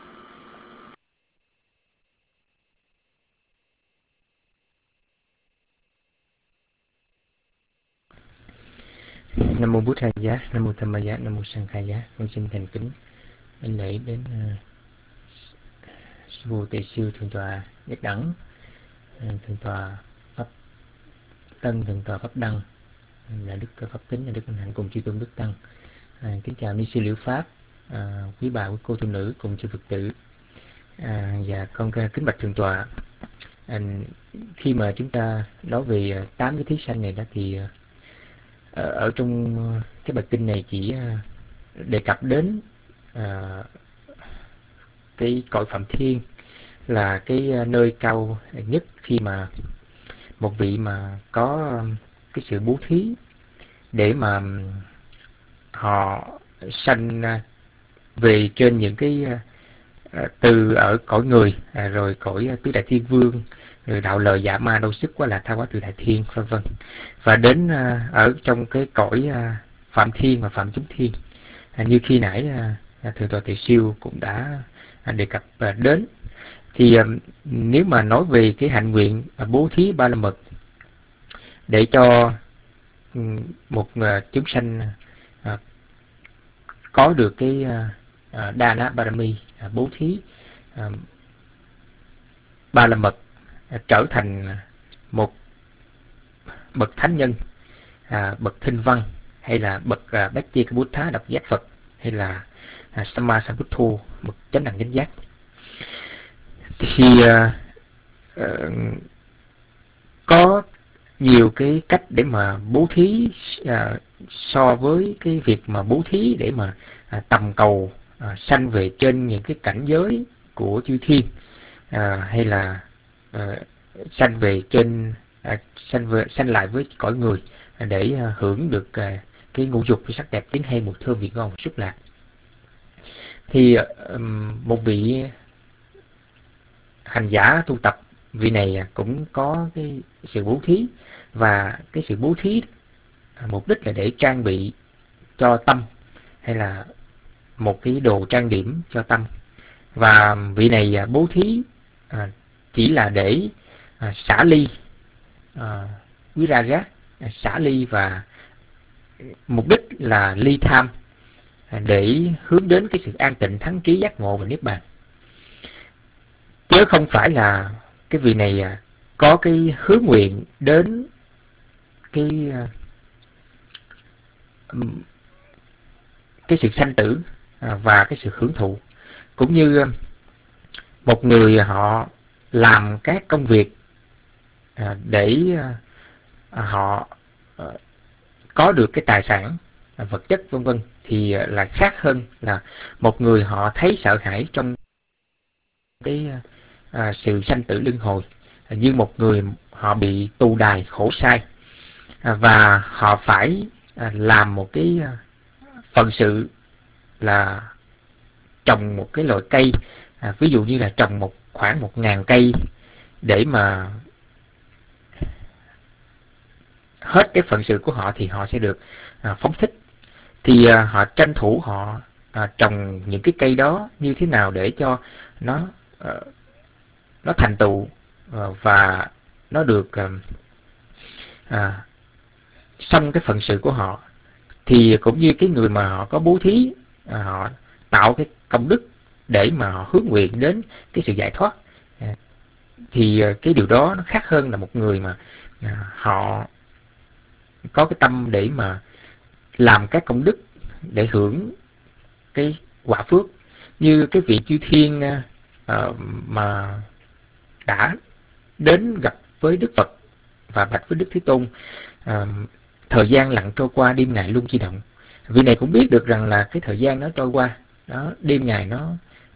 S8: Nam mô Bụt Thầy Giá, Nam mô Tham Ma Giá, Nam mô Sang Khai Giá. Con xin thành kính đảnh lễ đến sư phụ Tề Sư Thượng tọa Nhất Đẳng, Thượng tọa Pháp Tân, Thượng tọa Pháp Đăng, Đại Đức Pháp Tính, Đại Đức Minh Hạnh cùng chư tôn đức tăng. Kính chào ni sư Liễu Pháp, quý bà, quý cô tu nữ cùng chư Phật tử. Và con kính bạch Thượng tọa, khi mà chúng ta nói về 8 cái thí sanh này đó, thì ở trong cái bài kinh này chỉ đề cập đến cái cõi Phạm Thiên là cái nơi cao nhất khi mà một vị mà có cái sự bố thí để mà họ sanh về trên những cái từ ở cõi người, rồi cõi tứ đại thiên vương, rồi đạo lời dạ ma đau sức quá là tha hóa từ đại thiên, vân vân, và đến ở trong cái cõi Phạm Thiên và Phạm Chúng Thiên, như khi nãy Thượng tọa Tề Siêu cũng đã đề cập đến. Thì nếu mà nói về cái hạnh nguyện bố thí ba la mật để cho một chúng sanh có được cái đa ná Barami, bố thí ba la mật, trở thành một bậc thánh nhân, bậc thinh văn, hay là bậc bát chi Bút Thá độc giác Phật, hay là Samma Sambuddho, bậc chánh đẳng chánh giác, thì có nhiều cái cách để mà bố thí so với cái việc mà bố thí để mà tầm cầu sanh về trên những cái cảnh giới của chư thiên, hay là sanh về trên sanh lại với cõi người để hưởng được cái ngũ dục, cái sắc đẹp, tiếng hay, mùi thơm, vị ngon, xúc lạc. Thì một vị hành giả tu tập, vị này cũng có cái sự bố thí, và cái sự bố thí mục đích là để trang bị cho tâm, hay là một cái đồ trang điểm cho tâm. Và vị này bố thí chỉ là để xả ly, quý ra rác, xả ly, và mục đích là ly tham, để hướng đến cái sự an tịnh, thắng trí, giác ngộ và niết bàn. Chứ không phải là cái vị này có cái hướng nguyện đến cái sự sanh tử, và cái sự hưởng thụ. Cũng như một người họ làm các công việc để họ có được cái tài sản vật chất vân vân, thì là khác hơn là một người họ thấy sợ hãi trong cái sự sanh tử luân hồi, như một người họ bị tù đày khổ sai, và họ phải làm một cái phận sự là trồng một cái loại cây, ví dụ như là trồng khoảng 1.000 cây để mà hết cái phận sự của họ thì họ sẽ được phóng thích. Thì họ tranh thủ họ trồng những cái cây đó như thế nào để cho nó thành tựu và nó được xong cái phận sự của họ. Thì cũng như cái người mà họ có bố thí, họ tạo cái công đức để mà họ hướng nguyện đến cái sự giải thoát, thì cái điều đó nó khác hơn là một người mà họ có cái tâm để mà làm các công đức để hưởng cái quả phước. Như cái vị chư thiên mà đã đến gặp với Đức Phật và bạch với Đức Thế Tôn, thời gian lặng trôi qua, đêm ngày luôn di động. Vị này cũng biết được rằng là cái thời gian nó trôi qua, đêm ngày nó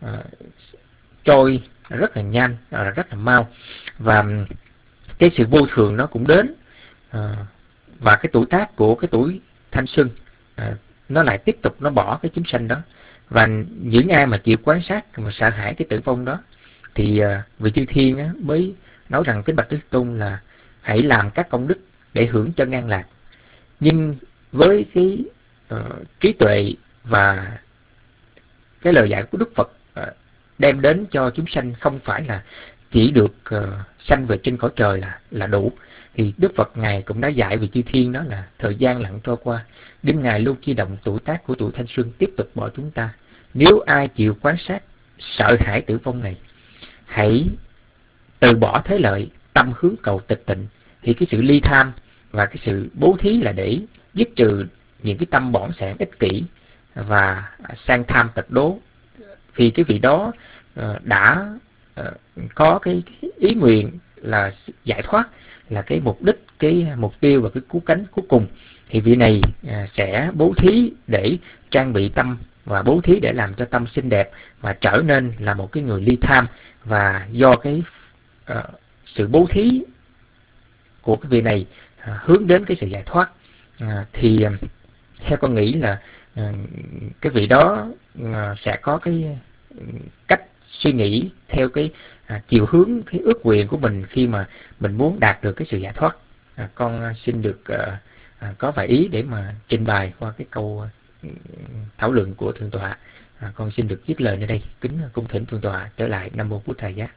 S8: trôi rất là nhanh, rất là mau, và cái sự vô thường nó cũng đến, và cái tuổi tác của cái tuổi thanh xuân nó lại tiếp tục nó bỏ cái chúng sanh đó. Và những ai mà chịu quan sát mà sợ hãi cái tử vong đó thì vị chư thiên mới nói rằng kính bạch Đức Tôn là hãy làm các công đức để hưởng chân an lạc. Nhưng với cái trí tuệ và cái lời dạy của Đức Phật đem đến cho chúng sanh không phải là chỉ được sanh về trên cõi trời là đủ, thì Đức Phật Ngài cũng đã dạy về chư thiên đó là thời gian lặng trôi qua, đêm ngày luôn chi động, tuổi tác của tuổi thanh xuân tiếp tục bỏ chúng ta. Nếu ai chịu quan sát sợ hãi tử vong này, hãy từ bỏ thế lợi, tâm hướng cầu tịch tịnh, thì cái sự ly tham và cái sự bố thí là để dứt trừ những cái tâm bỏng sẻn ích kỷ và sang tham tật đố. Vì cái vị đó đã có cái ý nguyện là giải thoát, là cái mục đích, cái mục tiêu và cái cứu cánh cuối cùng, thì vị này sẽ bố thí để trang bị tâm, và bố thí để làm cho tâm xinh đẹp và trở nên là một cái người ly tham. Và do cái sự bố thí của cái vị này hướng đến cái sự giải thoát, thì theo con nghĩ là cái vị đó sẽ có cái cách suy nghĩ theo cái chiều hướng, cái ước nguyện của mình khi mà mình muốn đạt được cái sự giải thoát. Con xin được có vài ý để mà trình bày qua cái câu thảo luận của Thượng tọa. Con xin được dứt lời nơi đây, kính cung thỉnh Thượng tọa trở lại. Nam mô Bụt Thầy Giá.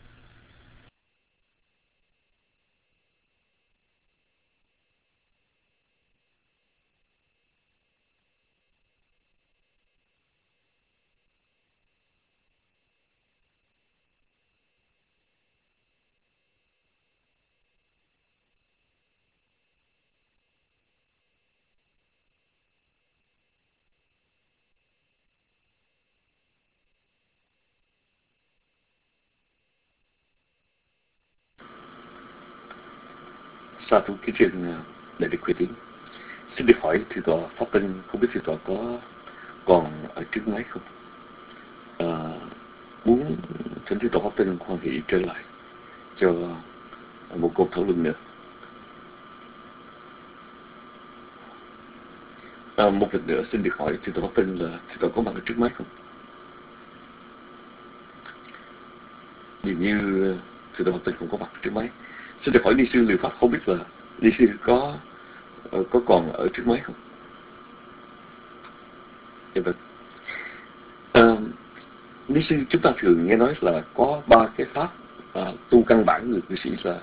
S4: Sa thú kính riêng Đại Đức Huệ Tiến. Xin được hỏi thượng tọa pháp tân, không biết thượng tọa có còn ở trước máy không? Muốn thỉnh thượng tọa pháp tân hoan hỷ trở lại cho một cuộc thảo luận nữa. Một lần nữa xin được hỏi thượng tọa pháp tân là thượng tọa có mặt ở trước máy không? Dường như thượng tọa pháp tân không có mặt trước máy. Xin được hỏi ni sư Liệu Pháp, không biết là ni sư có còn ở trước máy không? Dạ vâng. Ni sư, chúng ta thường nghe nói là có 3 cái pháp tu căn bản người cư sĩ là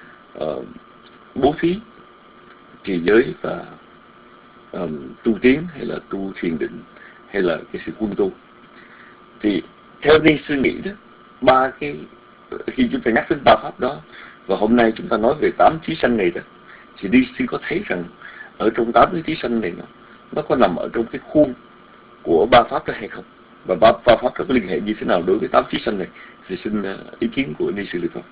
S4: bố thí, trì giới và tu tiến, hay là tu thiền định, hay là cái sự quân tu. Thì theo ni sư nghĩ đó, 3 cái, khi chúng ta nhắc đến 3 pháp đó, và hôm nay chúng ta nói về 8 thí sanh này đó, thì đi sư có thấy rằng ở trong 8 cái thí sanh này nó có nằm ở trong cái khuôn của ba pháp đó hay không, và ba pháp đó có liên hệ như thế nào đối với 8 chúng sanh này, thì xin ý kiến của ni sư Lê Phong.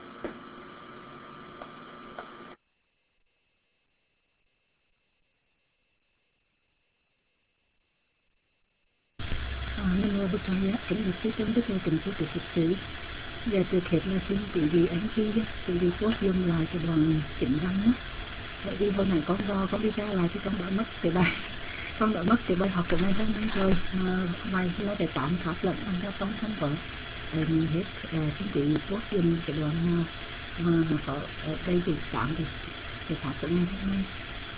S2: Nam mô Bụt Thầy, kính bạch sư tôn đức thầy kính sư Phật tử. Và trước hết là xin quý vị anh chị quý vị post dùng lại cái đoạn chỉnh văn đó. Bởi vì hồi nãy con vào con đi ra lại thì con đã mất cái bài học của ngày hôm nay rồi. Bài là để tạm pháp lệnh anh ra con không có mình hết. Xin quý vị post dùng cái đoạn mà nó có đây thì tạm thì cái pháp của ngày hôm nay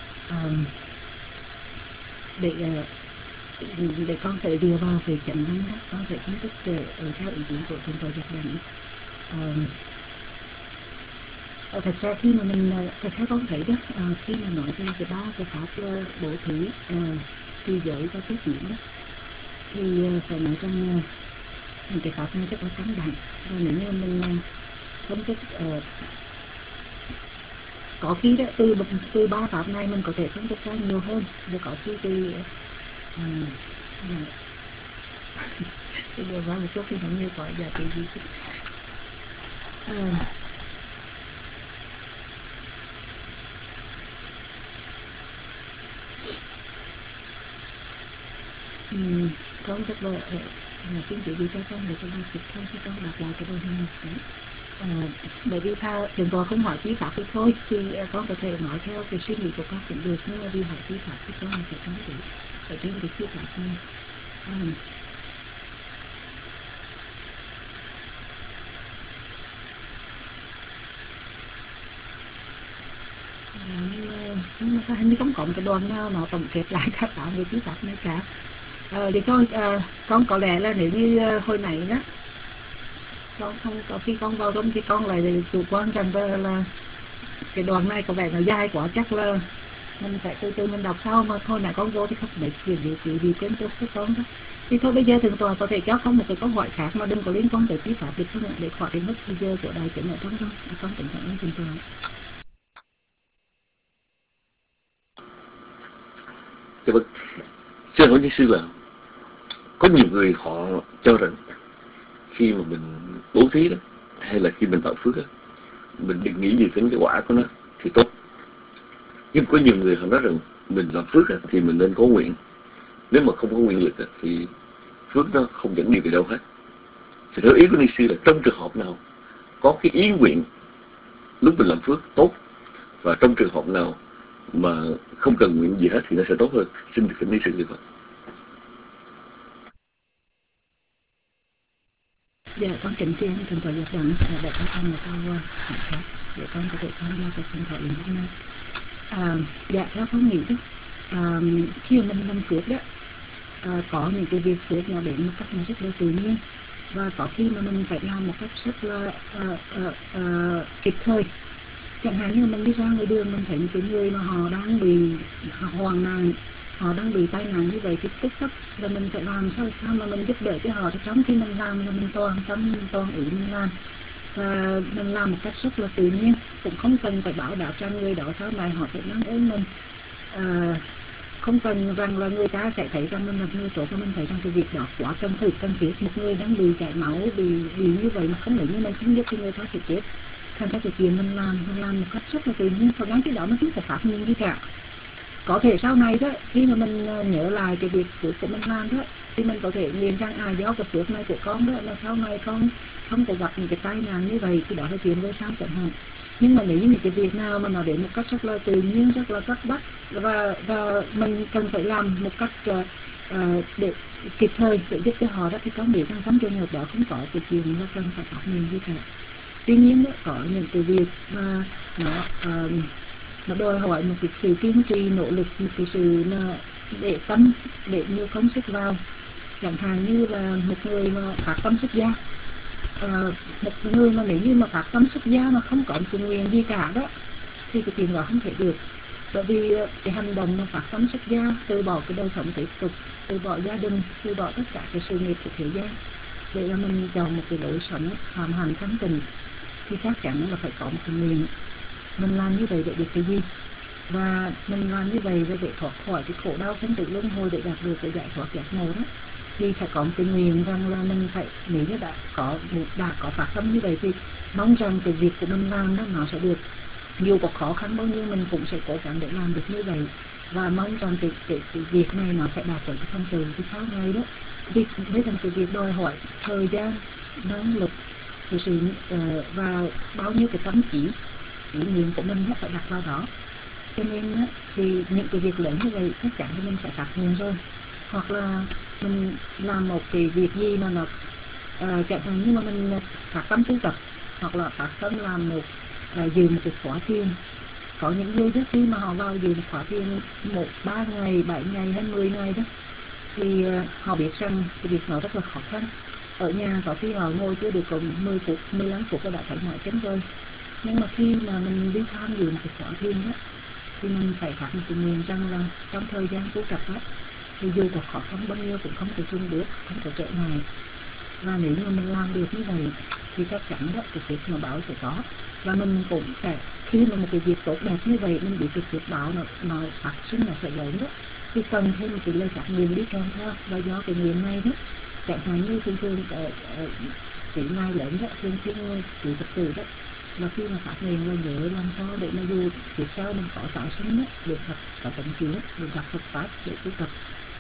S2: để con thể dựa vào cái chẩn đoán đó, con sẽ phân tích theo ý kiến của Thượng tọa Giác Đẳng. Thật ra khi mà thật ra con thấy đó, khi mà nói về cái ba cái pháp là bố thí, trì giới và phước diễn đó, thì phải nói rằng những cái pháp này rất là căn bản, và nếu như mình phân tích có khi đó từ ba pháp này mình có thể phân tích ra nhiều hơn, và có khi từ cái điều ra một chút thì nó như gọi giá trị gì con rất là xin chị đi cho con để con kịp thôi cho con đọc lại cái đồ hình này. Bởi vì Thượng tọa không hỏi phí pháp thì thôi, thì con có thể nói theo cái suy nghĩ của con cũng được, nhưng mà vì hỏi phí pháp thì con sẽ không thể ở trên cái phí pháp này. Nhưng mà hình như không có một cái đoạn nào nó tổng kết lại các đạo về phí pháp này cả. Thì con có lẽ là nếu như hồi nãy đó con không có, khi con vào trong thì con lại chủ quan rằng là cái đoạn này có vẻ nó dài quá, chắc là mình phải từ từ mình đọc sau, mà thôi nãy con vô thì không để gì quên cho con đó. Thì thôi bây giờ Thượng tọa có thể cho con một cái câu hỏi khác mà đừng có liên quan tới phí pháp được không ạ, để khỏi đến mất thời giờ của đại chúng ở trong đó. Con kính cảm ơn Thượng tọa.
S4: Dạ vâng, xin hỏi như sư là có nhiều người họ cho rằng khi mà mình bố thí đó, hay là khi mình tạo phước đó, mình đừng nghĩ gì đến cái quả của nó thì tốt. Nhưng có nhiều người họ nói rằng mình làm phước đó, thì mình nên có nguyện. Nếu mà không có nguyện lực đó, thì phước nó không dẫn đi về đâu hết. Thì theo ý của ni sư là trong trường hợp nào có cái ý nguyện lúc mình làm phước tốt, và trong trường hợp nào mà không cần nguyện gì hết thì nó sẽ tốt hơn. Xin được kính ni sư được.
S2: Dạ con kính tri ân Thượng tọa Giác Đẳng đã có con một câu khác để con có thể tham gia cái phần thảo luận hôm nay. Dạ theo con nghĩ đó, khi mà mình làm phước đó, có những cái việc phước nó đến một cách nó rất là tự nhiên, và có khi mà mình phải làm một cách rất là kịp thời. Chẳng hạn như mình đi ra ngoài đường, mình thấy những cái người mà họ đang bị hoang nạn, họ đang bị tai nạn như vậy thì tức khắc là mình phải làm sao mà mình giúp đỡ cho họ. Thì trong khi mình làm là mình toàn ý mình làm, và mình làm một cách rất là tự nhiên, cũng không cần phải bảo đáp cho người đó sau này họ phải mang ơn mình. Không cần rằng là người ta sẽ thấy rằng mình là người tốt, và mình thấy rằng cái việc đó quá cần thiết. Một người đang bị chảy máu, bị như vậy mà không để như mình không giúp thì người ta sẽ chết. Thành ra cái chuyện mình làm một cách rất là tự nhiên, và ngay cái đó nó không phải pháp nhiên gì cả. Có thể sau này đó, khi mà mình nhớ lại cái việc phước của mình làm đó, thì mình có thể nhìn rằng do cái phước này của con đó là sau này con không thể gặp những cái tai nạn như vậy, thì đó là chuyện về sau chẳng hạn. Nhưng mà nếu như những cái việc nào mà nó đến một cách rất là tự nhiên, rất là cấp bách, và mình cần phải làm một cách để kịp thời để giúp cho họ đó, thì con nghĩ rằng trong trường hợp đó không có cái chuyện là cần phải pháp nhiên gì cả. Tuy nhiên đó, có những cái việc mà nó đòi hỏi một cái sự kiên trì, nỗ lực, một cái sự để tâm, để nhiều công sức vào. Chẳng hạn như là một người mà phát tâm xuất gia, một người mà nếu như mà phát tâm xuất gia mà không có một cái nguyện gì cả đó, thì cái chuyện đó không thể được. Bởi vì cái hành động mà phát tâm xuất gia, từ bỏ cái đời sống thế tục, từ bỏ gia đình, từ bỏ tất cả cái sự nghiệp của thế gian, để là mình chọn một cái lối sống phạm hạnh thanh tịnh, thì chắc chắn là phải có một cái nguyện. Mình làm như vậy để được cái gì?
S9: Và mình làm như vậy để thoát khỏi cái khổ đau sanh tử luân hồi, để đạt được cái giải thoát giác ngộ đó, thì phải có một cái nguyện rằng là mình phải, nếu như đã có phát tâm như vậy thì mong rằng cái việc của mình làm đó nó sẽ được, dù có khó khăn bao nhiêu mình cũng sẽ cố gắng để làm được như vậy, và mong rằng cái việc này nó sẽ đạt được cái thành tựu cái sau này đó. Vì đây là cái việc đòi hỏi thời gian, năng lực, sự và bao nhiêu cái tâm trí, ý nguyện của mình phải đặt vào đó. Cho nên thì những cái việc lớn như vậy chắc chắn thì mình phải phát nguyện rồi. Hoặc là mình làm một cái việc gì mà nó chẳng hạn như mà mình phát tâm tu tập, hoặc là phát tâm làm một dự một cái khóa thiền. Có những người trước khi mà họ vào dự một khóa thiền 3 ngày, 7 ngày hay 10 ngày đó, thì họ biết rằng cái việc nó rất là khó khăn. Ở nhà có khi họ ngồi chưa được có 10 phút, 15 phút là đã thấy mỏi chân rồi. Nhưng mà khi mà mình đi tham dự một cái khóa thiền đó, thì mình phải phát một cái nguyện rằng là trong thời gian tu tập đó, thì dù có khó khăn bao nhiêu cũng không thể dừng bước, không thể trở ngại. Và nếu như mình làm được như vậy thì chắc chắn đó cái phước mà báo sẽ có. Và mình cũng sẽ, khi mà một cái việc tốt đẹp như vậy, mình biết cái phước báo nó phát sinh nó sẽ lớn đó, thì cần thêm một cái lời phát nguyện đi kèm theo. Và do cái nguyện này đó, chẳng hạn như thường cái ngày lớn đó, thường quý Phật tử đó, là khi mà phát nguyện là nhớ làm sao để mà dù phía sau mình có tạo sinh đó, để có tận kiến, để gặp Phật Pháp, để tu tập.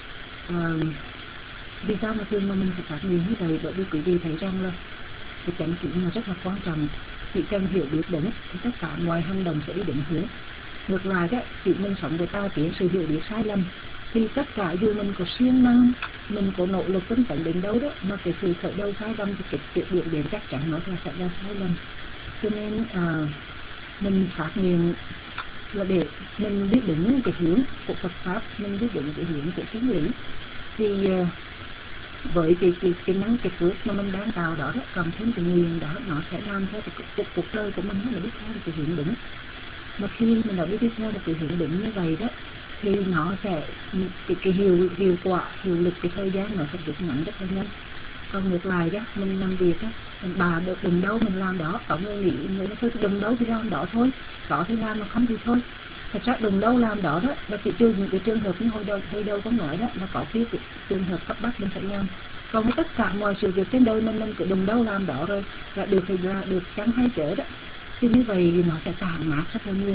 S9: Vì sao mà thường mà mình phải phát nguyện như vậy? Bởi vì quý vị thấy rằng là cái chánh kiến là rất là quan trọng. Chỉ cần hiểu biết đúng thì tất cả mọi hành động sẽ đi định hướng. Ngược lại đó, chỉ mình sống với ta tiến sự hiểu biết sai lầm, thì tất cả dù mình có siêng năng, mình có nỗ lực tinh tấn đến đâu đó, mà cái sự khởi đầu sai lầm thì cái việc biểu đến chắc chắn nó là sẽ ra sai lầm. Cho nên mình phát nguyện là để mình biết đúng cái hướng của Phật Pháp, mình biết đúng cái hướng của chân lý. Thì với cái năng cái phước mà mình đang tạo đó, cầm thêm cái nguyện đó, nó sẽ làm cho cái cuộc đời của mình nó biết theo cái hướng đúng. Mà khi mình đã biết theo được cái hướng đúng như vậy đó, thì nó sẽ cái hiệu quả, hiệu lực, cái thời gian nó sẽ rút ngắn rất là nhanh. Còn ngược lại đó, mình làm việc đó, mình bà được đừng đâu mình làm đó, có người nghĩ người nó thôi đừng đâu thì làm đó thôi, có thì làm mà không thì thôi. Thật ra đừng đâu làm đó đó là chỉ trừ những cái trường hợp như hồi đầu có nói đó, là có cái trường hợp cấp bách mình phải làm. Còn tất cả mọi sự việc trên đời mình cứ đừng đâu làm đó rồi là được thì là được, chẳng hay chớ đó. Thì như vậy thì nó sẽ tàn mát rất là nhiều.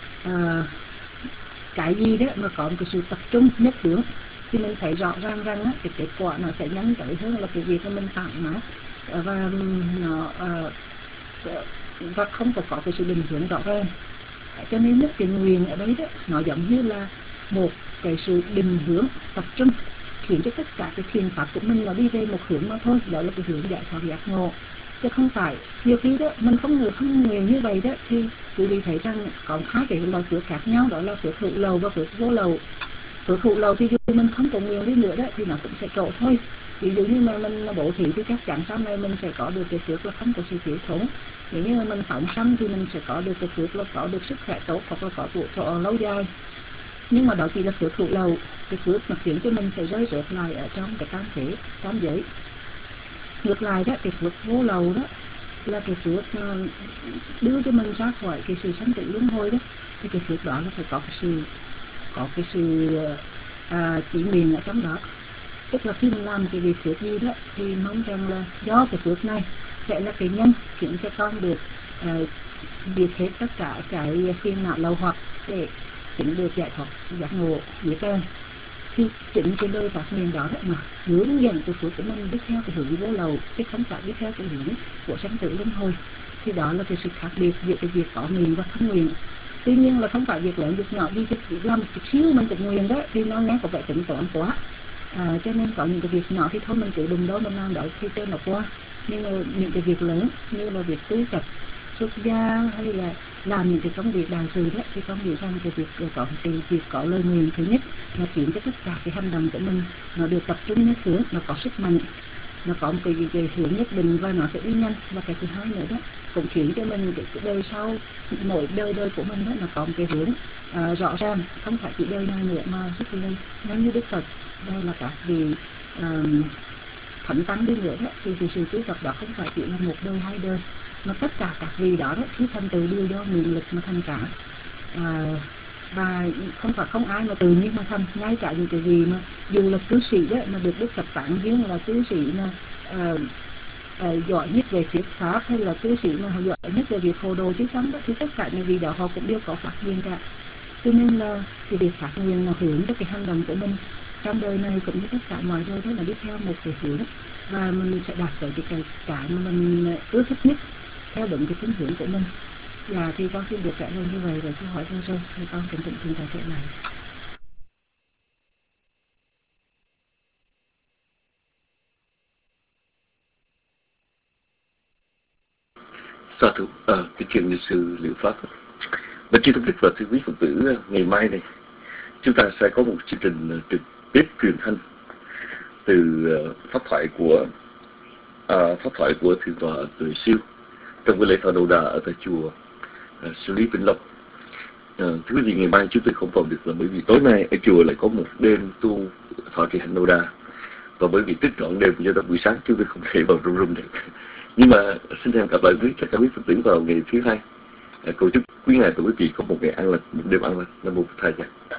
S9: Cái gì đó mà có một cái sự tập trung nhất hướng thì mình thấy rõ ràng rằng á, cái kết quả nó sẽ nhanh tới hơn là cái việc mà mình tàn mát và nó và không có cái sự định hướng rõ ràng. Cho nên cái nguyện ở đây đó nó giống như là một cái sự định hướng tập trung, khiến cho tất cả cái thiền pháp của mình nó đi về một hướng mà thôi, đó là cái hướng giải thoát giác ngộ. Chứ không phải nhiều khi đó mình không nguyện như vậy đó, thì quý vị thấy rằng có hai cái loại phước khác nhau, đó là phước hữu lầu và phước vô lầu. Phước hữu lầu thì dù mình không có nguyện đi nữa đó thì nó cũng sẽ trổ thôi. Ví dụ như mà mình bố thí thì chắc chắn sau này mình sẽ có được cái phước là không có sự thiếu thốn. Nếu như mà mình phóng sanh thì mình sẽ có được cái phước là có được sức khỏe tốt, hoặc là có tuổi thọ lâu dài. Nhưng mà đó chỉ là phước hữu lầu, cái phước mà khiến cho mình phải rơi rớt lại ở trong cái tam giới. Ngược lại đó, cái phước vô lầu đó là cái phước đưa cho mình ra khỏi cái sự sanh tử luân hồi đó. Thì cái phước đó là phải có cái sự chỉ nguyện ở trong đó. Tức là khi mình làm cái việc phước gì đó thì mong rằng là do cái phước này sẽ là cái nhân khiến cho con được biết hết tất cả cái phiền não lậu hoặc để chính được giải thoát giác ngộ dễ dàng. Thì chính cái lời phát nguyện đó mà hướng dẫn cái phước của mình đi theo cái hướng vô lầu, chứ không phải đi theo cái hướng của sanh tử luân hồi. Thì đó là cái sự khác biệt giữa cái việc có nguyện và không nguyện. Tuy nhiên là không phải việc lớn việc nhỏ, vì việc làm một chút xíu mình cũng nguyện đó thì nó nghe có vẻ tính toán quá. Cho nên có những cái việc nhỏ thì thôi mình cứ đừng đó mình làm đó thì cho nó qua. Nhưng mà những cái việc lớn như là việc tu tập, xuất gia hay là làm những cái công việc đại sự đó, thì con nghĩ rằng cái việc có lời nguyện thứ nhất là khiến cho tất cả cái hành động của mình nó được tập trung nhất hướng, nó có sức mạnh, nó có một cái hướng nhất định và nó sẽ đi nhanh. Và cái thứ hai nữa đó cũng khiến cho mình cái đời sau, mỗi đời của mình đó nó có một cái hướng rõ ràng, không phải chỉ đời này nữa mà rất là giống như Đức Phật. Đây là các vị thánh tăng đi nữa đó, thì cái sự tu tập đó không phải chỉ là một đời hai đời, mà tất cả các vị đó khi thành tựu đều do nguyện lực mà thành cả. và không phải không ai mà tự nhiên mà thành. Ngay cả những cái gì mà dù là cư sĩ đấy mà được Đức Phật tặng riêng là cư sĩ mà giỏi nhất về thuyết pháp, hay là cư sĩ mà giỏi nhất về việc hồ đồ chứ sống đó, thì tất cả những vị đó họ cũng đều có phát nguyện cả. Cho nên là cái việc phát nguyện là hướng cho cái hành động của mình trong đời này cũng như tất cả mọi đời, đó là đi theo một cái hướng, và mình sẽ đạt tới cái mà mình ưa thích nhất theo đúng cái tín hướng của mình. Là thì con xin được trả lời như vậy. Rồi câu hỏi vừa rồi thì con kính thỉnh trả lời lại.
S4: Sa thú, kính thưa như sư Liệu Pháp. Và chư Tôn Đức và thưa quý Phật tử, ngày mai này chúng ta sẽ có một chương trình trực tiếp truyền thanh từ pháp thoại của thượng tọa Tuệ Siêu trong cái lễ thọ đầu đà ở tại chùa Sư Lý Vĩnh Long. Thưa quý vị, ngày mai chúng tôi không vào được là bởi vì tối nay ở chùa lại có một đêm tu thọ trì hành đầu đà, và bởi vì thức trọn đêm do đó buổi sáng chúng tôi không thể vào trong room được. Nhưng mà xin hẹn gặp lại với tất cả quý Phật tử vào ngày thứ hai. Cầu chúc quý ngài và quý vị có một ngày an lành, một đêm an lành. Nam mô Phật Thầy.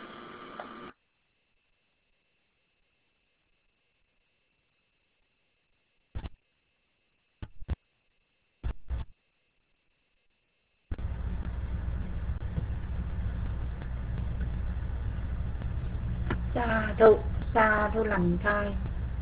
S2: Sa thú lành thai.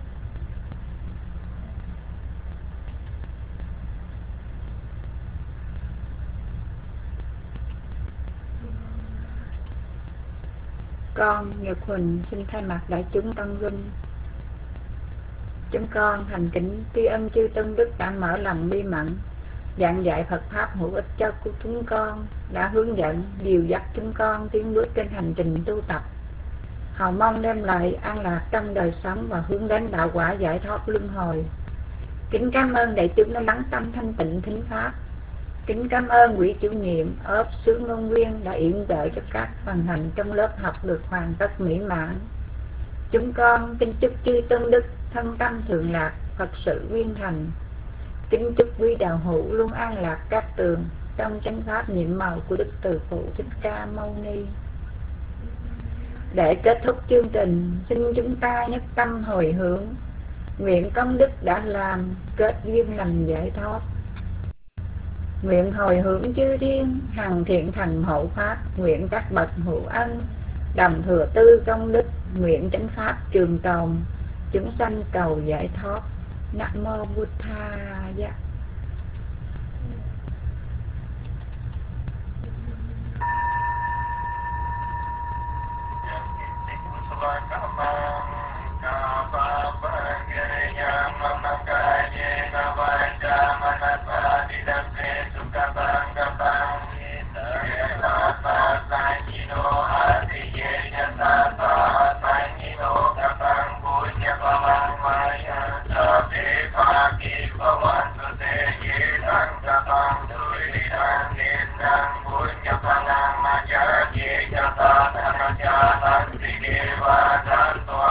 S2: Con Nhật Huỳnh xin thay mặt đại chúng Tân Vinh, chúng con thành kính tri ân chư Tôn Đức đã mở lòng bi mẫn giảng dạy Phật pháp hữu ích cho chúng con, đã hướng dẫn dìu dắt chúng con tiến bước trên hành trình tu tập, hầu mong đem lại an lạc trong đời sống và hướng đến đạo quả giải thoát luân hồi. Kính cảm ơn đại chúng đã lắng tâm thanh tịnh thính pháp. Kính cảm ơn quý chủ nhiệm ốp sứ ngôn viên đã yểm trợ cho các phần hành trong lớp học được hoàn tất mỹ mãn. Chúng con kính chúc chư Tôn Đức thân tâm thượng lạc, Phật sự viên thành. Kính chúc quý đạo hữu luôn an lạc các tường trong chánh pháp nhiệm màu của Đức Từ Phụ Thích Ca Mâu Ni. Để kết thúc chương trình, xin chúng ta nhất tâm hồi hướng, nguyện công đức đã làm kết duyên lành giải thoát. Nguyện hồi hướng chư thiên hằng thiện thành hộ pháp, nguyện các bậc hữu ân đồng thừa tư công đức, nguyện chánh pháp trường tồn, chúng sanh cầu giải thoát. Nam mô Bụt Thaya.
S1: Hãy subscribe cho kênh Ghiền Mì Gõ để không bỏ lỡ những video hấp dẫn.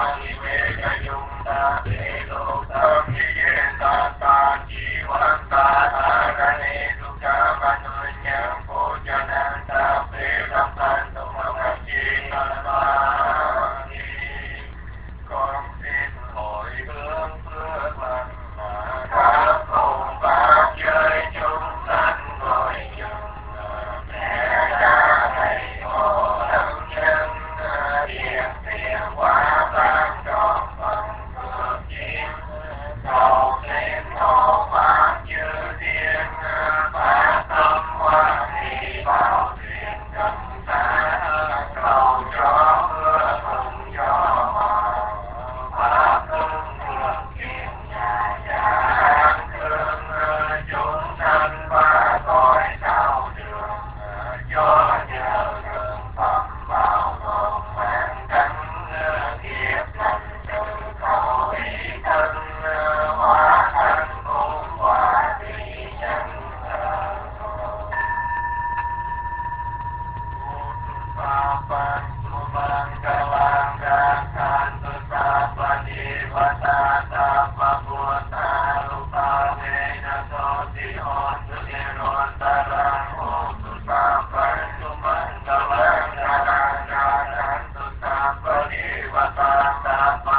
S1: ปัสสะภะ